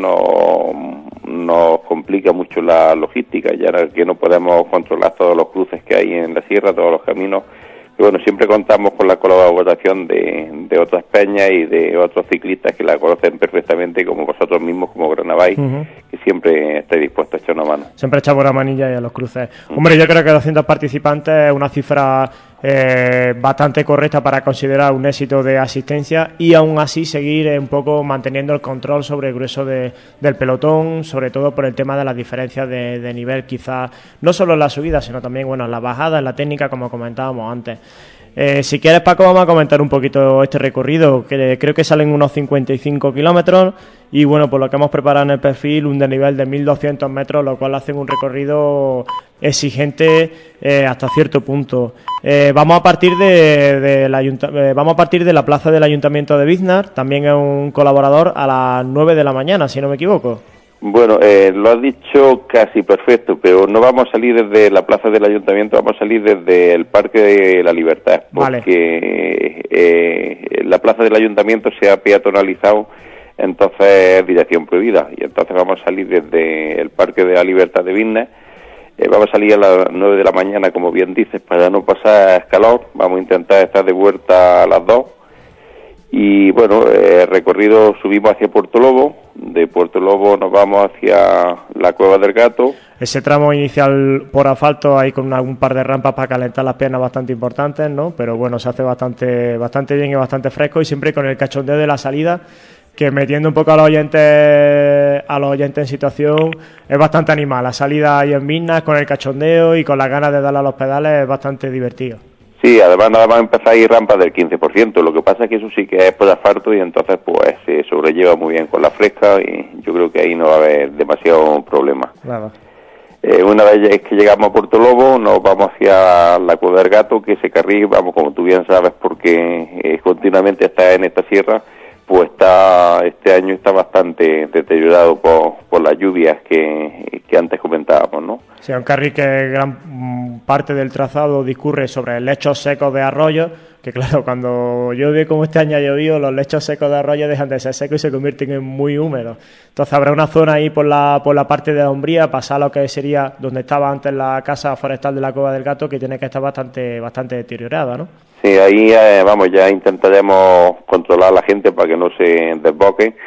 nos complica mucho la logística, ya que no podemos controlar todos los cruces que hay en la sierra, todos los caminos. Y bueno, siempre contamos con la colaboración de otras peñas y de otros ciclistas que la conocen perfectamente, como vosotros mismos, como Granavay, que siempre estáis dispuestos a echar una mano. Siempre echamos una manilla y a los cruces. Hombre, yo creo que 200 participantes es una cifra bastante correcta para considerar un éxito de asistencia, y aún así seguir un poco manteniendo el control sobre el grueso del pelotón, sobre todo por el tema de las diferencias de nivel, quizás no solo en la subida, sino también en la bajada, en la técnica, como comentábamos antes. Si quieres, Paco, vamos a comentar un poquito este recorrido, que creo que salen unos 55 kilómetros, y bueno, por lo que hemos preparado en el perfil, un desnivel de 1.200 metros, lo cual hace un recorrido exigente hasta cierto punto. Vamos a partir de la plaza del Ayuntamiento de Biznar, también es un colaborador, a las 9 de la mañana, si no me equivoco. Bueno, lo has dicho casi perfecto, pero no vamos a salir desde la plaza del Ayuntamiento, vamos a salir desde el Parque de la Libertad, porque la plaza del Ayuntamiento se ha peatonalizado, entonces es dirección prohibida, y entonces vamos a salir desde el Parque de la Libertad de Biznar. Vamos a salir a las 9 de la mañana, como bien dices, para no pasar calor. Vamos a intentar estar de vuelta a las 2. Y bueno, el recorrido subimos hacia Puerto Lobo. De Puerto Lobo nos vamos hacia la Cueva del Gato. Ese tramo inicial por asfalto, ahí con un par de rampas para calentar las piernas bastante importantes, ¿no? Pero bueno, se hace bastante bien y bastante fresco, y siempre con el cachondeo de la salida, que metiendo un poco a los oyentes en situación, es bastante animal. La salida ahí en Biznar, con el cachondeo y con las ganas de darle a los pedales, es bastante divertido. Sí, además nada más empezar a ir rampas del 15%, lo que pasa es que eso sí que es por asfalto, y entonces pues se sobrelleva muy bien con la fresca, y yo creo que ahí no va a haber demasiado problema. Nada. Una vez que llegamos a Puerto Lobo, nos vamos hacia la Cueva del Gato, que ese carril, vamos, como tú bien sabes, porque continuamente está en esta sierra, pues este año está bastante deteriorado por las lluvias que antes comentábamos, ¿no? Sí, un carril que gran parte del trazado discurre sobre lechos secos de arroyos, que claro, cuando llueve como este año ha llovido, los lechos secos de arroyos dejan de ser secos y se convierten en muy húmedos. Entonces habrá una zona ahí por la parte de la Umbría, pasar lo que sería donde estaba antes la casa forestal de la Cueva del Gato, que tiene que estar bastante deteriorada, ¿no? Sí, ahí ya intentaremos controlar a la gente para que no se desboque,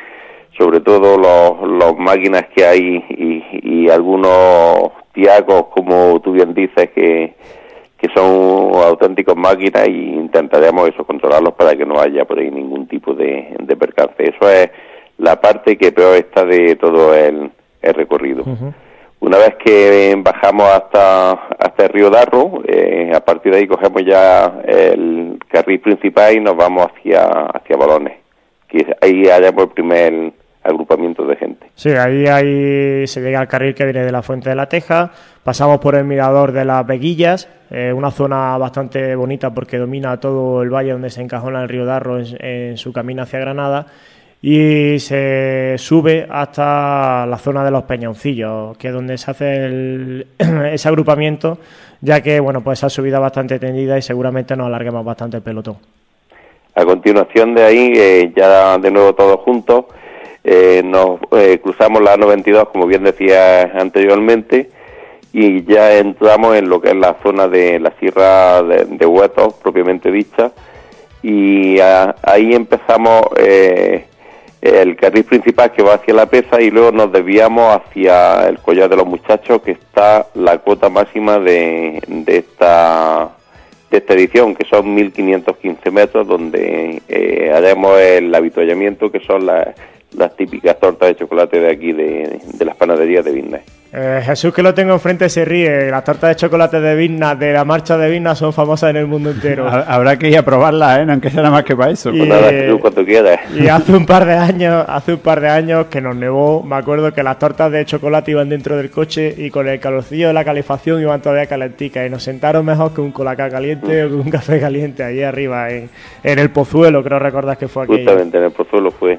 sobre todo los máquinas que hay y algunos tiacos, como tú bien dices, que son auténticos máquinas, y intentaremos eso, controlarlos para que no haya por ahí ningún tipo de percance. Eso es la parte que peor está de todo el recorrido. Una vez que bajamos hasta el río Darro, a partir de ahí cogemos ya el carril principal y nos vamos hacia Balones, que ahí haremos el primer agrupamiento de gente. Sí, ahí se llega al carril que viene de la Fuente de la Teja, pasamos por el mirador de las Veguillas, una zona bastante bonita porque domina todo el valle donde se encajona el río Darro en su camino hacia Granada, y se sube hasta la zona de los Peñoncillos, que es donde se hace ese agrupamiento, ya que bueno, pues esa subida bastante tendida y seguramente nos alarguemos bastante el pelotón. A continuación de ahí, ya de nuevo todos juntos, nos cruzamos la A92, como bien decía anteriormente, y ya entramos en lo que es la zona de la Sierra de Huetos, propiamente dicha, y ahí empezamos el carril principal que va hacia La Peza, y luego nos desviamos hacia el Collar de los Muchachos, que está la cuota máxima de esta edición, que son 1.515 metros, donde haremos el avituallamiento, que son las típicas tortas de chocolate de aquí, de las panaderías de Vilna. Jesús, que lo tengo enfrente, se ríe. Las tortas de chocolate de Vilna, de la marcha de Vilna, son famosas en el mundo entero. Habrá que ir a probarlas, aunque sea nada más que para eso. Pues nada, Jesús, cuando quieras. Y hace un par de años que nos nevó, me acuerdo que las tortas de chocolate iban dentro del coche y con el calorcillo de la calefacción iban todavía calenticas, y nos sentaron mejor que un colacao caliente o que un café caliente allí arriba en el Pozuelo, creo recordar que fue aquello. Justamente en el Pozuelo fue.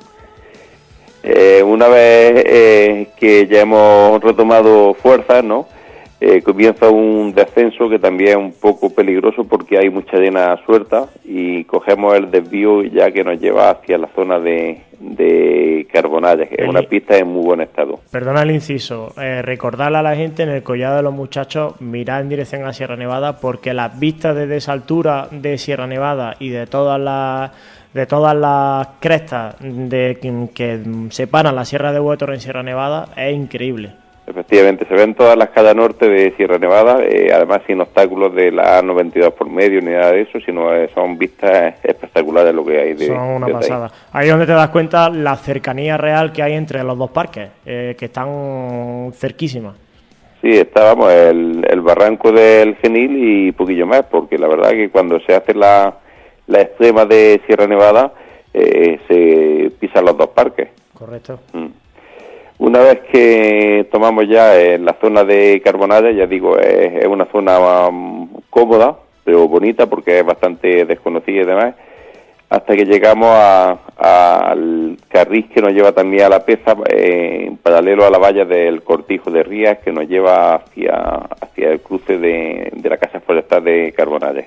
Una vez que ya hemos retomado fuerzas, ¿no? Comienza un descenso que también es un poco peligroso porque hay mucha arena suelta, y cogemos el desvío ya que nos lleva hacia la zona de Carbonales, que es una pista en muy buen estado. Perdona el inciso, recordarle a la gente en el Collado de los Muchachos, mirar en dirección a Sierra Nevada, porque las vistas desde esa altura de Sierra Nevada y de todas las crestas que separan la Sierra de Huetor en Sierra Nevada es increíble. Efectivamente, se ven todas las calas norte de Sierra Nevada, además sin obstáculos de la A92 por medio ni nada de eso, sino son vistas espectaculares lo que hay de. Son una pasada. Ahí es donde te das cuenta la cercanía real que hay entre los dos parques, que están cerquísimas. Sí, estábamos el barranco del Genil y poquillo más, porque la verdad que cuando se hace la extrema de Sierra Nevada se pisan los dos parques. Correcto. Una vez que tomamos ya la zona de Carbonales, ya digo, es una zona cómoda, pero bonita porque es bastante desconocida y demás, hasta que llegamos al carril que nos lleva también a La Peza, en paralelo a la valla del Cortijo de Rías, que nos lleva hacia el cruce de la Casa Forestal de Carbonales.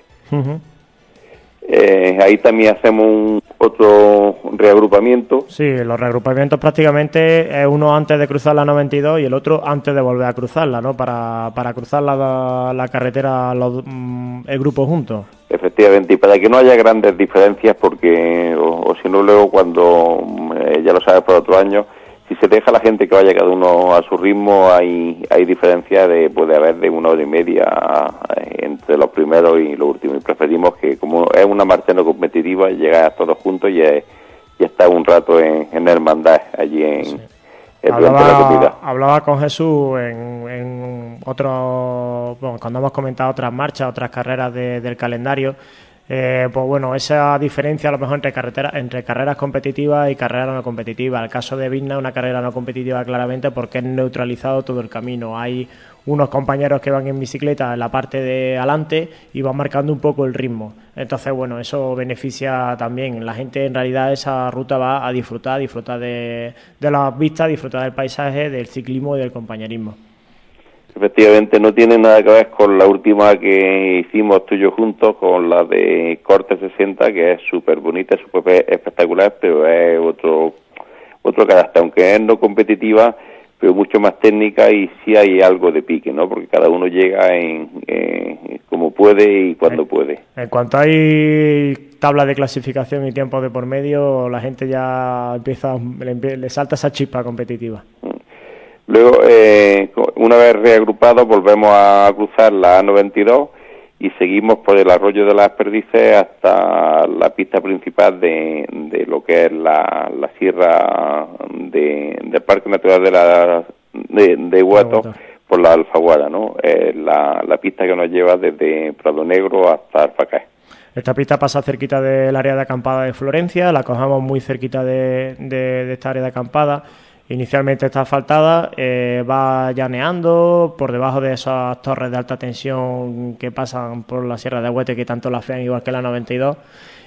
Ahí también hacemos otro reagrupamiento. Sí, los reagrupamientos prácticamente es uno antes de cruzar la 92 y el otro antes de volver a cruzarla, ¿no? Para cruzar la carretera el grupo juntos. Efectivamente, y para que no haya grandes diferencias, porque o si no luego cuando ya lo sabes por otro año, si se deja a la gente que vaya cada uno a su ritmo, hay diferencias puede haber de 1 hora y media entre los primeros y los últimos, y preferimos que, como es una marcha no competitiva, llegar todos juntos y estar un rato en hermandad allí durante la comida. Hablaba con Jesús en otro, cuando hemos comentado otras marchas, otras carreras del calendario. Pues bueno, esa diferencia a lo mejor entre carreras competitivas y carreras no competitivas. El caso de Vilna, una carrera no competitiva claramente porque es neutralizado todo el camino. Hay unos compañeros que van en bicicleta en la parte de adelante y van marcando un poco el ritmo. Entonces, bueno, eso beneficia también. La gente en realidad esa ruta va a disfrutar de las vistas, disfrutar del paisaje, del ciclismo y del compañerismo. Efectivamente, no tiene nada que ver con la última que hicimos tú y yo juntos, con la de Corte 60, que es súper bonita, súper espectacular, pero es otro carácter, aunque es no competitiva, pero mucho más técnica, y sí hay algo de pique, ¿no? Porque cada uno llega como puede y cuando puede. En cuanto hay tablas de clasificación y tiempos de por medio, la gente ya le salta esa chispa competitiva. Luego, una vez reagrupados, volvemos a cruzar la A92 y seguimos por el arroyo de las Perdices hasta la pista principal de lo que es la sierra del Parque Natural de Hueto, por la Alfaguara, ¿no? La pista que nos lleva desde Prado Negro hasta Alfacae. Esta pista pasa cerquita del área de acampada de Florencia, la cogemos muy cerquita de esta área de acampada. Inicialmente está asfaltada, va llaneando por debajo de esas torres de alta tensión que pasan por la Sierra de Huete, que tanto la fean igual que la 92,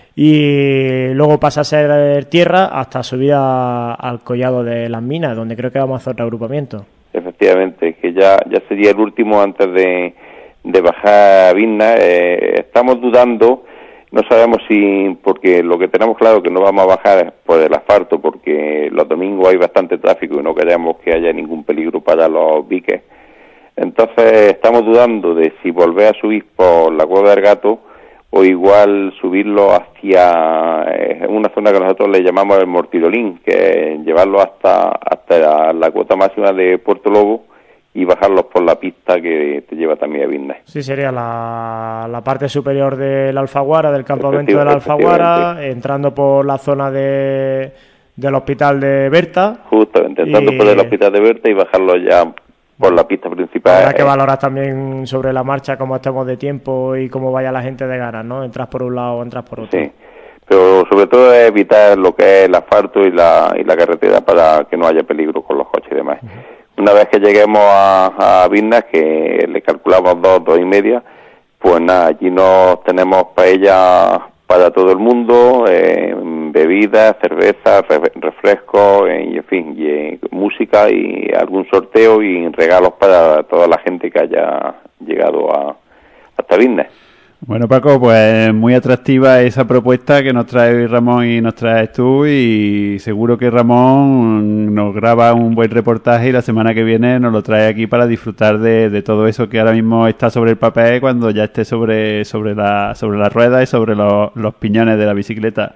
y luego pasa a ser tierra hasta subir al collado de las minas, donde creo que vamos a hacer otro agrupamiento. Efectivamente, que ya sería el último antes de bajar a Vilna. Estamos dudando. No sabemos porque lo que tenemos claro que no vamos a bajar por el asfalto, porque los domingos hay bastante tráfico y no queremos que haya ningún peligro para los biques. Entonces estamos dudando de si volver a subir por la Cueva del Gato o igual subirlo hacia una zona que nosotros le llamamos el Mortirolín, que es llevarlo hasta la cuota máxima de Puerto Lobo y bajarlos por la pista que te lleva también a Vilna. Sí, sería la parte superior de la Alfaguara, del campamento de la Alfaguara, entrando por la zona del hospital de Berta. Justamente, entrando por el hospital de Berta y bajarlo ya por la pista principal. Habrá que valorar también sobre la marcha cómo estemos de tiempo y cómo vaya la gente de ganas, ¿no? Entras por un lado o entras por otro. Sí, pero sobre todo es evitar lo que es el asfalto y la carretera para que no haya peligro con los coches y demás. Una vez que lleguemos a Vilna, que le calculamos 2 y media, pues nada, allí nos tenemos paella para todo el mundo, bebidas, cerveza, refrescos, y en fin, y música y algún sorteo y regalos para toda la gente que haya llegado hasta Vilna. Bueno, Paco, pues muy atractiva esa propuesta que nos trae Ramón y nos traes tú, y seguro que Ramón nos graba un buen reportaje y la semana que viene nos lo trae aquí para disfrutar de todo eso que ahora mismo está sobre el papel, cuando ya esté sobre la rueda y sobre los piñones de la bicicleta.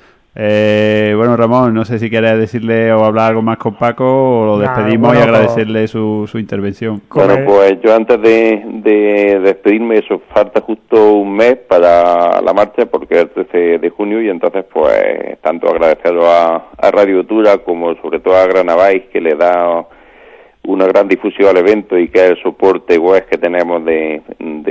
Bueno, Ramón, no sé si quieres decirle o hablar algo más con Paco o lo despedimos y agradecerle su intervención. Bueno, pues yo antes de despedirme, eso falta justo un mes para la marcha, porque es el 13 de junio, y entonces pues tanto agradecerlo a Radio Tura como sobre todo a Granavais, que le da una gran difusión al evento y que es el soporte web que tenemos de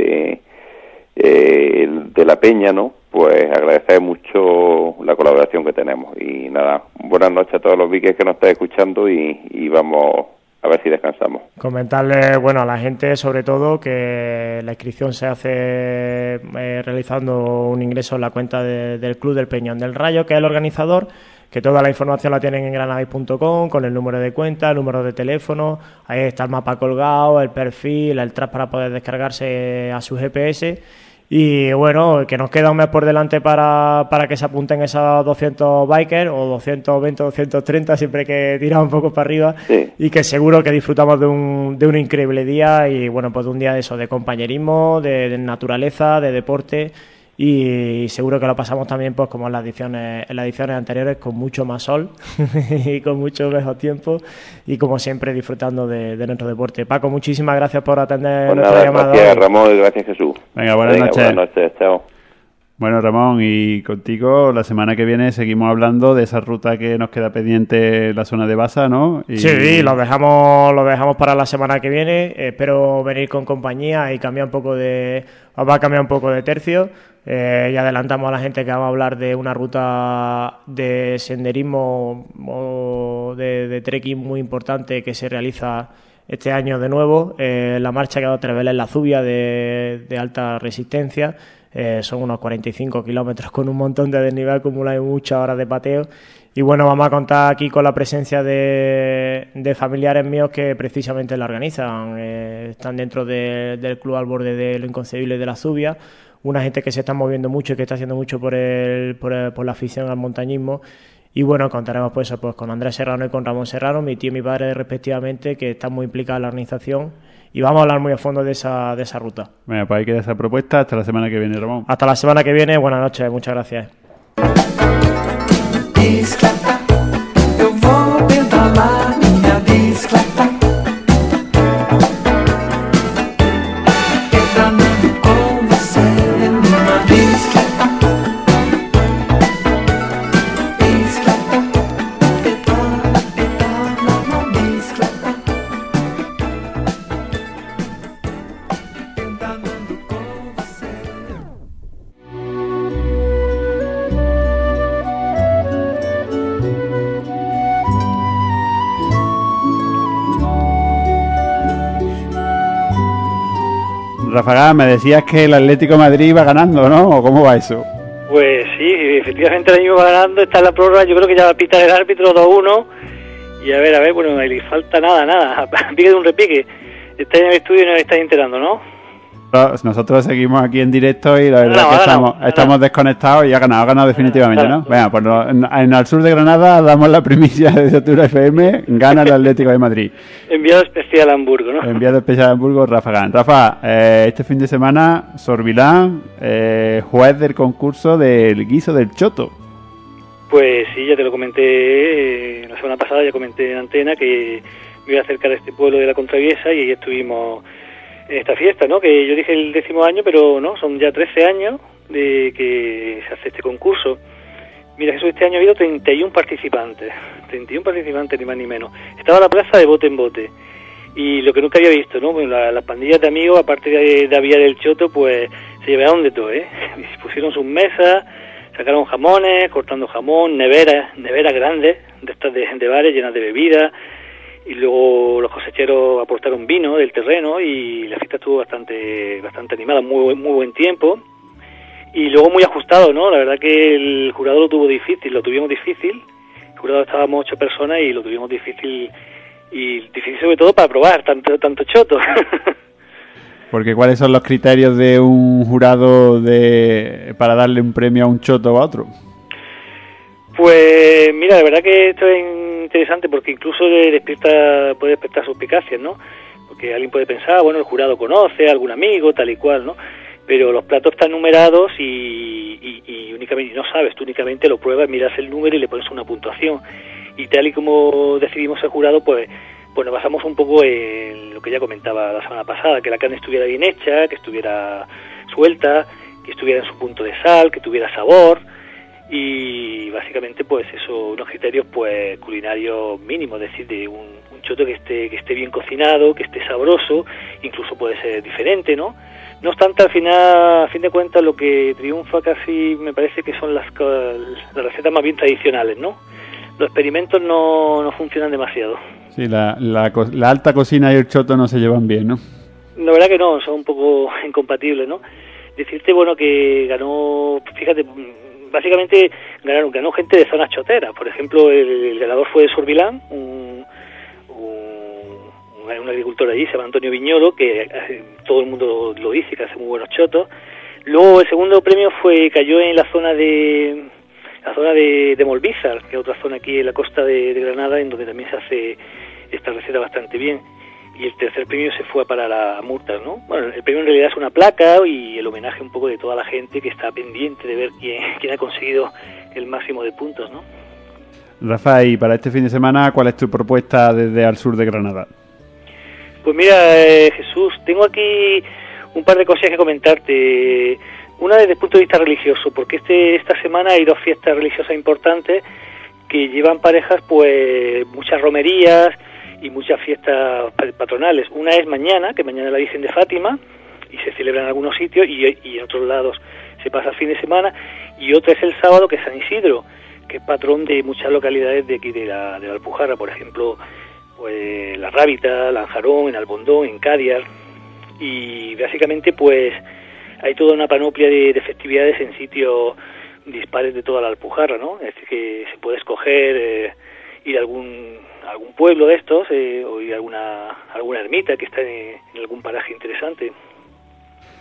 la peña, ¿no? Pues agradecer mucho la colaboración que tenemos. Y nada, buenas noches a todos los biques que nos están escuchando y vamos a ver si descansamos. Comentarle, bueno, a la gente sobre todo que la inscripción se hace realizando un ingreso en la cuenta del Club del Peñón del Rayo, que es el organizador, que toda la información la tienen en granavais.com con el número de cuenta, el número de teléfono, ahí está el mapa colgado, el perfil, el track para poder descargarse a su GPS. Y bueno, que nos queda un mes por delante para que se apunten esos 200 bikers, o 220, 230, siempre que tirar un poco para arriba, sí. Y que seguro que disfrutamos de un increíble día, y bueno, pues de un día de eso, de compañerismo, de naturaleza, de deporte, y seguro que lo pasamos también pues como en las ediciones anteriores, con mucho más sol y con mucho mejor tiempo, y como siempre disfrutando de nuestro deporte. Paco, muchísimas gracias por atender nuestra llamada. Gracias Ramón y gracias Jesús. Venga, buenas noches. Buenas noches, chao. Bueno, Ramón, y contigo la semana que viene seguimos hablando de esa ruta que nos queda pendiente en la zona de Baza, ¿no? Sí, lo dejamos para la semana que viene. Espero venir con compañía y va a cambiar un poco de tercio. Y adelantamos a la gente que vamos a hablar de una ruta de senderismo o de trekking muy importante que se realiza este año de nuevo. La marcha que va a Trevel en la Zubia de alta resistencia. Son unos 45 kilómetros con un montón de desnivel acumulado y muchas horas de pateo. Y bueno, vamos a contar aquí con la presencia de familiares míos que precisamente la organizan. Están dentro del club al borde de lo inconcebible de la Zubia. Una gente que se está moviendo mucho y que está haciendo mucho por la afición al montañismo. Y bueno, contaremos pues con Andrés Serrano y con Ramón Serrano, mi tío y mi padre respectivamente, que están muy implicados en la organización y vamos a hablar muy a fondo de esa ruta. Bueno, pues ahí queda esa propuesta. Hasta la semana que viene, Ramón. Hasta la semana que viene. Buenas noches. Muchas gracias. Bicicleta, eu vou pedalar minha bicicleta, pedalando com você numa bicicleta, bicicleta, pedala, pedala na bicicleta, pedalando com você. Rafa, me decías que el Atlético de Madrid va ganando, ¿no? ¿O cómo va eso? Pues sí, efectivamente el año va ganando, está en la prórroga, yo creo que ya va a pitar el árbitro 2-1, y a ver, bueno, no le falta nada, pique de un repique. Está en el estudio y nos estáis enterando, ¿no? Nosotros seguimos aquí en directo y la verdad es que estamos desconectados y ha ganado definitivamente, ¿no? Venga, pues en Al Sur de Granada damos la primicia de Octubre FM, gana el Atlético de Madrid. Enviado especial a Hamburgo, ¿no? Enviado especial a Hamburgo, Rafa Gán. Rafa, este fin de semana, Sorbilán, juez del concurso del guiso del choto. Pues sí, ya te lo comenté la semana pasada, ya comenté en antena que me iba a acercar a este pueblo de la Contraviesa y ahí estuvimos en esta fiesta, ¿no? Que yo dije el 10º año, pero no, son ya 13 años de que se hace este concurso. Mira, Jesús, este año ha habido 31 participantes, ni más ni menos. Estaba la plaza de bote en bote. Y lo que nunca había visto, ¿no? Bueno, las pandillas de amigos, aparte de aviar el choto, pues se llevaron de todo, ¿eh? Y pusieron sus mesas, sacaron jamones, cortando jamón, neveras grandes, de estas de bares llenas de bebidas. Y luego los cosecheros aportaron vino del terreno y la fiesta estuvo bastante animada, muy buen tiempo. Y luego muy ajustado, ¿no? La verdad que el jurado lo tuvimos difícil. El jurado estábamos 8 personas y lo tuvimos difícil, y difícil sobre todo para probar tanto choto. Porque ¿cuáles son los criterios de un jurado para darle un premio a un choto o a otro? Pues mira, la verdad que esto es interesante porque incluso puede despertar suspicacias, ¿no? Porque alguien puede pensar, bueno, el jurado conoce a algún amigo, tal y cual, ¿no? Pero los platos están numerados y únicamente no sabes, tú únicamente lo pruebas, miras el número y le pones una puntuación. Y tal y como decidimos el jurado, pues nos basamos un poco en lo que ya comentaba la semana pasada, que la carne estuviera bien hecha, que estuviera suelta, que estuviera en su punto de sal, que tuviera sabor. Y básicamente pues eso, unos criterios pues culinarios mínimos, es decir, de un choto que esté bien cocinado, que esté sabroso, incluso puede ser diferente, ¿no? No obstante, al final, a fin de cuentas, lo que triunfa casi me parece que son las recetas más bien tradicionales, ¿no? Los experimentos no funcionan demasiado. Sí, la alta cocina y el choto no se llevan bien, ¿no? La verdad que no, son un poco incompatibles, ¿no? Decirte, bueno, que ganó, fíjate, básicamente ganó gente de zonas choteras. Por ejemplo, el ganador fue de Sorbilán, un agricultor allí, se llama Antonio Viñolo, que todo el mundo lo dice, que hace muy buenos chotos. Luego el segundo premio cayó en la zona de Molvízar, que es otra zona aquí en la costa de Granada, en donde también se hace esta receta bastante bien. Y el tercer premio se fue para la Murtas, ¿no? Bueno, el premio en realidad es una placa y el homenaje un poco de toda la gente que está pendiente de ver quién ha conseguido el máximo de puntos, ¿no? Rafa, y para este fin de semana, ¿cuál es tu propuesta desde Al Sur de Granada? Pues mira, Jesús, tengo aquí un par de cosas que comentarte. Una desde el punto de vista religioso, porque esta semana hay 2 fiestas religiosas importantes que llevan parejas pues muchas romerías y muchas fiestas patronales. Una es mañana, que mañana es la Virgen de Fátima, y se celebra en algunos sitios, y en otros lados se pasa el fin de semana, y otra es el sábado, que es San Isidro, que es patrón de muchas localidades de aquí de la Alpujarra, por ejemplo, pues La Rábita, Lanjarón, en Albondón, en Cádiz, y básicamente pues hay toda una panoplia de festividades en sitios dispares de toda la Alpujarra, ¿no? Es decir, que se puede escoger ir a algún pueblo de estos o ir a alguna ermita que está en algún paraje interesante.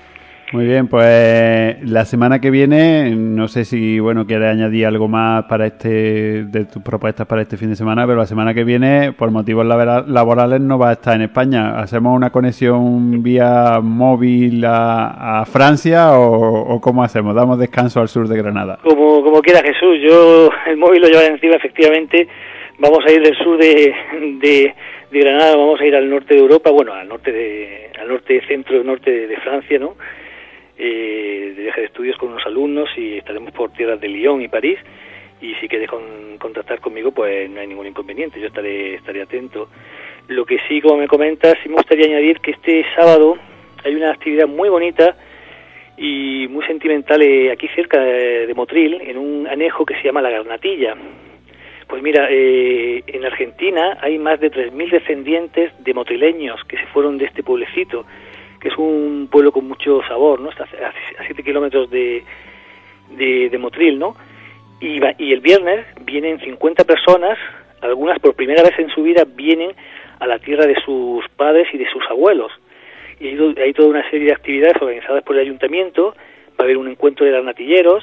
Muy bien, pues la semana que viene, no sé si quieres añadir algo más de tus propuestas para este fin de semana, pero la semana que viene, por motivos laborales, no va a estar en España. ¿Hacemos una conexión vía móvil a Francia o cómo hacemos? ¿Damos descanso al sur de Granada? Como quiera, Jesús. Yo el móvil lo llevo encima, efectivamente. Vamos a ir del sur de Granada, vamos a ir al norte de Europa, al norte centro-norte de Francia, ¿no? De viaje de estudios con unos alumnos, y estaremos por tierras de Lyon y París, y si quieres contactar conmigo, pues no hay ningún inconveniente, yo estaré atento. Lo que sí, como me comentas, sí me gustaría añadir que este sábado hay una actividad muy bonita y muy sentimental aquí cerca de Motril, en un anejo que se llama La Garnatilla. Pues mira, en Argentina hay más de 3.000 descendientes de motrileños que se fueron de este pueblecito, que es un pueblo con mucho sabor, ¿no? Está a 7 kilómetros de Motril, ¿no? Y el viernes vienen 50 personas, algunas por primera vez en su vida vienen a la tierra de sus padres y de sus abuelos. Y hay toda una serie de actividades organizadas por el ayuntamiento. Va a haber un encuentro de garnatilleros,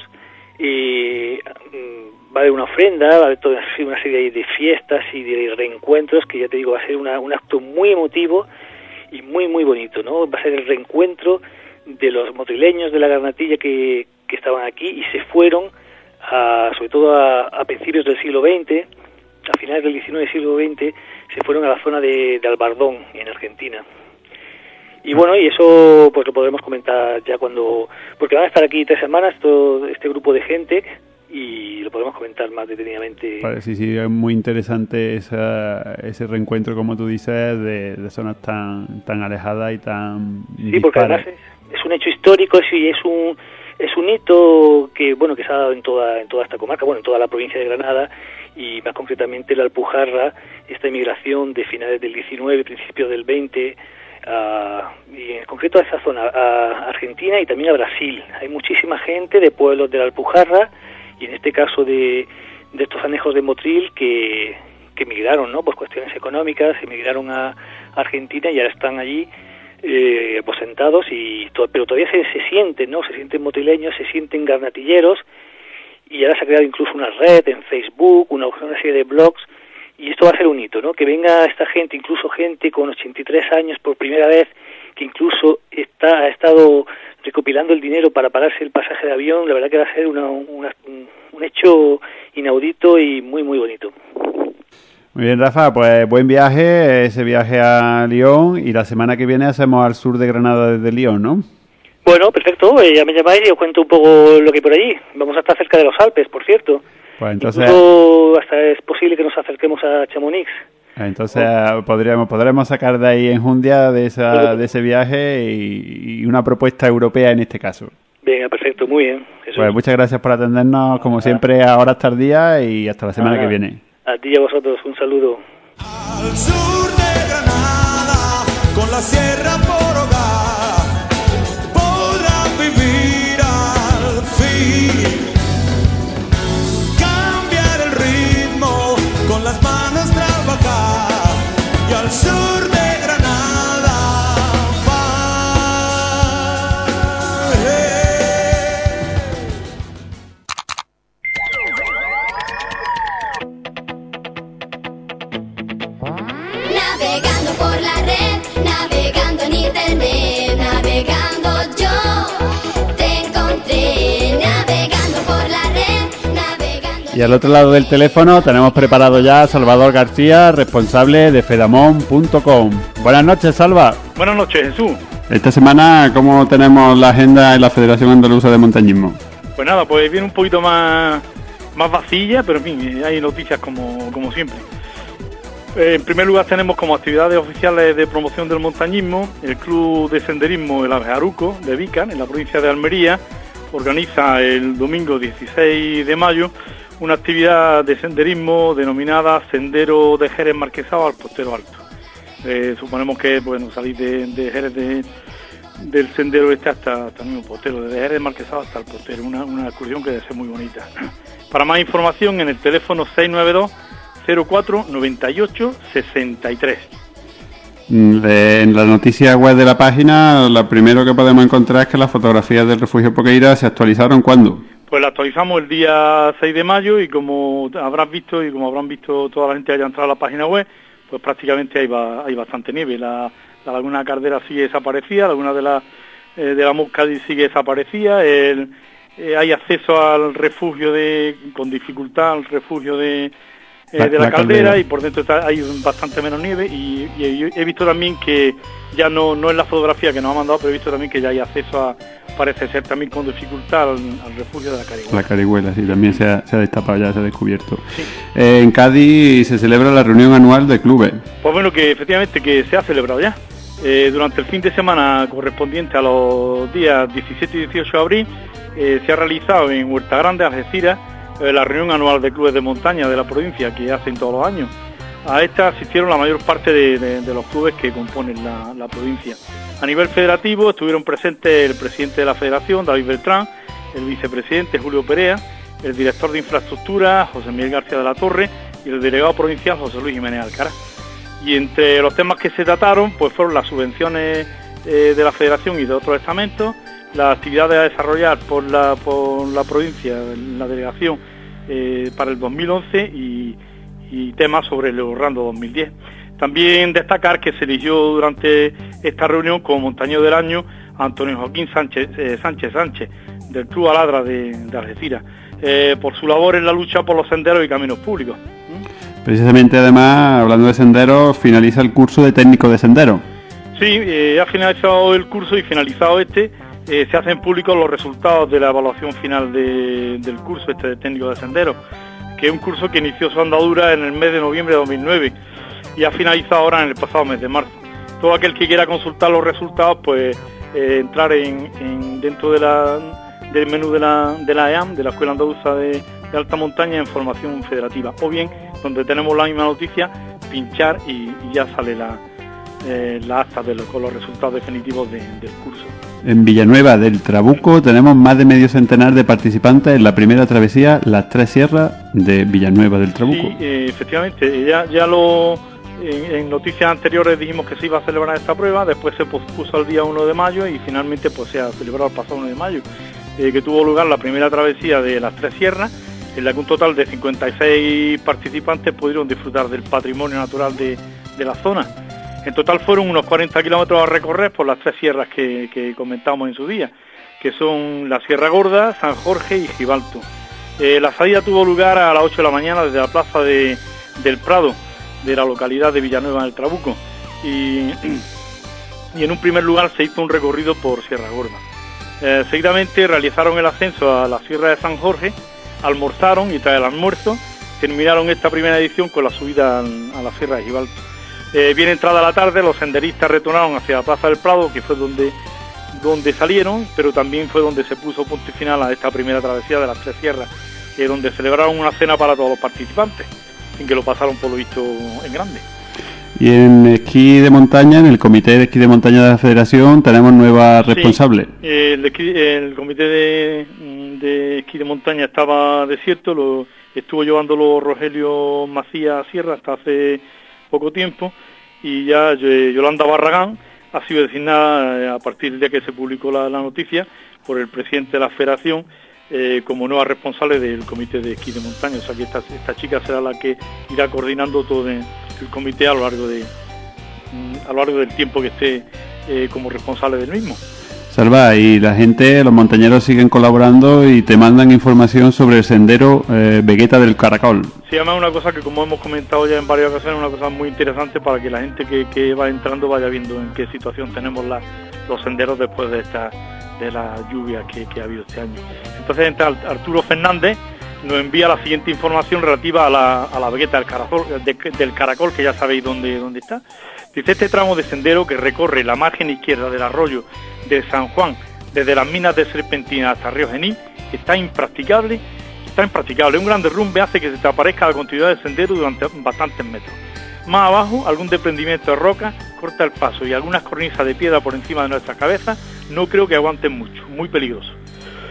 va a haber una ofrenda, va a haber toda una serie de fiestas y de reencuentros, que ya te digo, va a ser un acto muy emotivo y muy muy bonito, ¿no? Va a ser el reencuentro de los motrileños de la Garnatilla que estaban aquí y se fueron sobre todo a principios del siglo XX, a finales del XIX siglo XX, se fueron a la zona de Albardón, en Argentina. Y y eso pues lo podremos comentar ya porque van a estar aquí 3 semanas todo este grupo de gente, y lo podemos comentar más detenidamente. Vale, sí, es muy interesante ese reencuentro, como tú dices, de zonas tan alejadas y tan dispares. Porque además es un hecho histórico, y es un hito que se ha dado en toda esta comarca, en toda la provincia de Granada, y más concretamente la Alpujarra, esta emigración de finales del XIX, principios del XX, y en concreto a esa zona, a Argentina y también a Brasil. Hay muchísima gente de pueblos de la Alpujarra, y en este caso de estos anejos de Motril que emigraron, ¿no? Por cuestiones económicas, emigraron a Argentina y ahora están allí aposentados, pero todavía se sienten, ¿no? Se sienten motrileños, se sienten garnatilleros, y ahora se ha creado incluso una red en Facebook, una serie de blogs, y esto va a ser un hito, ¿no? Que venga esta gente, incluso gente con 83 años por primera vez, que incluso ha estado recopilando el dinero para pagarse el pasaje de avión. La verdad que va a ser un hecho inaudito y muy muy bonito. Muy bien, Rafa, pues buen viaje, ese viaje a Lyon, y la semana que viene hacemos al sur de Granada desde Lyon, ¿no? Bueno, perfecto, ya me llamáis y os cuento un poco lo que hay por allí. Vamos a estar cerca de los Alpes, por cierto. Pues entonces, incluso hasta es posible que nos acerquemos a Chamonix. Entonces podremos sacar de ahí enjundia de ese viaje y una propuesta europea en este caso. Venga, perfecto, muy bien. Jesús. Pues muchas gracias por atendernos, como siempre, a horas tardías, y hasta la semana que viene. A ti y a vosotros, un saludo. Al sur de Granada, con la sierra por hogar, podrán vivir al fin. Cambiar el ritmo, con las manos trabajar, y al sur de Granada va. Navegando por la red, navegando en internet, navegando yo te encontré, navegando por la red, navegando. Y al otro lado del teléfono tenemos preparado ya a Salvador García, responsable de fedamon.com. Buenas noches, Salva. Buenas noches, Jesús. Esta semana, ¿cómo tenemos la agenda en la Federación Andaluza de Montañismo? Pues nada, pues viene un poquito más vacilla, pero en fin, hay noticias como siempre. En primer lugar tenemos como actividades oficiales de promoción del montañismo el Club de Senderismo El Abejaruco de Vícar, en la provincia de Almería, organiza el domingo 16 de mayo una actividad de senderismo denominada Sendero de Jerez Marquesado al Postero Alto. Suponemos que salir de Jerez del sendero hasta el mismo Postero, desde Jerez Marquesado hasta el Postero, una excursión que debe ser muy bonita. Para más información en el teléfono 692 04 98 63. En la noticia web de la página, lo primero que podemos encontrar es que las fotografías del refugio Poqueira se actualizaron ¿cuándo? Pues la actualizamos el día 6 de mayo y como habrán visto toda la gente que haya entrado a la página web, pues prácticamente hay bastante nieve. La laguna Cardera sigue desaparecida, la laguna de la Moscadi sigue desaparecida, hay acceso al refugio con dificultad al refugio de la caldera, y por dentro hay bastante menos nieve y he visto también que ya no es la fotografía que nos ha mandado, pero he visto también que ya hay acceso parece ser también con dificultad al refugio de la Carihuela. La Carihuela, sí, también se ha destapado, ya se ha descubierto. Sí. En Cádiz se celebra la reunión anual de clubes. Pues bueno, que efectivamente que se ha celebrado ya. Durante el fin de semana correspondiente a los días 17 y 18 de abril se ha realizado en Huerta Grande, Algeciras, la reunión anual de clubes de montaña de la provincia que hacen todos los años. A esta asistieron la mayor parte de los clubes que componen la provincia. A nivel federativo estuvieron presentes el presidente de la federación, David Beltrán, el vicepresidente, Julio Perea, el director de infraestructura, José Miguel García de la Torre, y el delegado provincial, José Luis Jiménez Alcaraz. Y entre los temas que se trataron pues fueron las subvenciones de la federación y de otros estamentos, las actividades a desarrollar por la provincia, la delegación para el 2011 y temas sobre el Eurorando 2010. También destacar que se eligió durante esta reunión como montañero del año a Antonio Joaquín Sánchez del Club Aladra de Algeciras por su labor en la lucha por los senderos y caminos públicos. Precisamente, además, hablando de senderos, finaliza el curso de técnico de sendero. Sí, ha finalizado el curso y finalizado se hacen públicos los resultados de la evaluación final del curso de técnico de sendero, que es un curso que inició su andadura en el mes de noviembre de 2009 y ha finalizado ahora en el pasado mes de marzo. Todo aquel que quiera consultar los resultados, pues entrar dentro del menú de la EAM, de la Escuela Andaluza de Alta Montaña, en formación federativa, o bien donde tenemos la misma noticia, pinchar y ya sale la acta con los resultados definitivos del curso. En Villanueva del Trabuco tenemos más de medio centenar de participantes en la primera travesía Las Tres Sierras de Villanueva del Trabuco. Sí, efectivamente, ya en noticias anteriores dijimos que se iba a celebrar esta prueba, después se pospuso al día 1 de mayo y finalmente pues se ha celebrado el pasado 1 de mayo, que tuvo lugar la primera travesía de Las Tres Sierras, en la que un total de 56 participantes pudieron disfrutar del patrimonio natural de la zona. En total fueron unos 40 kilómetros a recorrer por las tres sierras que comentamos en su día, que son la Sierra Gorda, San Jorge y Gibalto. La salida tuvo lugar a las 8 de la mañana desde la plaza del Prado, de la localidad de Villanueva del Trabuco. Y en un primer lugar se hizo un recorrido por Sierra Gorda. Seguidamente realizaron el ascenso a la Sierra de San Jorge, almorzaron y tras el almuerzo terminaron esta primera edición con la subida a la Sierra de Gibalto. Bien entrada la tarde, los senderistas retornaron hacia la Plaza del Prado, que fue donde salieron, pero también fue donde se puso punto y final a esta primera travesía de las tres sierras, donde celebraron una cena para todos los participantes, sin que lo pasaron por lo visto en grande. Y en esquí de montaña, en el Comité de Esquí de Montaña de la Federación, tenemos nueva responsable. Sí, el Comité de Esquí de Montaña estaba desierto, estuvo llevándolo Rogelio Macías Sierra hasta hace poco tiempo, y ya Yolanda Barragán ha sido designada a partir del día que se publicó la noticia por el presidente de la Federación como nueva responsable del Comité de Esquí de Montaña. O sea que esta chica será la que irá coordinando todo el comité a lo largo del tiempo que esté como responsable del mismo. Salva, y la gente, los montañeros siguen colaborando y te mandan información sobre el sendero Vegueta del Caracol. Sí, además una cosa que, como hemos comentado ya en varias ocasiones, una cosa muy interesante para que la gente que va entrando vaya viendo en qué situación tenemos los senderos después de la lluvia que ha habido este año. Entonces Arturo Fernández nos envía la siguiente información relativa a la Vegueta del Caracol, que ya sabéis dónde está. Dice: este tramo de sendero que recorre la margen izquierda del arroyo de San Juan, desde las minas de Serpentina hasta Río Genil, está impracticable. Un gran derrumbe hace que se te aparezca la continuidad del sendero durante bastantes metros. Más abajo, algún desprendimiento de roca corta el paso y algunas cornisas de piedra por encima de nuestras cabezas no creo que aguanten mucho, muy peligroso.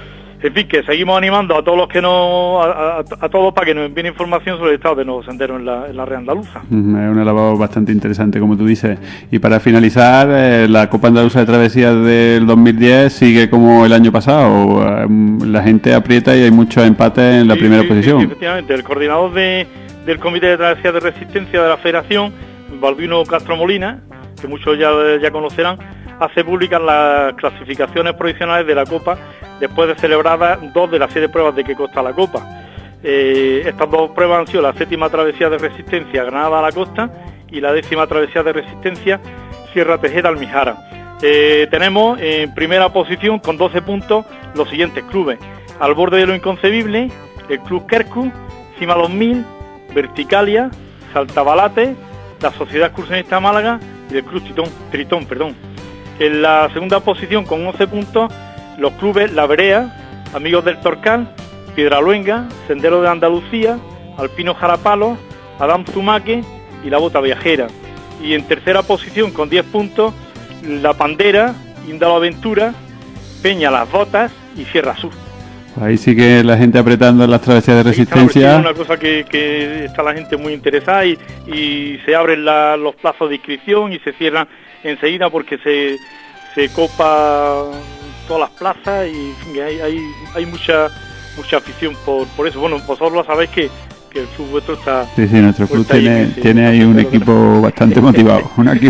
En fin, que seguimos animando a todos los que a todos para que nos envíen información sobre el estado de nuevos senderos en la red andaluza. Es una labor bastante interesante, como tú dices. Y para finalizar, la Copa Andaluza de Travesías del 2010 sigue como el año pasado. La gente aprieta y hay muchos empates en la primera posición. Sí, efectivamente. El coordinador del Comité de Travesías de Resistencia de la Federación, Balbino Castro Molina, que muchos ya conocerán, hace públicas las clasificaciones provisionales de la Copa después de celebradas 2 de las 7 pruebas de que consta la Copa. Estas 2 pruebas han sido la 7ª travesía de Resistencia Granada a la Costa y la 10ª travesía de Resistencia Sierra Tejeda Almijara. Tenemos en primera posición con 12 puntos los siguientes clubes: Al Borde de lo Inconcebible, el Club Kerku, Cima 2000, Verticalia, Saltabalate, la Sociedad Excursionista Málaga y el Club Tritón. En la segunda posición con 11 puntos los clubes La Berea, Amigos del Torcal, Piedraluenga, Sendero de Andalucía, Alpino Jarapalo, Adam Zumaque y La Bota Viajera. Y en tercera posición con 10 puntos La Pandera, Índalo Aventura, Peña Las Botas y Sierra Sur. Ahí sí la gente apretando en las travesías de Resistencia. Es una cosa que está la gente muy interesada y se abren los plazos de inscripción y se cierran enseguida porque se copa todas las plazas y en fin, hay mucha afición por eso. Bueno, vosotros lo sabéis que el club vuestro está... Sí, nuestro club tiene ahí un equipo bastante motivado,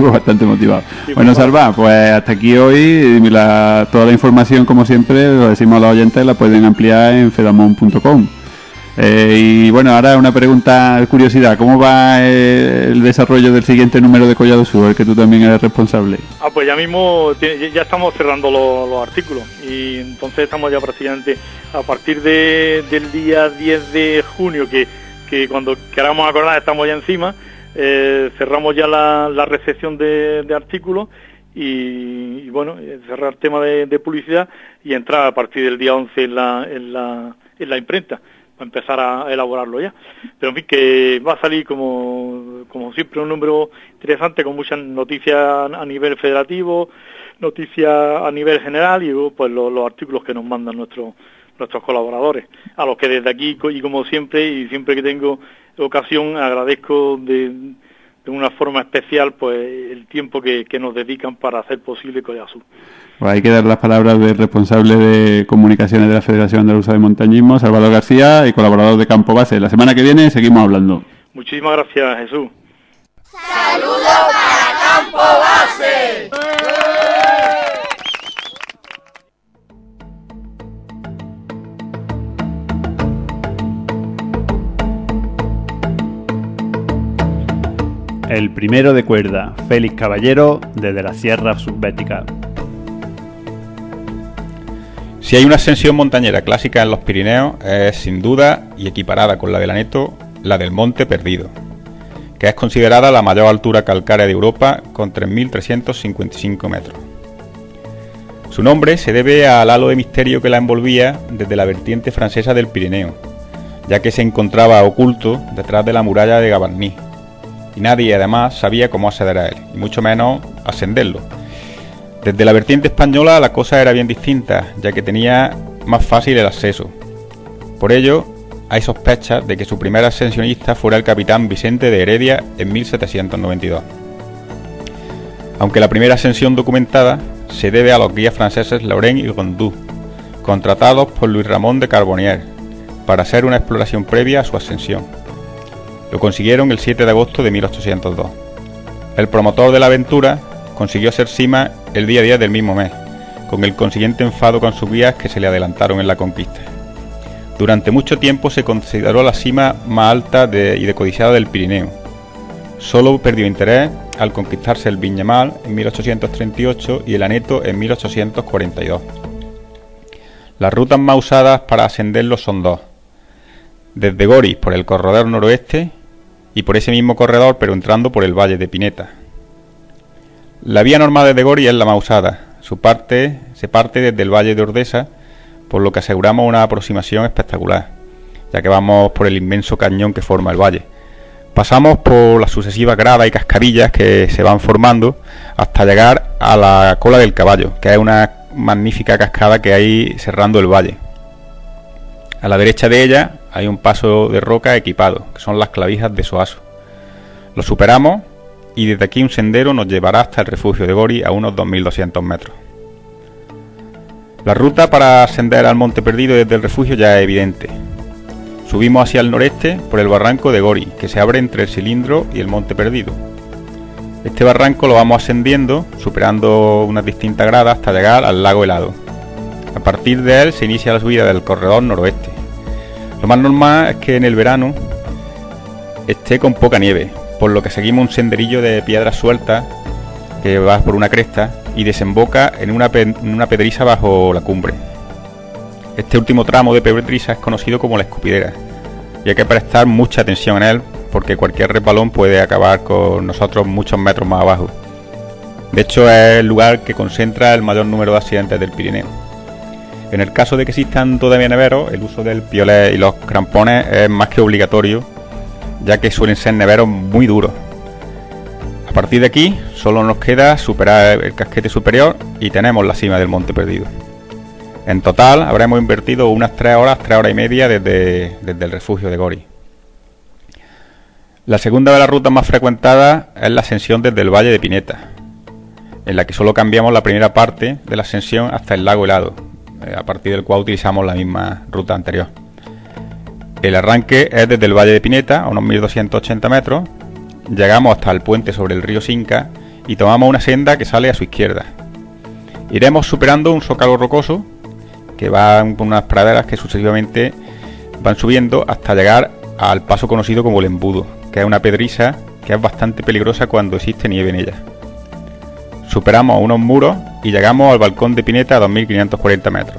Bueno, Salva, pues hasta aquí hoy. Toda la información, como siempre, lo decimos a los oyentes, la pueden ampliar en fedamon.com. Y bueno, ahora una pregunta, curiosidad: ¿cómo va el desarrollo del siguiente número de Collado Sur, el que tú también eres responsable? Pues ya mismo ya estamos cerrando los artículos y entonces estamos ya prácticamente a partir del día 10 de junio, que cuando queramos acordar estamos ya encima, cerramos ya la recepción de artículos y bueno, cerrar el tema de publicidad y entrar a partir del día 11 en la imprenta, para empezar a elaborarlo ya. Pero en fin, que va a salir como siempre un número interesante, con muchas noticias a nivel federativo, noticias a nivel general y luego pues los artículos que nos mandan nuestros colaboradores, a los que desde aquí y como siempre y siempre que tengo ocasión agradezco de una forma especial pues el tiempo que nos dedican para hacer posible Collado Sur. Pues hay que dar las palabras del responsable de comunicaciones de la Federación Andaluza de Montañismo, Salvador García, y colaborador de Campo Base. La semana que viene seguimos hablando. Muchísimas gracias, Jesús. ¡Saludos para Campo Base! El primero de cuerda, Félix Caballero, desde la Sierra Subbética. Si hay una ascensión montañera clásica en los Pirineos, es sin duda, y equiparada con la del Aneto, la del Monte Perdido, que es considerada la mayor altura calcárea de Europa, con 3.355 metros. Su nombre se debe al halo de misterio que la envolvía desde la vertiente francesa del Pirineo, ya que se encontraba oculto detrás de la muralla de Gavarnie, y nadie además sabía cómo acceder a él, y mucho menos ascenderlo. Desde la vertiente española la cosa era bien distinta, ya que tenía más fácil el acceso. Por ello, hay sospechas de que su primer ascensionista fuera el capitán Vicente de Heredia en 1792. Aunque la primera ascensión documentada se debe a los guías franceses Laurent y Gondou, contratados por Luis Ramón de Carbonnier, para hacer una exploración previa a su ascensión. Lo consiguieron el 7 de agosto de 1802. El promotor de la aventura consiguió ser cima el día 10 del mismo mes, con el consiguiente enfado con sus guías que se le adelantaron en la conquista. Durante mucho tiempo se consideró la cima más alta y decodiciada del Pirineo. Solo perdió interés al conquistarse el Viñemal en 1838 y el Aneto en 1842. Las rutas más usadas para ascenderlo son dos: desde Goris por el corredor noroeste y por ese mismo corredor pero entrando por el valle de Pineta. La vía normal desde Goris es la más usada. Se parte desde el valle de Ordesa, por lo que aseguramos una aproximación espectacular, ya que vamos por el inmenso cañón que forma el valle. Pasamos por las sucesivas gradas y cascarillas que se van formando hasta llegar a la Cola del Caballo, que es una magnífica cascada que hay cerrando el valle. A la derecha de ella hay un paso de roca equipado, que son las clavijas de Soaso. Lo superamos y desde aquí un sendero nos llevará hasta el refugio de Gori a unos 2.200 metros. La ruta para ascender al Monte Perdido desde el refugio ya es evidente. Subimos hacia el noreste por el barranco de Gori, que se abre entre el Cilindro y el Monte Perdido. Este barranco lo vamos ascendiendo, superando unas distintas gradas hasta llegar al lago helado. A partir de él se inicia la subida del corredor noroeste. Lo más normal es que en el verano esté con poca nieve, por lo que seguimos un senderillo de piedras sueltas que va por una cresta y desemboca en una pedriza bajo la cumbre. Este último tramo de pedriza es conocido como la Escupidera y hay que prestar mucha atención en él porque cualquier resbalón puede acabar con nosotros muchos metros más abajo. De hecho, es el lugar que concentra el mayor número de accidentes del Pirineo. En el caso de que existan todavía neveros, el uso del piolet y los crampones es más que obligatorio, ya que suelen ser neveros muy duros. A partir de aquí, solo nos queda superar el casquete superior y tenemos la cima del Monte Perdido. En total, habremos invertido unas 3 horas y media desde el refugio de Gori. La segunda de las rutas más frecuentadas es la ascensión desde el Valle de Pineta, en la que solo cambiamos la primera parte de la ascensión hasta el lago helado, a partir del cual utilizamos la misma ruta anterior. El arranque es desde el Valle de Pineta, a unos 1.280 metros, llegamos hasta el puente sobre el río Cinca y tomamos una senda que sale a su izquierda. Iremos superando un zócalo rocoso que va por unas praderas que sucesivamente van subiendo hasta llegar al paso conocido como el Embudo, que es una pedriza que es bastante peligrosa cuando existe nieve en ella. Superamos unos muros y llegamos al balcón de Pineta a 2.540 metros.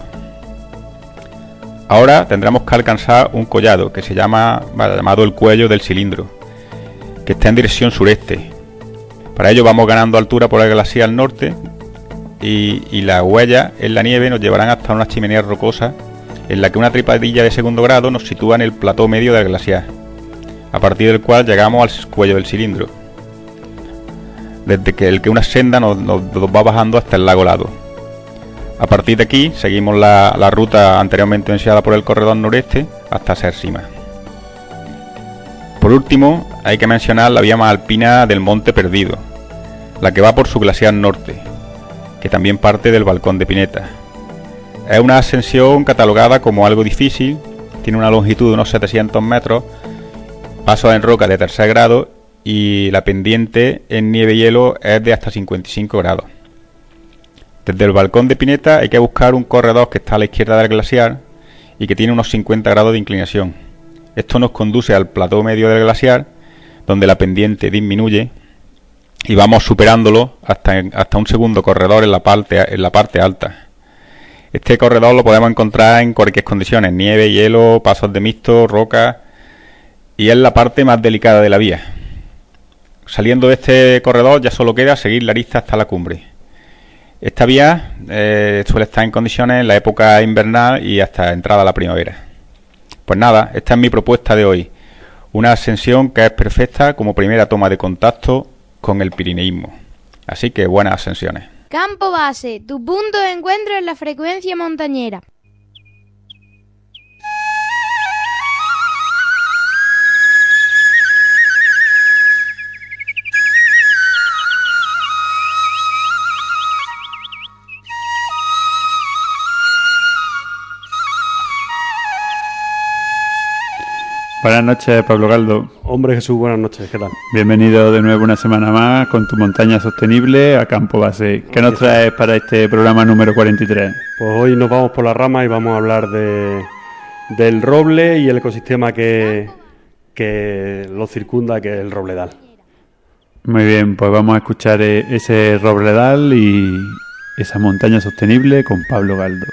Ahora tendremos que alcanzar un collado que se llamado el Cuello del Cilindro, que está en dirección sureste. Para ello vamos ganando altura por el glaciar al norte y las huellas en la nieve nos llevarán hasta una chimenea rocosa en la que una trepadilla de segundo grado nos sitúa en el plató medio del glaciar, a partir del cual llegamos al Cuello del Cilindro, desde que una senda nos va bajando hasta el lago helado. A partir de aquí seguimos la ruta anteriormente mencionada por el corredor noreste hasta ser cima. Por último, hay que mencionar la vía más alpina del Monte Perdido, la que va por su glaciar norte, que también parte del balcón de Pineta. Es una ascensión catalogada como algo difícil, tiene una longitud de unos 700 metros, pasos en roca de tercer grado y la pendiente en nieve y hielo es de hasta 55 grados. Desde el balcón de Pineta hay que buscar un corredor que está a la izquierda del glaciar y que tiene unos 50 grados de inclinación. Esto nos conduce al plató medio del glaciar, donde la pendiente disminuye y vamos superándolo hasta un segundo corredor en la parte alta. Este corredor lo podemos encontrar en cualquier condiciones: nieve, hielo, pasos de mixto, roca, y es la parte más delicada de la vía. Saliendo de este corredor ya solo queda seguir la arista hasta la cumbre. Esta vía suele estar en condiciones en la época invernal y hasta entrada la primavera. Pues nada, esta es mi propuesta de hoy. Una ascensión que es perfecta como primera toma de contacto con el pirineísmo. Así que buenas ascensiones. Campo Base, tu punto de encuentro en la frecuencia montañera. Buenas noches, Pablo Galdo. Hombre Jesús, buenas noches, ¿qué tal? Bienvenido de nuevo una semana más con tu montaña sostenible a Campo Base. ¿Qué nos traes para este programa número 43? Pues hoy nos vamos por la rama y vamos a hablar del roble y el ecosistema que lo circunda, que es el robledal. Muy bien, pues vamos a escuchar ese robledal y esa montaña sostenible con Pablo Galdo.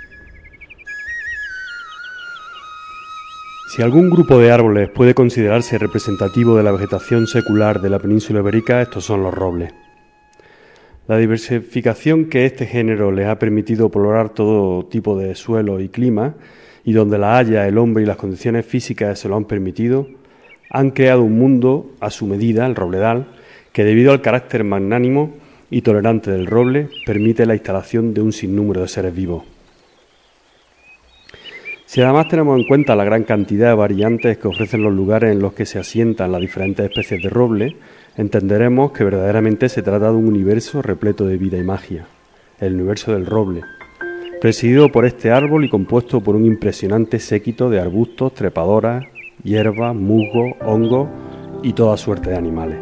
Si algún grupo de árboles puede considerarse representativo de la vegetación secular de la península ibérica, estos son los robles. La diversificación que este género les ha permitido explorar todo tipo de suelo y clima, y donde la haya, el hombre y las condiciones físicas se lo han permitido, han creado un mundo a su medida, el robledal, que debido al carácter magnánimo y tolerante del roble, permite la instalación de un sinnúmero de seres vivos. Si además tenemos en cuenta la gran cantidad de variantes que ofrecen los lugares en los que se asientan las diferentes especies de roble, entenderemos que verdaderamente se trata de un universo repleto de vida y magia, el universo del roble, presidido por este árbol y compuesto por un impresionante séquito de arbustos, trepadoras, hierbas, musgos, hongos y toda suerte de animales.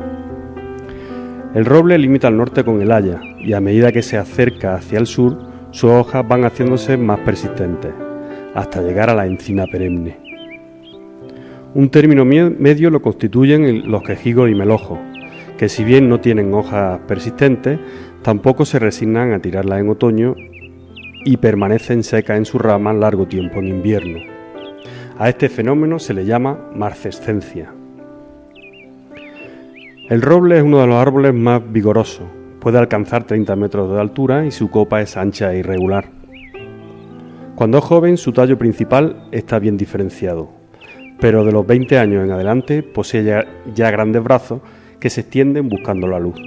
El roble limita al norte con el haya y a medida que se acerca hacia el sur, sus hojas van haciéndose más persistentes, hasta llegar a la encina perenne. Un término medio lo constituyen los quejigos y melojos, que si bien no tienen hojas persistentes, tampoco se resignan a tirarlas en otoño y permanecen secas en sus ramas largo tiempo en invierno. A este fenómeno se le llama marcescencia. El roble es uno de los árboles más vigorosos, puede alcanzar 30 metros de altura y su copa es ancha e irregular. Cuando es joven, su tallo principal está bien diferenciado, pero de los 20 años en adelante posee ya grandes brazos que se extienden buscando la luz.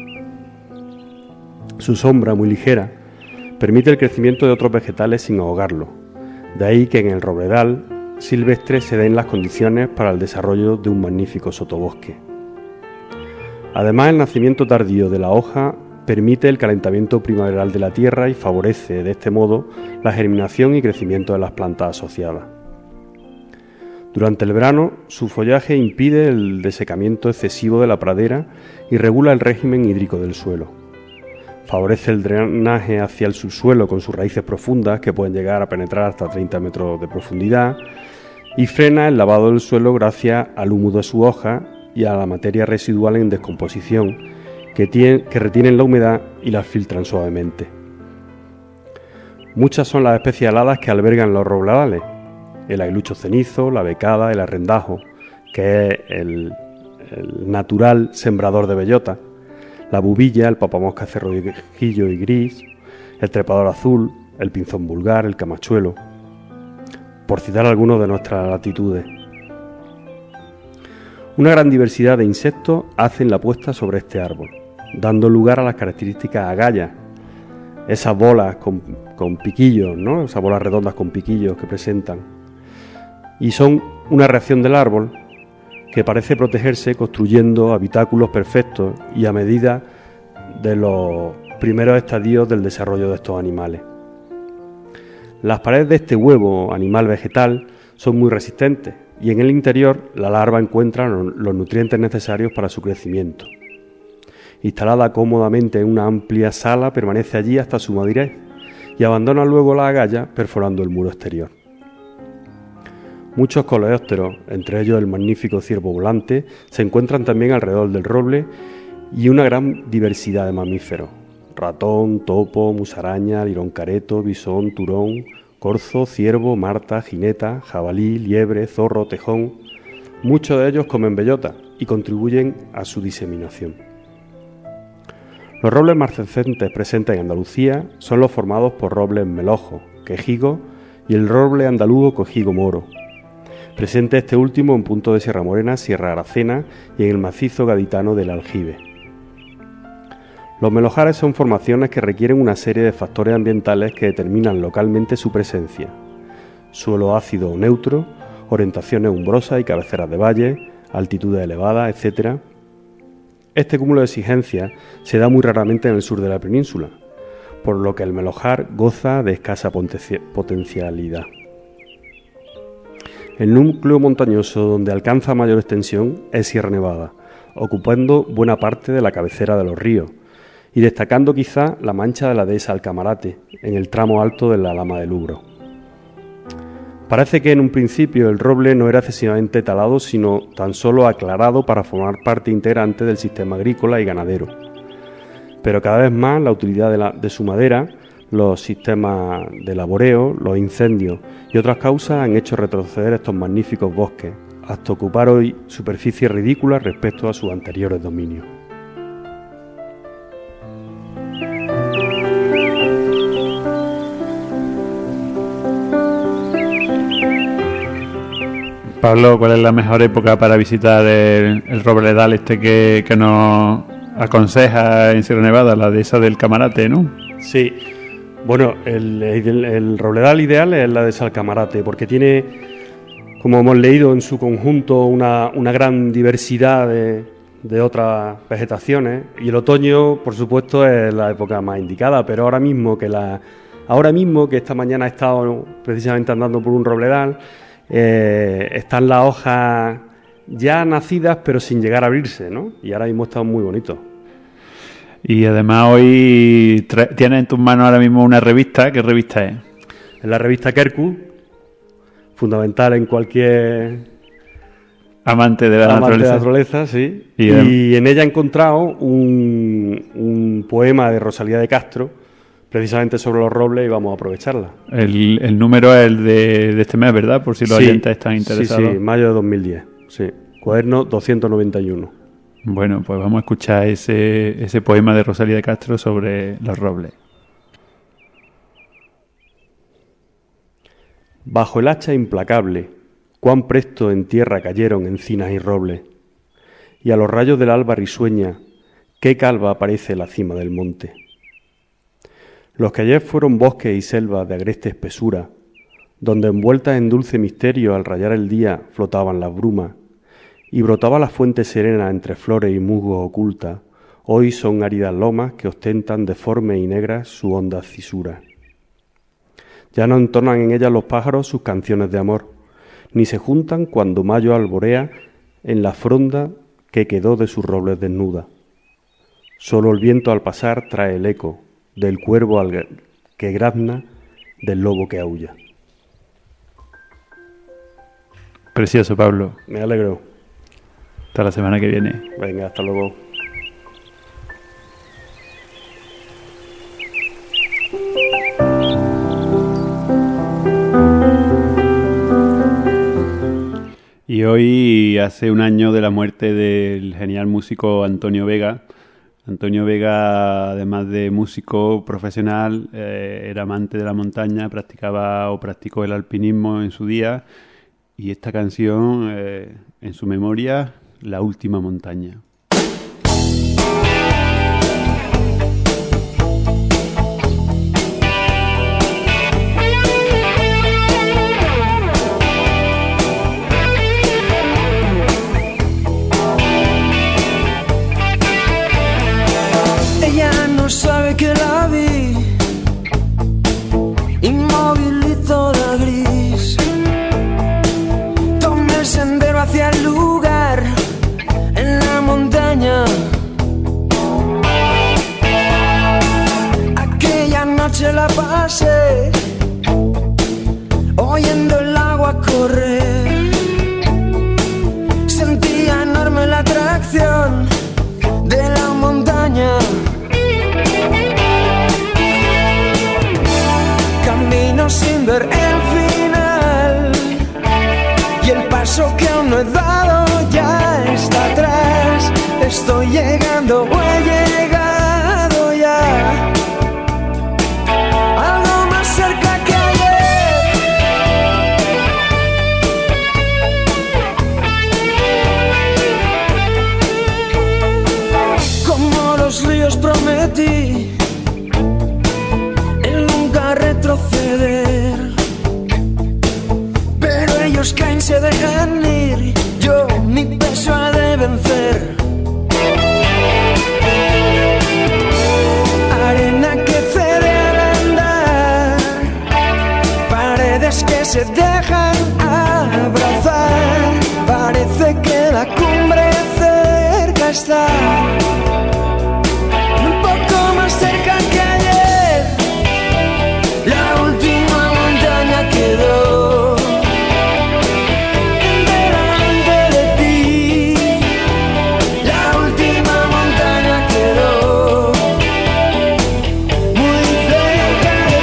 Su sombra, muy ligera, permite el crecimiento de otros vegetales sin ahogarlo, de ahí que en el robledal silvestre se den las condiciones para el desarrollo de un magnífico sotobosque. Además, el nacimiento tardío de la hoja permite el calentamiento primaveral de la tierra y favorece, de este modo, la germinación y crecimiento de las plantas asociadas. Durante el verano, su follaje impide el desecamiento excesivo de la pradera y regula el régimen hídrico del suelo. Favorece el drenaje hacia el subsuelo con sus raíces profundas, que pueden llegar a penetrar hasta 30 metros de profundidad, y frena el lavado del suelo gracias al humo de su hoja y a la materia residual en descomposición, que retienen la humedad y la filtran suavemente. Muchas son las especies aladas que albergan los robledales: el aguilucho cenizo, la becada, el arrendajo, que es el natural sembrador de bellota, la bubilla, el papamosca cerrojillo y gris, el trepador azul, el pinzón vulgar, el camachuelo, por citar algunos de nuestras latitudes. Una gran diversidad de insectos hacen la puesta sobre este árbol, dando lugar a las características agallas, esas bolas con piquillos, ¿no? Esas bolas redondas con piquillos que presentan. Y son una reacción del árbol que parece protegerse construyendo habitáculos perfectos y a medida de los primeros estadios del desarrollo de estos animales. Las paredes de este huevo animal vegetal son muy resistentes y en el interior la larva encuentra los nutrientes necesarios para su crecimiento. Instalada cómodamente en una amplia sala, permanece allí hasta su madurez y abandona luego la agalla perforando el muro exterior. Muchos coleópteros, entre ellos el magnífico ciervo volante, se encuentran también alrededor del roble y una gran diversidad de mamíferos: ratón, topo, musaraña, lirón careto, bisón, turón, corzo, ciervo, marta, jineta, jabalí, liebre, zorro, tejón. Muchos de ellos comen bellota y contribuyen a su diseminación. Los robles marcescentes presentes en Andalucía son los formados por robles melojos, quejigos y el roble andaluz o quejigo moro, presente este último en punto de Sierra Morena, Sierra Aracena y en el macizo gaditano del Aljibe. Los melojares son formaciones que requieren una serie de factores ambientales que determinan localmente su presencia: suelo ácido o neutro, orientaciones umbrosas y cabeceras de valle, altitudes elevadas, etc. Este cúmulo de exigencias se da muy raramente en el sur de la península, por lo que el melojar goza de escasa potencialidad. El núcleo montañoso donde alcanza mayor extensión es Sierra Nevada, ocupando buena parte de la cabecera de los ríos y destacando quizá la mancha de la dehesa Alcamarate en el tramo alto de la Lama del Ubro. Parece que en un principio el roble no era excesivamente talado, sino tan solo aclarado para formar parte integrante del sistema agrícola y ganadero. Pero cada vez más la utilidad de su madera, los sistemas de laboreo, los incendios y otras causas han hecho retroceder estos magníficos bosques, hasta ocupar hoy superficies ridículas respecto a sus anteriores dominios. Pablo, ¿cuál es la mejor época para visitar el robledal que nos aconseja en Sierra Nevada, la dehesa del Camarate, ¿no? Sí, Bueno, el robledal ideal es la de Salcamarate, porque tiene, como hemos leído en su conjunto, una gran diversidad de otras vegetaciones, y el otoño, por supuesto, es la época más indicada, pero ahora mismo que esta mañana he estado precisamente andando por un robledal, están las hojas ya nacidas pero sin llegar a abrirse, ¿no? Y ahora mismo están muy bonitos. Y además hoy tienes en tus manos ahora mismo una revista. ¿Qué revista es? Es la revista Kerku, fundamental en cualquier amante de la naturaleza, sí. Y en ella he encontrado un poema de Rosalía de Castro, precisamente sobre los robles, y vamos a aprovecharla. El número es el de este mes, ¿verdad? Por si los oyentes están interesados. Sí, mayo de 2010, sí. Cuaderno 291. Bueno, pues vamos a escuchar ese poema de Rosalía de Castro sobre los robles. Bajo el hacha implacable, cuán presto en tierra cayeron encinas y robles, y a los rayos del alba risueña, qué calva aparece la cima del monte. Los que ayer fueron bosques y selvas de agreste espesura, donde envueltas en dulce misterio al rayar el día flotaban las brumas, y brotaba la fuente serena entre flores y musgos ocultas, hoy son áridas lomas que ostentan deformes y negras su honda cisura. Ya no entonan en ellas los pájaros sus canciones de amor, ni se juntan cuando mayo alborea en la fronda que quedó de sus robles desnuda. Solo el viento al pasar trae el eco del cuervo que grazna, del lobo que aúlla. Precioso, Pablo. Me alegro. Hasta la semana que viene. Venga, hasta luego. Y hoy hace un año de la muerte del genial músico Antonio Vega. Antonio Vega, además de músico profesional, era amante de la montaña, practicó el alpinismo en su día, y esta canción, en su memoria, La última montaña. Ella no sabe que la vi, inmóvil y toda gris. Tomé el sendero hacia el lugar, en la montaña. Aquella noche la pasé, oyendo el agua correr. Sentía enorme la atracción de la montaña. Camino sin ver el final, y el paso que aún no he dado ya está atrás. Estoy llegando o he llegado ya, algo más cerca que ayer. Como los ríos prometí el nunca retroceder, pero ellos caen, se dejan ir, yo mi peso ha de vencer. Arena que cede al andar, paredes que se dejan abrazar, parece que la cumbre cerca está, un poco más cerca que ayer. La última montaña quedó delante de ti, la última montaña quedó muy cerca de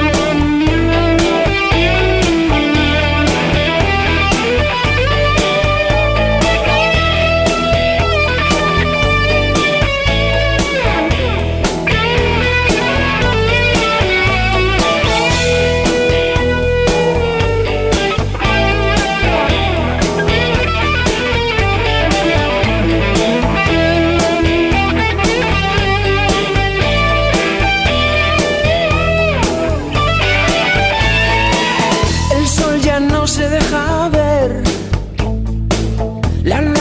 ti.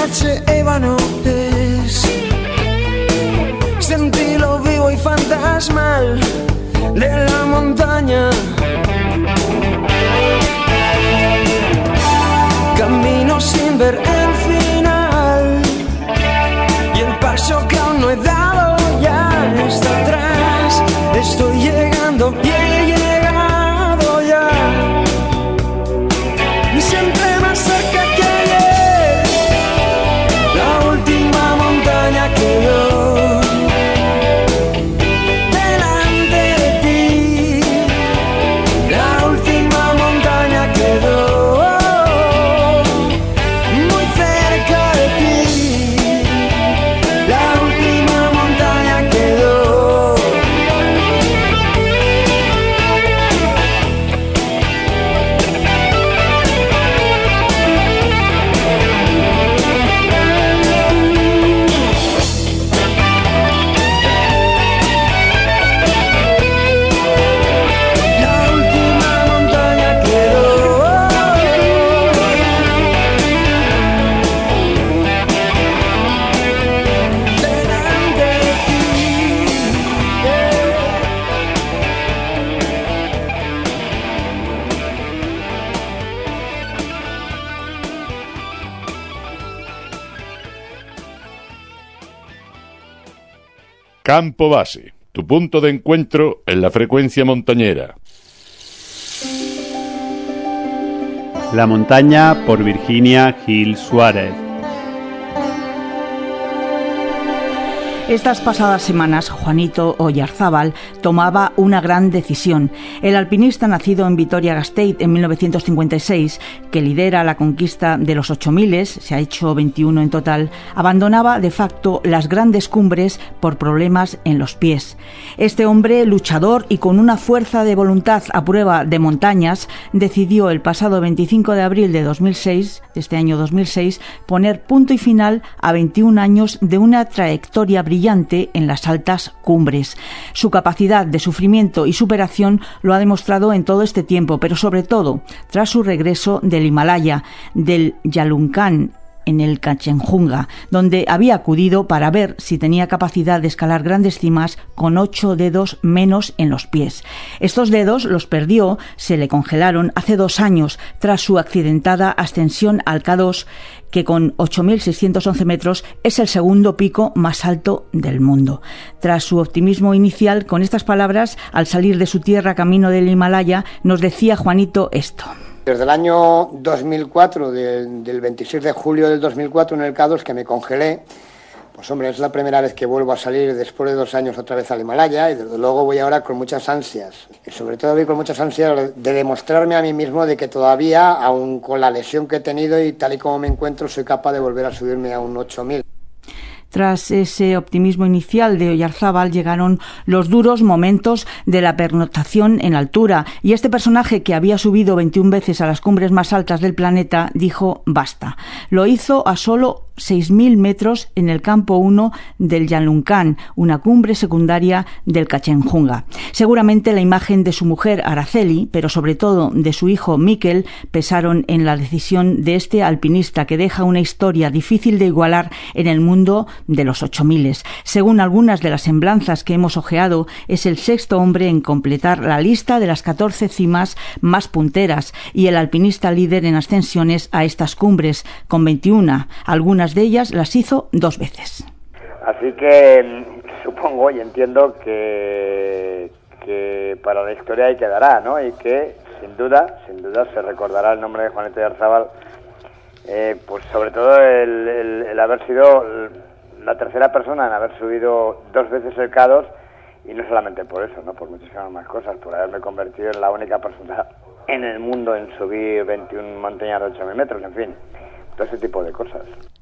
piacevano sentí lo vivo y fantasmal della montagna. Camino sin ver el final y el paso que aún no he dado ya está atrás. Estoy llegando y he llegado ya, y siempre más cerca que ayer. La última montaña quedó delante de ti. La última montaña quedó muy cerca de ti. La última montaña quedó. La última montaña quedó delante de ti. Campo Base, tu punto de encuentro en la frecuencia montañera. La montaña por Virginia Gil Suárez. Estas pasadas semanas, Juanito Oyarzábal tomaba una gran decisión. El alpinista nacido en Vitoria-Gasteiz en 1956, que lidera la conquista de los 8000, se ha hecho 21 en total, abandonaba de facto las grandes cumbres por problemas en los pies. Este hombre, luchador y con una fuerza de voluntad a prueba de montañas, decidió el pasado 25 de abril de 2006, de este año 2006, poner punto y final a 21 años de una trayectoria brillante en las altas cumbres. Su capacidad de sufrimiento y superación lo ha demostrado en todo este tiempo, pero sobre todo tras su regreso del Himalaya, del Yalunkan, en el Kanchenjunga, donde había acudido para ver si tenía capacidad de escalar grandes cimas con 8 dedos menos en los pies. Estos dedos los perdió, se le congelaron hace 2 años tras su accidentada ascensión al K2, que con 8.611 metros es el segundo pico más alto del mundo. Tras su optimismo inicial, con estas palabras, al salir de su tierra camino del Himalaya, nos decía Juanito esto. Desde el año 2004, del 26 de julio del 2004 en el K2, que me congelé, pues hombre, es la primera vez que vuelvo a salir después de 2 años otra vez al Himalaya, y desde luego voy ahora con muchas ansias. Y sobre todo voy con muchas ansias de demostrarme a mí mismo de que todavía, aun con la lesión que he tenido y tal y como me encuentro, soy capaz de volver a subirme a un 8000. Tras ese optimismo inicial de Oyarzábal llegaron los duros momentos de la pernoctación en altura, y este personaje, que había subido 21 veces a las cumbres más altas del planeta, dijo basta. Lo hizo a solo 6.000 metros en el campo 1 del Yalunkan, una cumbre secundaria del Kanchenjunga. Seguramente la imagen de su mujer Araceli, pero sobre todo de su hijo Mikel, pesaron en la decisión de este alpinista que deja una historia difícil de igualar en el mundo de los 8000. Según algunas de las semblanzas que hemos ojeado, es el 6º hombre en completar la lista de las 14 cimas más punteras y el alpinista líder en ascensiones a estas cumbres, con 21. Algunas de ellas las hizo 2 veces. Así que supongo y entiendo que para la historia ahí quedará, ¿no? Y que sin duda se recordará el nombre de Juanito Oyarzábal, pues sobre todo el haber sido la tercera persona en haber subido 2 veces el K2, y no solamente por eso, ¿no? Por muchísimas más cosas, por haberme convertido en la única persona en el mundo en subir 21 montañas de 8.000 metros, en fin, todo ese tipo de cosas.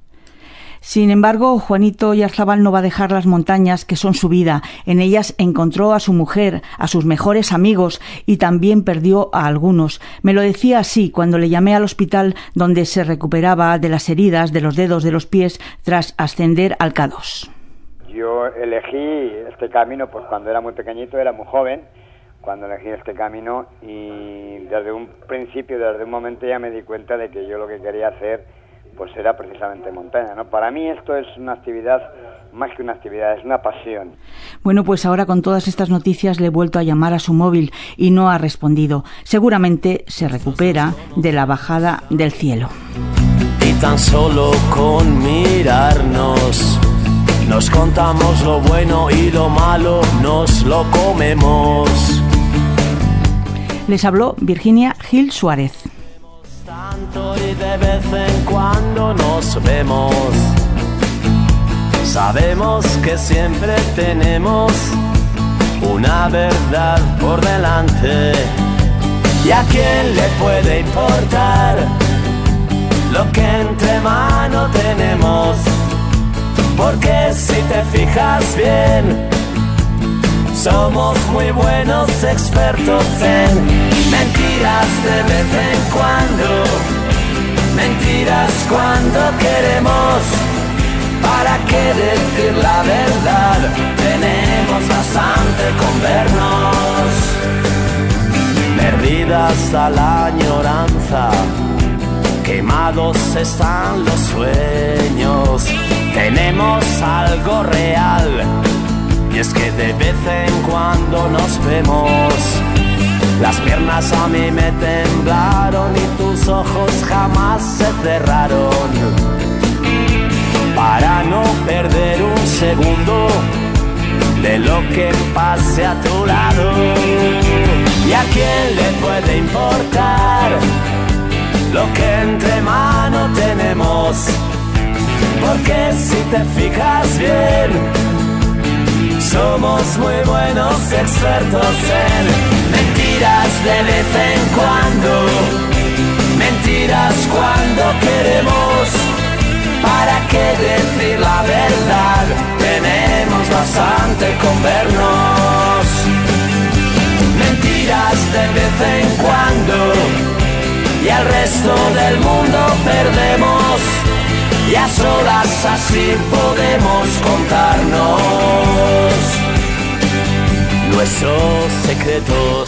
Sin embargo, Juanito Oyarzábal no va a dejar las montañas, que son su vida. En ellas encontró a su mujer, a sus mejores amigos, y también perdió a algunos. Me lo decía así cuando le llamé al hospital donde se recuperaba de las heridas de los dedos de los pies tras ascender al K2. Yo elegí este camino pues cuando era muy pequeñito, era muy joven cuando elegí este camino, y desde un principio, desde un momento ya me di cuenta de que yo lo que quería hacer pues era precisamente montaña, ¿no? Para mí esto es una actividad, más que una actividad, es una pasión. Bueno, pues ahora con todas estas noticias le he vuelto a llamar a su móvil y no ha respondido. Seguramente se recupera de la bajada del cielo. Y tan solo con mirarnos nos contamos lo bueno y lo malo nos lo comemos. Les habló Virginia Gil Suárez. Tanto y de vez en cuando nos vemos. Sabemos que siempre tenemos una verdad por delante. ¿Y a quién le puede importar lo que entre mano tenemos? Porque si te fijas bien, somos muy buenos expertos en mentiras de vez en cuando, mentiras cuando queremos. ¿Para qué decir la verdad? Tenemos bastante con vernos. Perdidas a la añoranza, quemados están los sueños. Tenemos algo real, y es que de vez en cuando nos vemos. Las piernas a mí me temblaron y tus ojos jamás se cerraron. Para no perder un segundo de lo que pase a tu lado. ¿Y a quién le puede importar lo que entre mano tenemos? Porque si te fijas bien, somos muy buenos expertos en mentiras de vez en cuando, mentiras cuando queremos. ¿Para qué decir la verdad? Tenemos bastante con vernos. Mentiras de vez en cuando, y al resto del mundo perdemos. Y a solas así podemos contarnos nuestros secretos.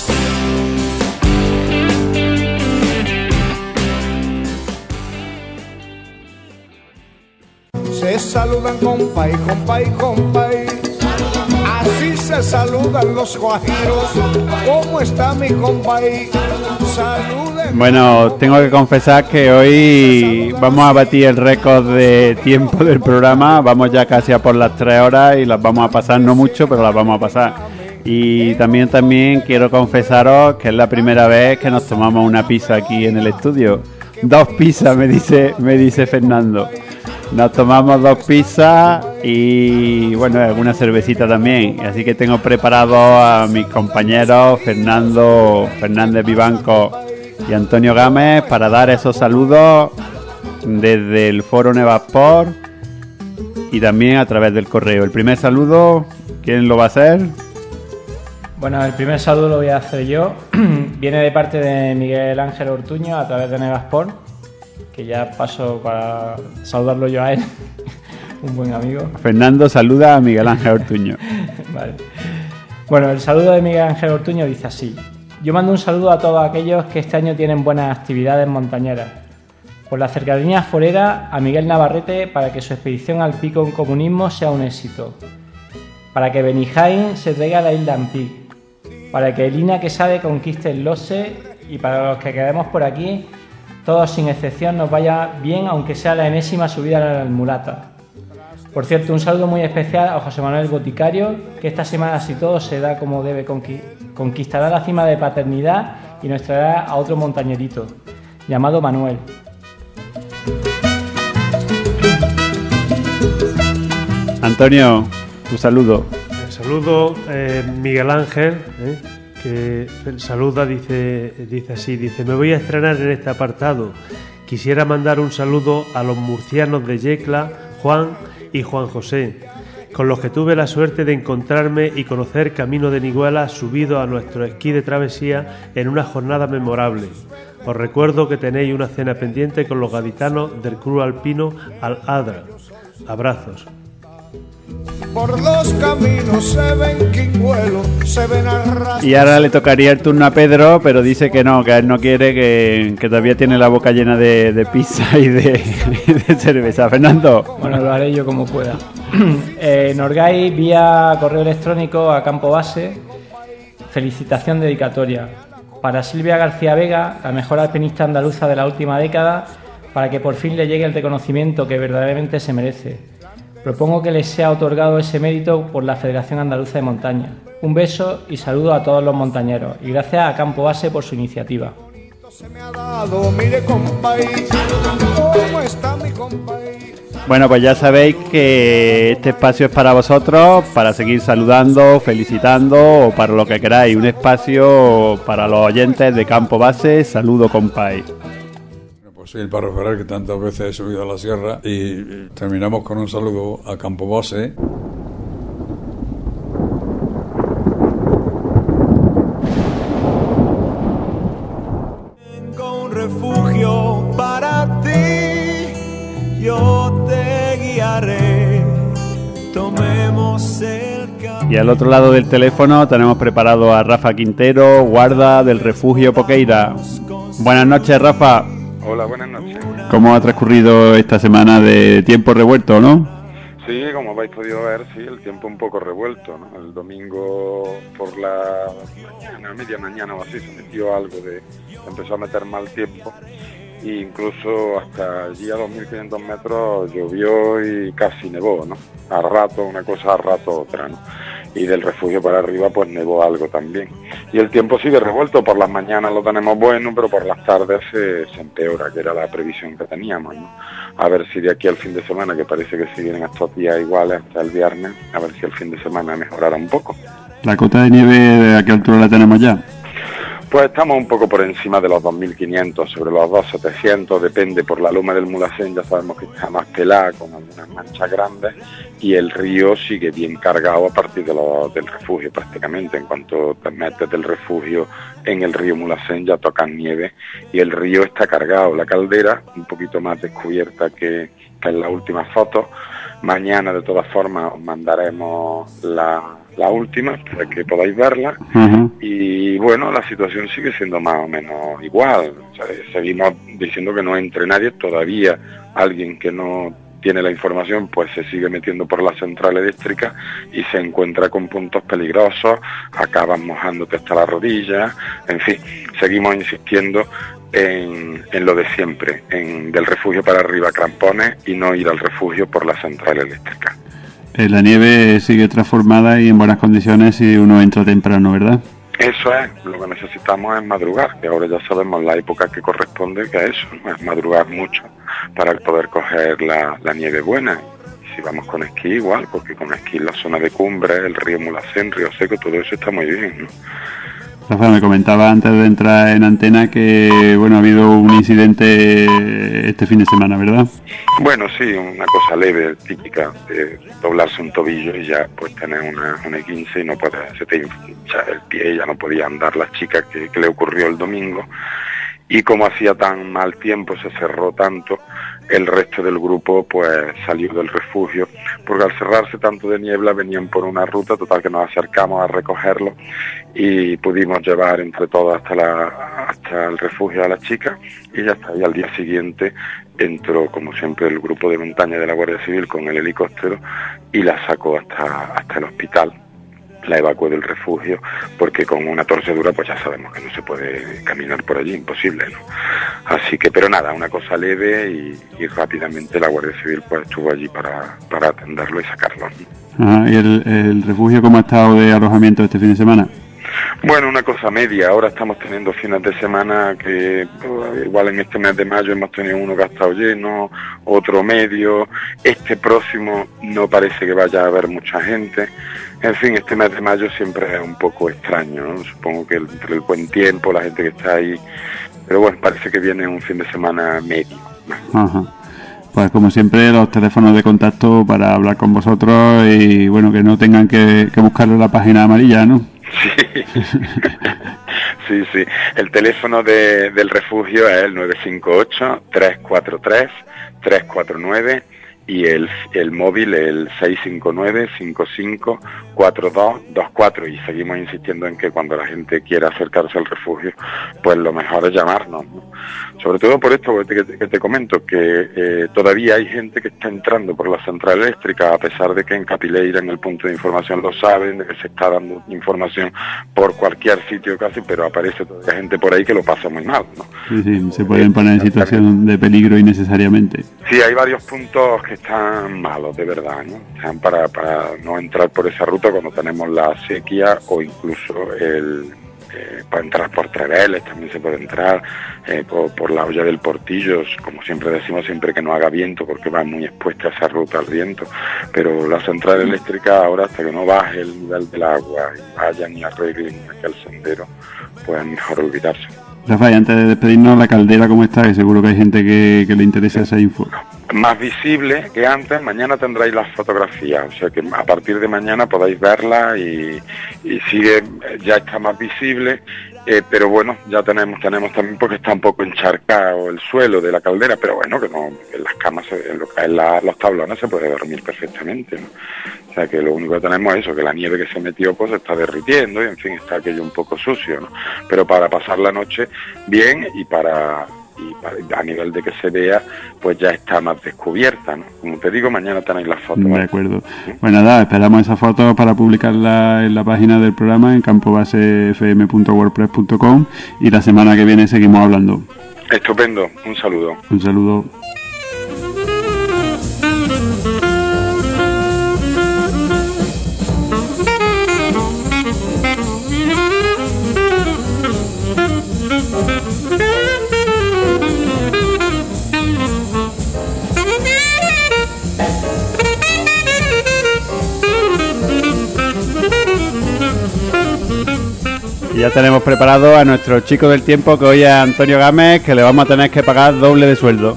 Se saludan compa y compa y compa y así se saludan los guajiros. ¿Cómo está mi compa y saluden? Bueno, tengo que confesar que hoy vamos a batir el récord de tiempo del programa. Vamos ya casi a por las 3 horas y las vamos a pasar, no mucho, pero las vamos a pasar. Y también quiero confesaros que es la primera vez que nos tomamos una pizza aquí en el estudio. 2 pizzas, me dice Fernando. Nos tomamos 2 pizzas y bueno, alguna cervecita también. Así que tengo preparado a mis compañeros Fernando Fernández Vivanco y Antonio Gámez para dar esos saludos desde el foro Nevasport y también a través del correo. El primer saludo, ¿quién lo va a hacer? Bueno, el primer saludo lo voy a hacer yo. Viene de parte de Miguel Ángel Ortuño a través de Nevasport, que ya paso para saludarlo yo a él, un buen amigo. Fernando saluda a Miguel Ángel Ortuño. Vale. Bueno, el saludo de Miguel Ángel Ortuño dice así: yo mando un saludo a todos aquellos que este año tienen buenas actividades montañeras. Por la cercanía forera, a Miguel Navarrete para que su expedición al Pico en Comunismo sea un éxito. Para que Benijaín se traiga a la isla Ampí. Para que Elina Quesade conquiste el Lose, y para los que quedemos por aquí, todos sin excepción nos vaya bien, aunque sea la enésima subida a la Almurata. Por cierto, un saludo muy especial a José Manuel Boticario, que esta semana, si todo se da como debe, conquistará la cima de Paternidad y nos traerá a otro montañerito, llamado Manuel. Antonio, tu saludo. El saludo, Miguel Ángel, que saluda, dice así, me voy a estrenar en este apartado. Quisiera mandar un saludo a los murcianos de Yecla, Juan y Juan José, con los que tuve la suerte de encontrarme y conocer camino de Niguela subido a nuestro esquí de travesía en una jornada memorable. Os recuerdo que tenéis una cena pendiente con los gaditanos del Club Alpino Al Adra. Abrazos. Por los caminos se ven quicuelos, se ven arrastros. Y ahora le tocaría el turno a Pedro, pero dice que no, que él no quiere, que todavía tiene la boca llena de pizza y de cerveza. Fernando. Bueno, lo haré yo como pueda. Norgay, vía correo electrónico a Campo Base, felicitación dedicatoria para Silvia García Vega, la mejor alpinista andaluza de la última década, para que por fin le llegue el reconocimiento que verdaderamente se merece. Propongo que le sea otorgado ese mérito por la Federación Andaluza de Montaña. Un beso y saludo a todos los montañeros. Y gracias a Campo Base por su iniciativa. Bueno, pues ya sabéis que este espacio es para vosotros, para seguir saludando, felicitando o para lo que queráis. Un espacio para los oyentes de Campo Base. Saludo, compay. Soy el párroco Ferrer, que tantas veces he subido a la sierra, y terminamos con un saludo a Campo Base. Tengo un refugio para ti, yo te guiaré, tomemos el camino. Y al otro lado del teléfono tenemos preparado a Rafa Quintero, guarda del refugio Poqueira. Buenas noches, Rafa. Hola, buenas noches. ¿Cómo ha transcurrido esta semana de tiempo revuelto, no? Sí, como habéis podido ver, sí, el tiempo un poco revuelto, ¿no? El domingo por la mañana, media mañana o así, se metió algo empezó a meter mal tiempo, e incluso hasta allí a 2.500 metros llovió y casi nevó, ¿no? A rato una cosa, a rato otra, ¿no? Y del refugio para arriba pues nevó algo también. Y el tiempo sigue revuelto, por las mañanas lo tenemos bueno, pero por las tardes se empeora, que era la previsión que teníamos, ¿no? A ver si de aquí al fin de semana, que parece que siguen estos días iguales hasta el viernes, a ver si el fin de semana mejorará un poco. ¿La cota de nieve a qué altura la tenemos ya? Pues estamos un poco por encima de los 2.500, sobre los 2.700, depende por la loma del Mulhacén, ya sabemos que está más pelada, con algunas manchas grandes, y el río sigue bien cargado a partir del refugio prácticamente. En cuanto te metes del refugio en el río Mulhacén ya tocan nieve y el río está cargado. La caldera un poquito más descubierta que en las últimas fotos. Mañana de todas formas os mandaremos la última para que podáis verla. Y bueno, la situación sigue siendo más o menos igual. O sea, seguimos diciendo que no entre nadie todavía. Alguien que no tiene la información pues se sigue metiendo por la central eléctrica y se encuentra con puntos peligrosos, acaban mojándote hasta la rodilla. En fin, seguimos insistiendo en lo de siempre, en del refugio para arriba crampones y no ir al refugio por la central eléctrica. La nieve sigue transformada y en buenas condiciones si uno entra temprano, ¿verdad? Eso es, lo que necesitamos es madrugar, que ahora ya sabemos la época que corresponde, que a eso, ¿no? Es madrugar mucho para poder coger la nieve buena. Y si vamos con esquí igual, porque con esquí la zona de cumbre, el río Mulhacén, río Seco, todo eso está muy bien, ¿no? Rafa, me comentaba antes de entrar en antena que bueno, ha habido un incidente este fin de semana, ¿verdad? Bueno, sí, una cosa leve, típica, de doblarse un tobillo y ya pues tener una E15 y no puede, se te hincha el pie, ya no podía andar la chica que le ocurrió el domingo. Y como hacía tan mal tiempo, se cerró tanto, el resto del grupo pues salió del refugio, porque al cerrarse tanto de niebla venían por una ruta, total que nos acercamos a recogerlo y pudimos llevar entre todos hasta el refugio a la chica y ya está. Y al día siguiente entró, como siempre, el grupo de montaña de la Guardia Civil con el helicóptero y la sacó hasta el hospital. La evacuó del refugio porque con una torcedura pues ya sabemos que no se puede caminar por allí, imposible, ¿no? Así que, pero nada, una cosa leve y rápidamente la Guardia Civil pues estuvo allí para atenderlo y sacarlo, ¿no? Ajá, ¿y el refugio cómo ha estado de alojamiento este fin de semana? Bueno, una cosa media. Ahora estamos teniendo fines de semana que igual en este mes de mayo hemos tenido uno que ha estado lleno, otro medio. Este próximo no parece que vaya a haber mucha gente. En fin, este mes de mayo siempre es un poco extraño, ¿no? Supongo que entre el buen tiempo, la gente que está ahí, pero bueno, parece que viene un fin de semana medio. Ajá. Pues como siempre, los teléfonos de contacto para hablar con vosotros y bueno, que no tengan que buscarle la página amarilla, ¿no? Sí. Sí. El teléfono del refugio es el 958-343-349 y el móvil el 659-554224, y seguimos insistiendo en que cuando la gente quiera acercarse al refugio, pues lo mejor es llamarnos, ¿no? Sobre todo por esto que te comento, que todavía hay gente que está entrando por la central eléctrica, a pesar de que en Capileira, en el punto de información, lo saben, de que se está dando información por cualquier sitio casi, pero aparece todavía gente por ahí que lo pasa muy mal, ¿no? Sí, se pueden poner en situación de peligro innecesariamente. Sí, hay varios puntos que están malos, de verdad, ¿no? Están para no entrar por esa ruta cuando tenemos la sequía, o incluso para entrar por Treveles también se puede entrar, por la olla del Portillo, como siempre decimos, siempre que no haga viento, porque va muy expuesta esa ruta al viento, pero la central eléctrica ahora, hasta que no baje el nivel del agua y vayan y arreglen aquel sendero, pues es mejor olvidarse. Rafael, antes de despedirnos, la caldera, ¿cómo está? Que seguro que hay gente que le interesa esa info. Más visible que antes. Mañana tendréis las fotografías, o sea que a partir de mañana podéis verla y sigue, ya está más visible, pero bueno, ya tenemos también, porque está un poco encharcado el suelo de la caldera, pero bueno, que no, en las camas, en lo que es los tablones se puede dormir perfectamente, ¿no? O sea que lo único que tenemos es eso, que la nieve que se metió pues se está derritiendo y en fin, está aquello un poco sucio, ¿no? Pero para pasar la noche bien y a nivel de que se vea, pues ya está más descubierta, ¿no? Como te digo, mañana tenéis las fotos. De acuerdo. Pues nada, esperamos esas fotos para publicarlas en la página del programa, en campobasefm.wordpress.com, y la semana que viene seguimos hablando. Estupendo, un saludo. Un saludo. Y ya tenemos preparado a nuestro chico del tiempo, que hoy es Antonio Gámez, que le vamos a tener que pagar doble de sueldo.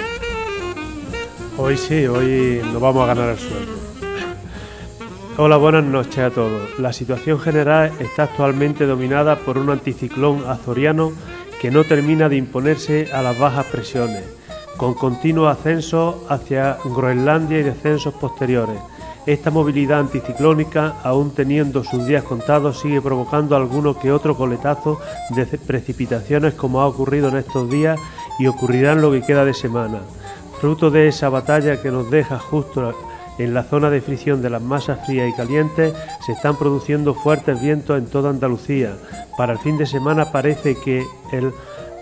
Hoy sí, hoy nos vamos a ganar el sueldo. Hola, buenas noches a todos. La situación general está actualmente dominada por un anticiclón azoriano que no termina de imponerse a las bajas presiones, con continuo ascenso hacia Groenlandia y descensos posteriores. Esta movilidad anticiclónica, aún teniendo sus días contados, sigue provocando alguno que otro coletazo de precipitaciones, como ha ocurrido en estos días y ocurrirá en lo que queda de semana. Fruto de esa batalla que nos deja justo en la zona de fricción de las masas frías y calientes, se están produciendo fuertes vientos en toda Andalucía. Para el fin de semana parece que el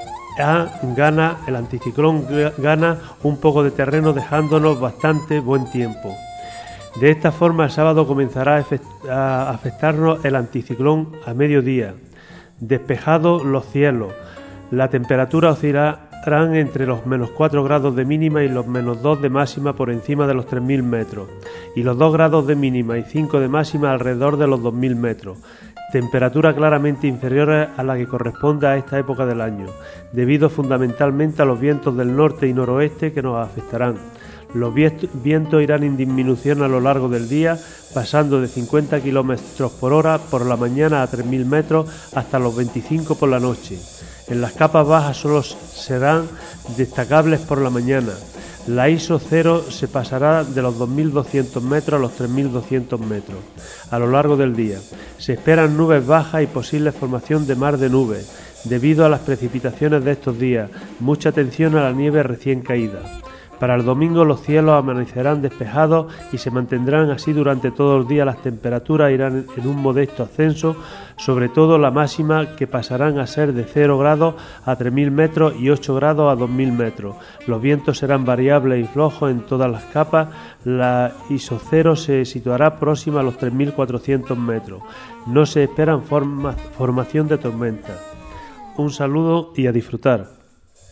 anticiclón gana un poco de terreno, dejándonos bastante buen tiempo. De esta forma, el sábado comenzará a afectarnos el anticiclón a mediodía. Despejados los cielos, la temperatura oscilarán entre los -4 grados de mínima y los -2 de máxima por encima de los 3.000 metros, y los 2 grados de mínima y 5 de máxima alrededor de los 2.000 metros. Temperatura claramente inferior a la que corresponde a esta época del año, debido fundamentalmente a los vientos del norte y noroeste que nos afectarán. Los vientos irán en disminución a lo largo del día, pasando de 50 km por hora por la mañana a 3.000 metros hasta los 25 por la noche. En las capas bajas solo serán destacables por la mañana. La ISO 0 se pasará de los 2.200 metros a los 3.200 metros a lo largo del día. Se esperan nubes bajas y posible formación de mar de nubes, debido a las precipitaciones de estos días. Mucha atención a la nieve recién caída. Para el domingo los cielos amanecerán despejados y se mantendrán así durante todo el día. Las temperaturas irán en un modesto ascenso, sobre todo la máxima, que pasarán a ser de 0 grados a 3.000 metros y 8 grados a 2.000 metros. Los vientos serán variables y flojos en todas las capas. La ISO 0 se situará próxima a los 3.400 metros. No se esperan formación de tormenta. Un saludo y a disfrutar.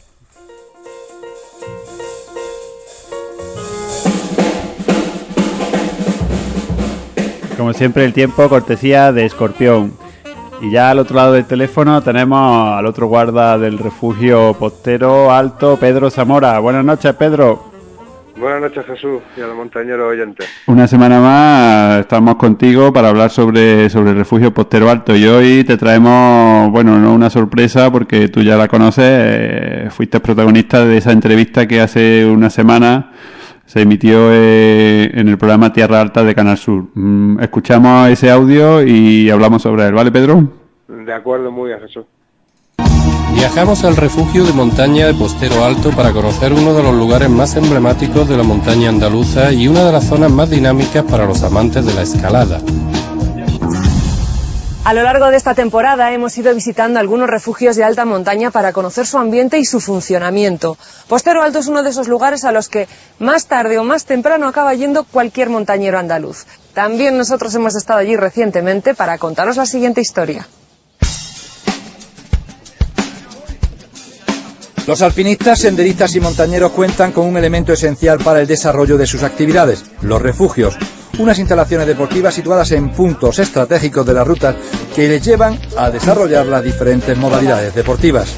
Como siempre, el tiempo, cortesía de Escorpión. Y ya al otro lado del teléfono tenemos al otro guarda del refugio Postero Alto, Pedro Zamora. Buenas noches, Pedro. Buenas noches, Jesús, y a los montañeros oyentes. Una semana más estamos contigo para hablar sobre el refugio Postero Alto. Y hoy te traemos, bueno, no una sorpresa porque tú ya la conoces, fuiste protagonista de esa entrevista que hace una semana se emitió en el programa Tierra Alta de Canal Sur. Escuchamos ese audio y hablamos sobre él, ¿vale, Pedro? De acuerdo, muy bien, Jesús. Viajamos al refugio de montaña de Postero Alto para conocer uno de los lugares más emblemáticos de la montaña andaluza y una de las zonas más dinámicas para los amantes de la escalada. A lo largo de esta temporada hemos ido visitando algunos refugios de alta montaña para conocer su ambiente y su funcionamiento. Postero Alto es uno de esos lugares a los que más tarde o más temprano acaba yendo cualquier montañero andaluz. También nosotros hemos estado allí recientemente para contaros la siguiente historia. Los alpinistas, senderistas y montañeros cuentan con un elemento esencial para el desarrollo de sus actividades, los refugios, unas instalaciones deportivas situadas en puntos estratégicos de las rutas que les llevan a desarrollar las diferentes modalidades deportivas.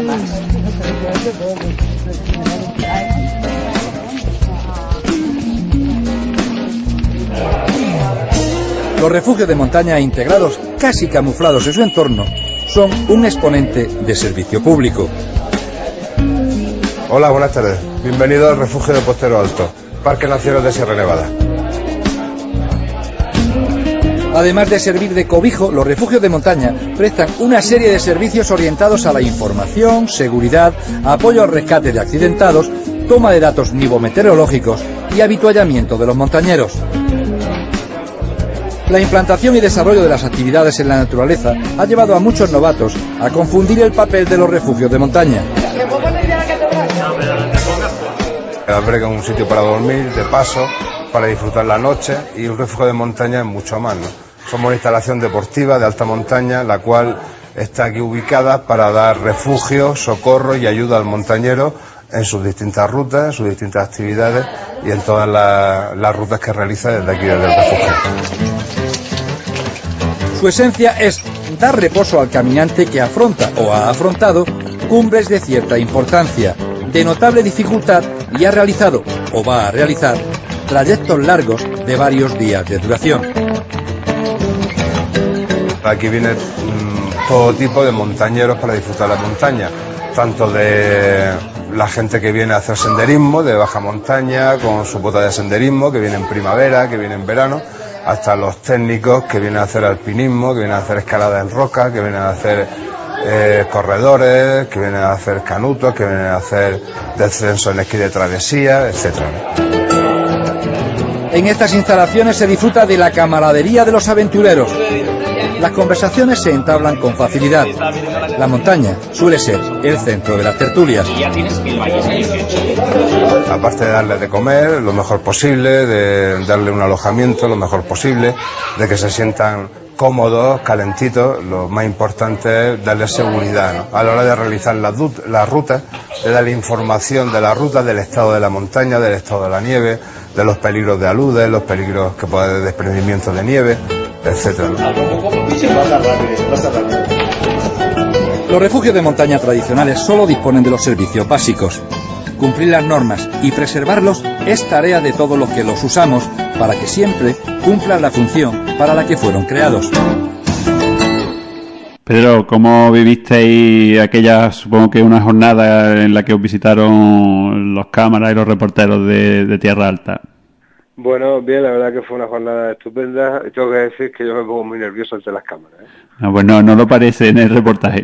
Los refugios de montaña integrados, casi camuflados en su entorno, son un exponente de servicio público. Hola, buenas tardes. Bienvenido al refugio de Postero Alto, Parque Nacional de Sierra Nevada. Además de servir de cobijo, los refugios de montaña prestan una serie de servicios orientados a la información, seguridad, apoyo al rescate de accidentados, toma de datos nivometeorológicos y avituallamiento de los montañeros. La implantación y desarrollo de las actividades en la naturaleza ha llevado a muchos novatos a confundir el papel de los refugios de montaña. El albergue es un sitio para dormir, de paso, para disfrutar la noche, y un refugio de montaña es mucho más, ¿no? Somos una instalación deportiva de alta montaña, la cual está aquí ubicada para dar refugio, socorro y ayuda al montañero en sus distintas rutas, en sus distintas actividades y en todas las rutas que realiza desde aquí, desde el refugio. Su esencia es dar reposo al caminante que afronta o ha afrontado cumbres de cierta importancia, de notable dificultad, y ha realizado o va a realizar trayectos largos de varios días de duración. Aquí viene todo tipo de montañeros para disfrutar la montaña, tanto de la gente que viene a hacer senderismo de baja montaña con su bota de senderismo, que viene en primavera, que viene en verano, hasta los técnicos que vienen a hacer alpinismo, que vienen a hacer escalada en roca, que vienen a hacer corredores, que vienen a hacer canutos, que vienen a hacer descenso en esquí de travesía, etcétera. En estas instalaciones se disfruta de la camaradería de los aventureros. Las conversaciones se entablan con facilidad. La montaña suele ser el centro de las tertulias. Aparte de darles de comer lo mejor posible, de darle un alojamiento lo mejor posible, de que se sientan cómodos, calentitos, lo más importante es darles seguridad, ¿no? A la hora de realizar las rutas, de darle información de la ruta, del estado de la montaña, del estado de la nieve, de los peligros de aludes, los peligros que puede haber de desprendimiento de nieve, etcétera. Los refugios de montaña tradicionales solo disponen de los servicios básicos. Cumplir las normas y preservarlos es tarea de todos los que los usamos para que siempre cumplan la función para la que fueron creados. Pedro, ¿cómo vivisteis aquella, supongo que una jornada en la que os visitaron los cámaras y los reporteros de Tierra Alta? Bueno, bien, la verdad que fue una jornada estupenda. Y tengo que decir que yo me pongo muy nervioso ante las cámaras, ¿eh? Pues no lo parece en el reportaje.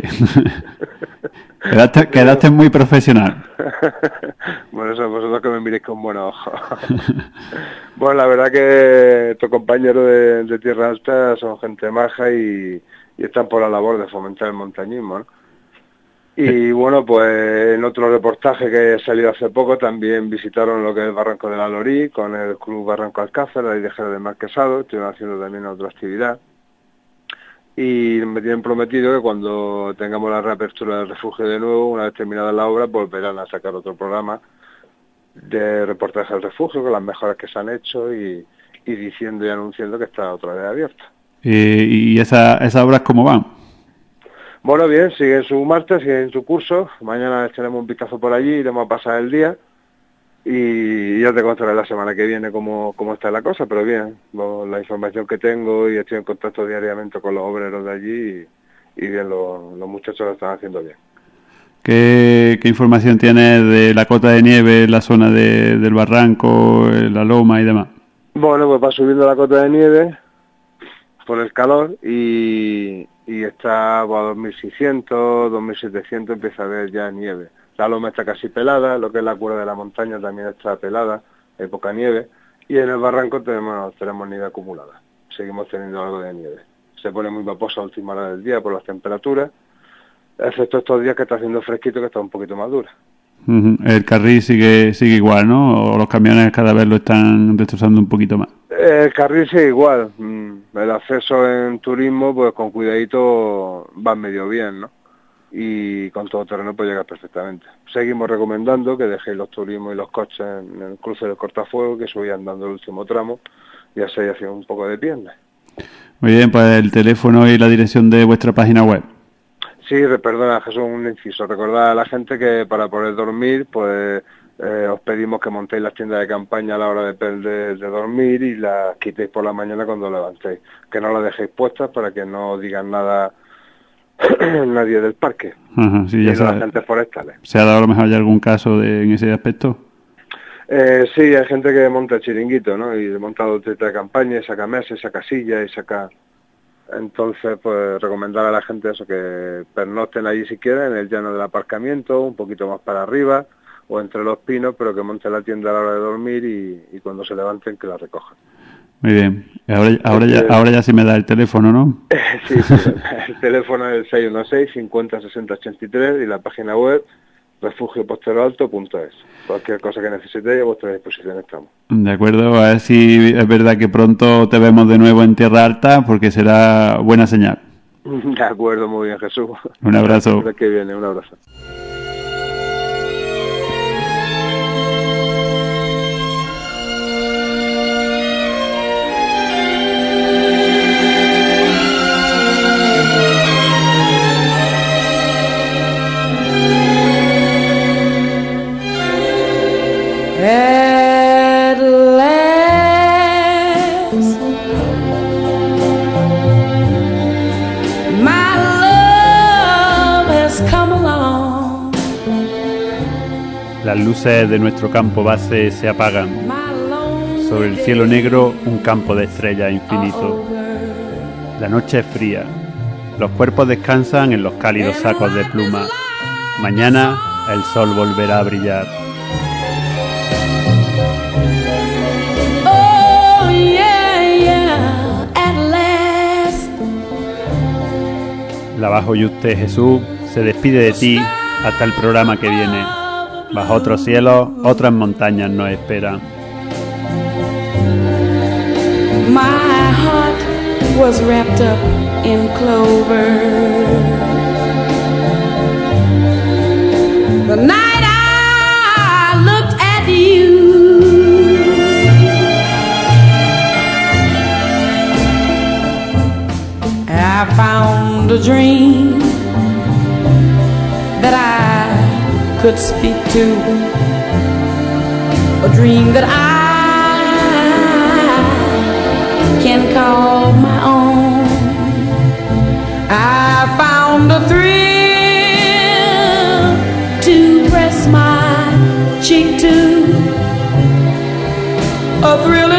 Quedaste muy profesional. Bueno, eso vosotros que me miréis con buenos ojos. Bueno, la verdad que estos compañeros de Tierra Alta son gente maja y están por la labor de fomentar el montañismo, ¿no? Y bueno, pues en otro reportaje que salió hace poco también visitaron lo que es el Barranco de la Lorí con el Club Barranco Alcázar, la Ligera del Marquesado, estuvieron haciendo también otra actividad. Y me tienen prometido que cuando tengamos la reapertura del refugio de nuevo, una vez terminada la obra, volverán a sacar otro programa de reportaje al refugio con las mejoras que se han hecho y diciendo y anunciando que está otra vez abierta. ¿Y esas obras cómo van? Bueno, bien, siguen su marcha, siguen su curso. Mañana echaremos un vistazo por allí, iremos a pasar el día y ya te contaré la semana que viene cómo está la cosa, pero bien, la información que tengo y estoy en contacto diariamente con los obreros de allí y bien, los muchachos lo están haciendo bien. ¿Qué información tienes de la cota de nieve, la zona del barranco, la loma y demás? Bueno, pues va subiendo la cota de nieve por el calor y está pues, a 2600, 2700 empieza a haber ya nieve. La loma está casi pelada, lo que es la cura de la montaña también está pelada, hay poca nieve, y en el barranco tenemos nieve acumulada, seguimos teniendo algo de nieve. Se pone muy vaposa a última hora del día por las temperaturas, excepto estos días que está haciendo fresquito, que está un poquito más dura. El carril sigue igual, ¿no? ¿O los camiones cada vez lo están destrozando un poquito más? El carril sigue igual. El acceso en turismo, pues con cuidadito va medio bien, ¿no? Y con todo terreno puede llegar perfectamente. Seguimos recomendando que dejéis los turismos y los coches en el cruce del cortafuegos, que subían dando el último tramo, y así haciendo un poco de pierna. Muy bien, pues el teléfono y la dirección de vuestra página web. Sí, perdona, Jesús, un inciso. Recordad a la gente que para poder dormir, pues os pedimos que montéis las tiendas de campaña a la hora de dormir y las quitéis por la mañana cuando levantéis. Que no las dejéis puestas para que no digan nada nadie del parque. Ajá, sí, ya las agentes forestales. ¿Se ha dado a lo mejor ya algún caso en ese aspecto? Sí, hay gente que monta chiringuito, ¿no? Y monta tiendas de campaña y saca mesas, saca sillas y saca... Entonces, pues recomendar a la gente eso, que pernocten allí si quieren, en el llano del aparcamiento, un poquito más para arriba, o entre los pinos, pero que monten la tienda a la hora de dormir y cuando se levanten que la recojan. Muy bien. Ahora ya sí me da el teléfono, ¿no? Sí, el teléfono es el 616-50-60-83 y la página web refugioposteroalto.es. Cualquier cosa que necesitéis a vuestra disposición estamos. De acuerdo, a ver si es verdad que pronto te vemos de nuevo en Tierra Alta, porque será buena señal. De acuerdo, muy bien, Jesús. Un abrazo. Que viene, un abrazo. At last, my love has come along. Las luces de nuestro campo base se apagan. Sobre el cielo negro, un campo de estrellas infinito. La noche es fría. Los cuerpos descansan en los cálidos sacos de pluma. Mañana el sol volverá a brillar. La Bajo Yuste Jesús se despide de ti hasta el programa que viene. Bajo otros cielos, otras montañas nos esperan. My heart was wrapped up in clover. The night I looked at you, I found a dream that I could speak to, a dream that I can call my own. I found a thrill to press my cheek to, a thrill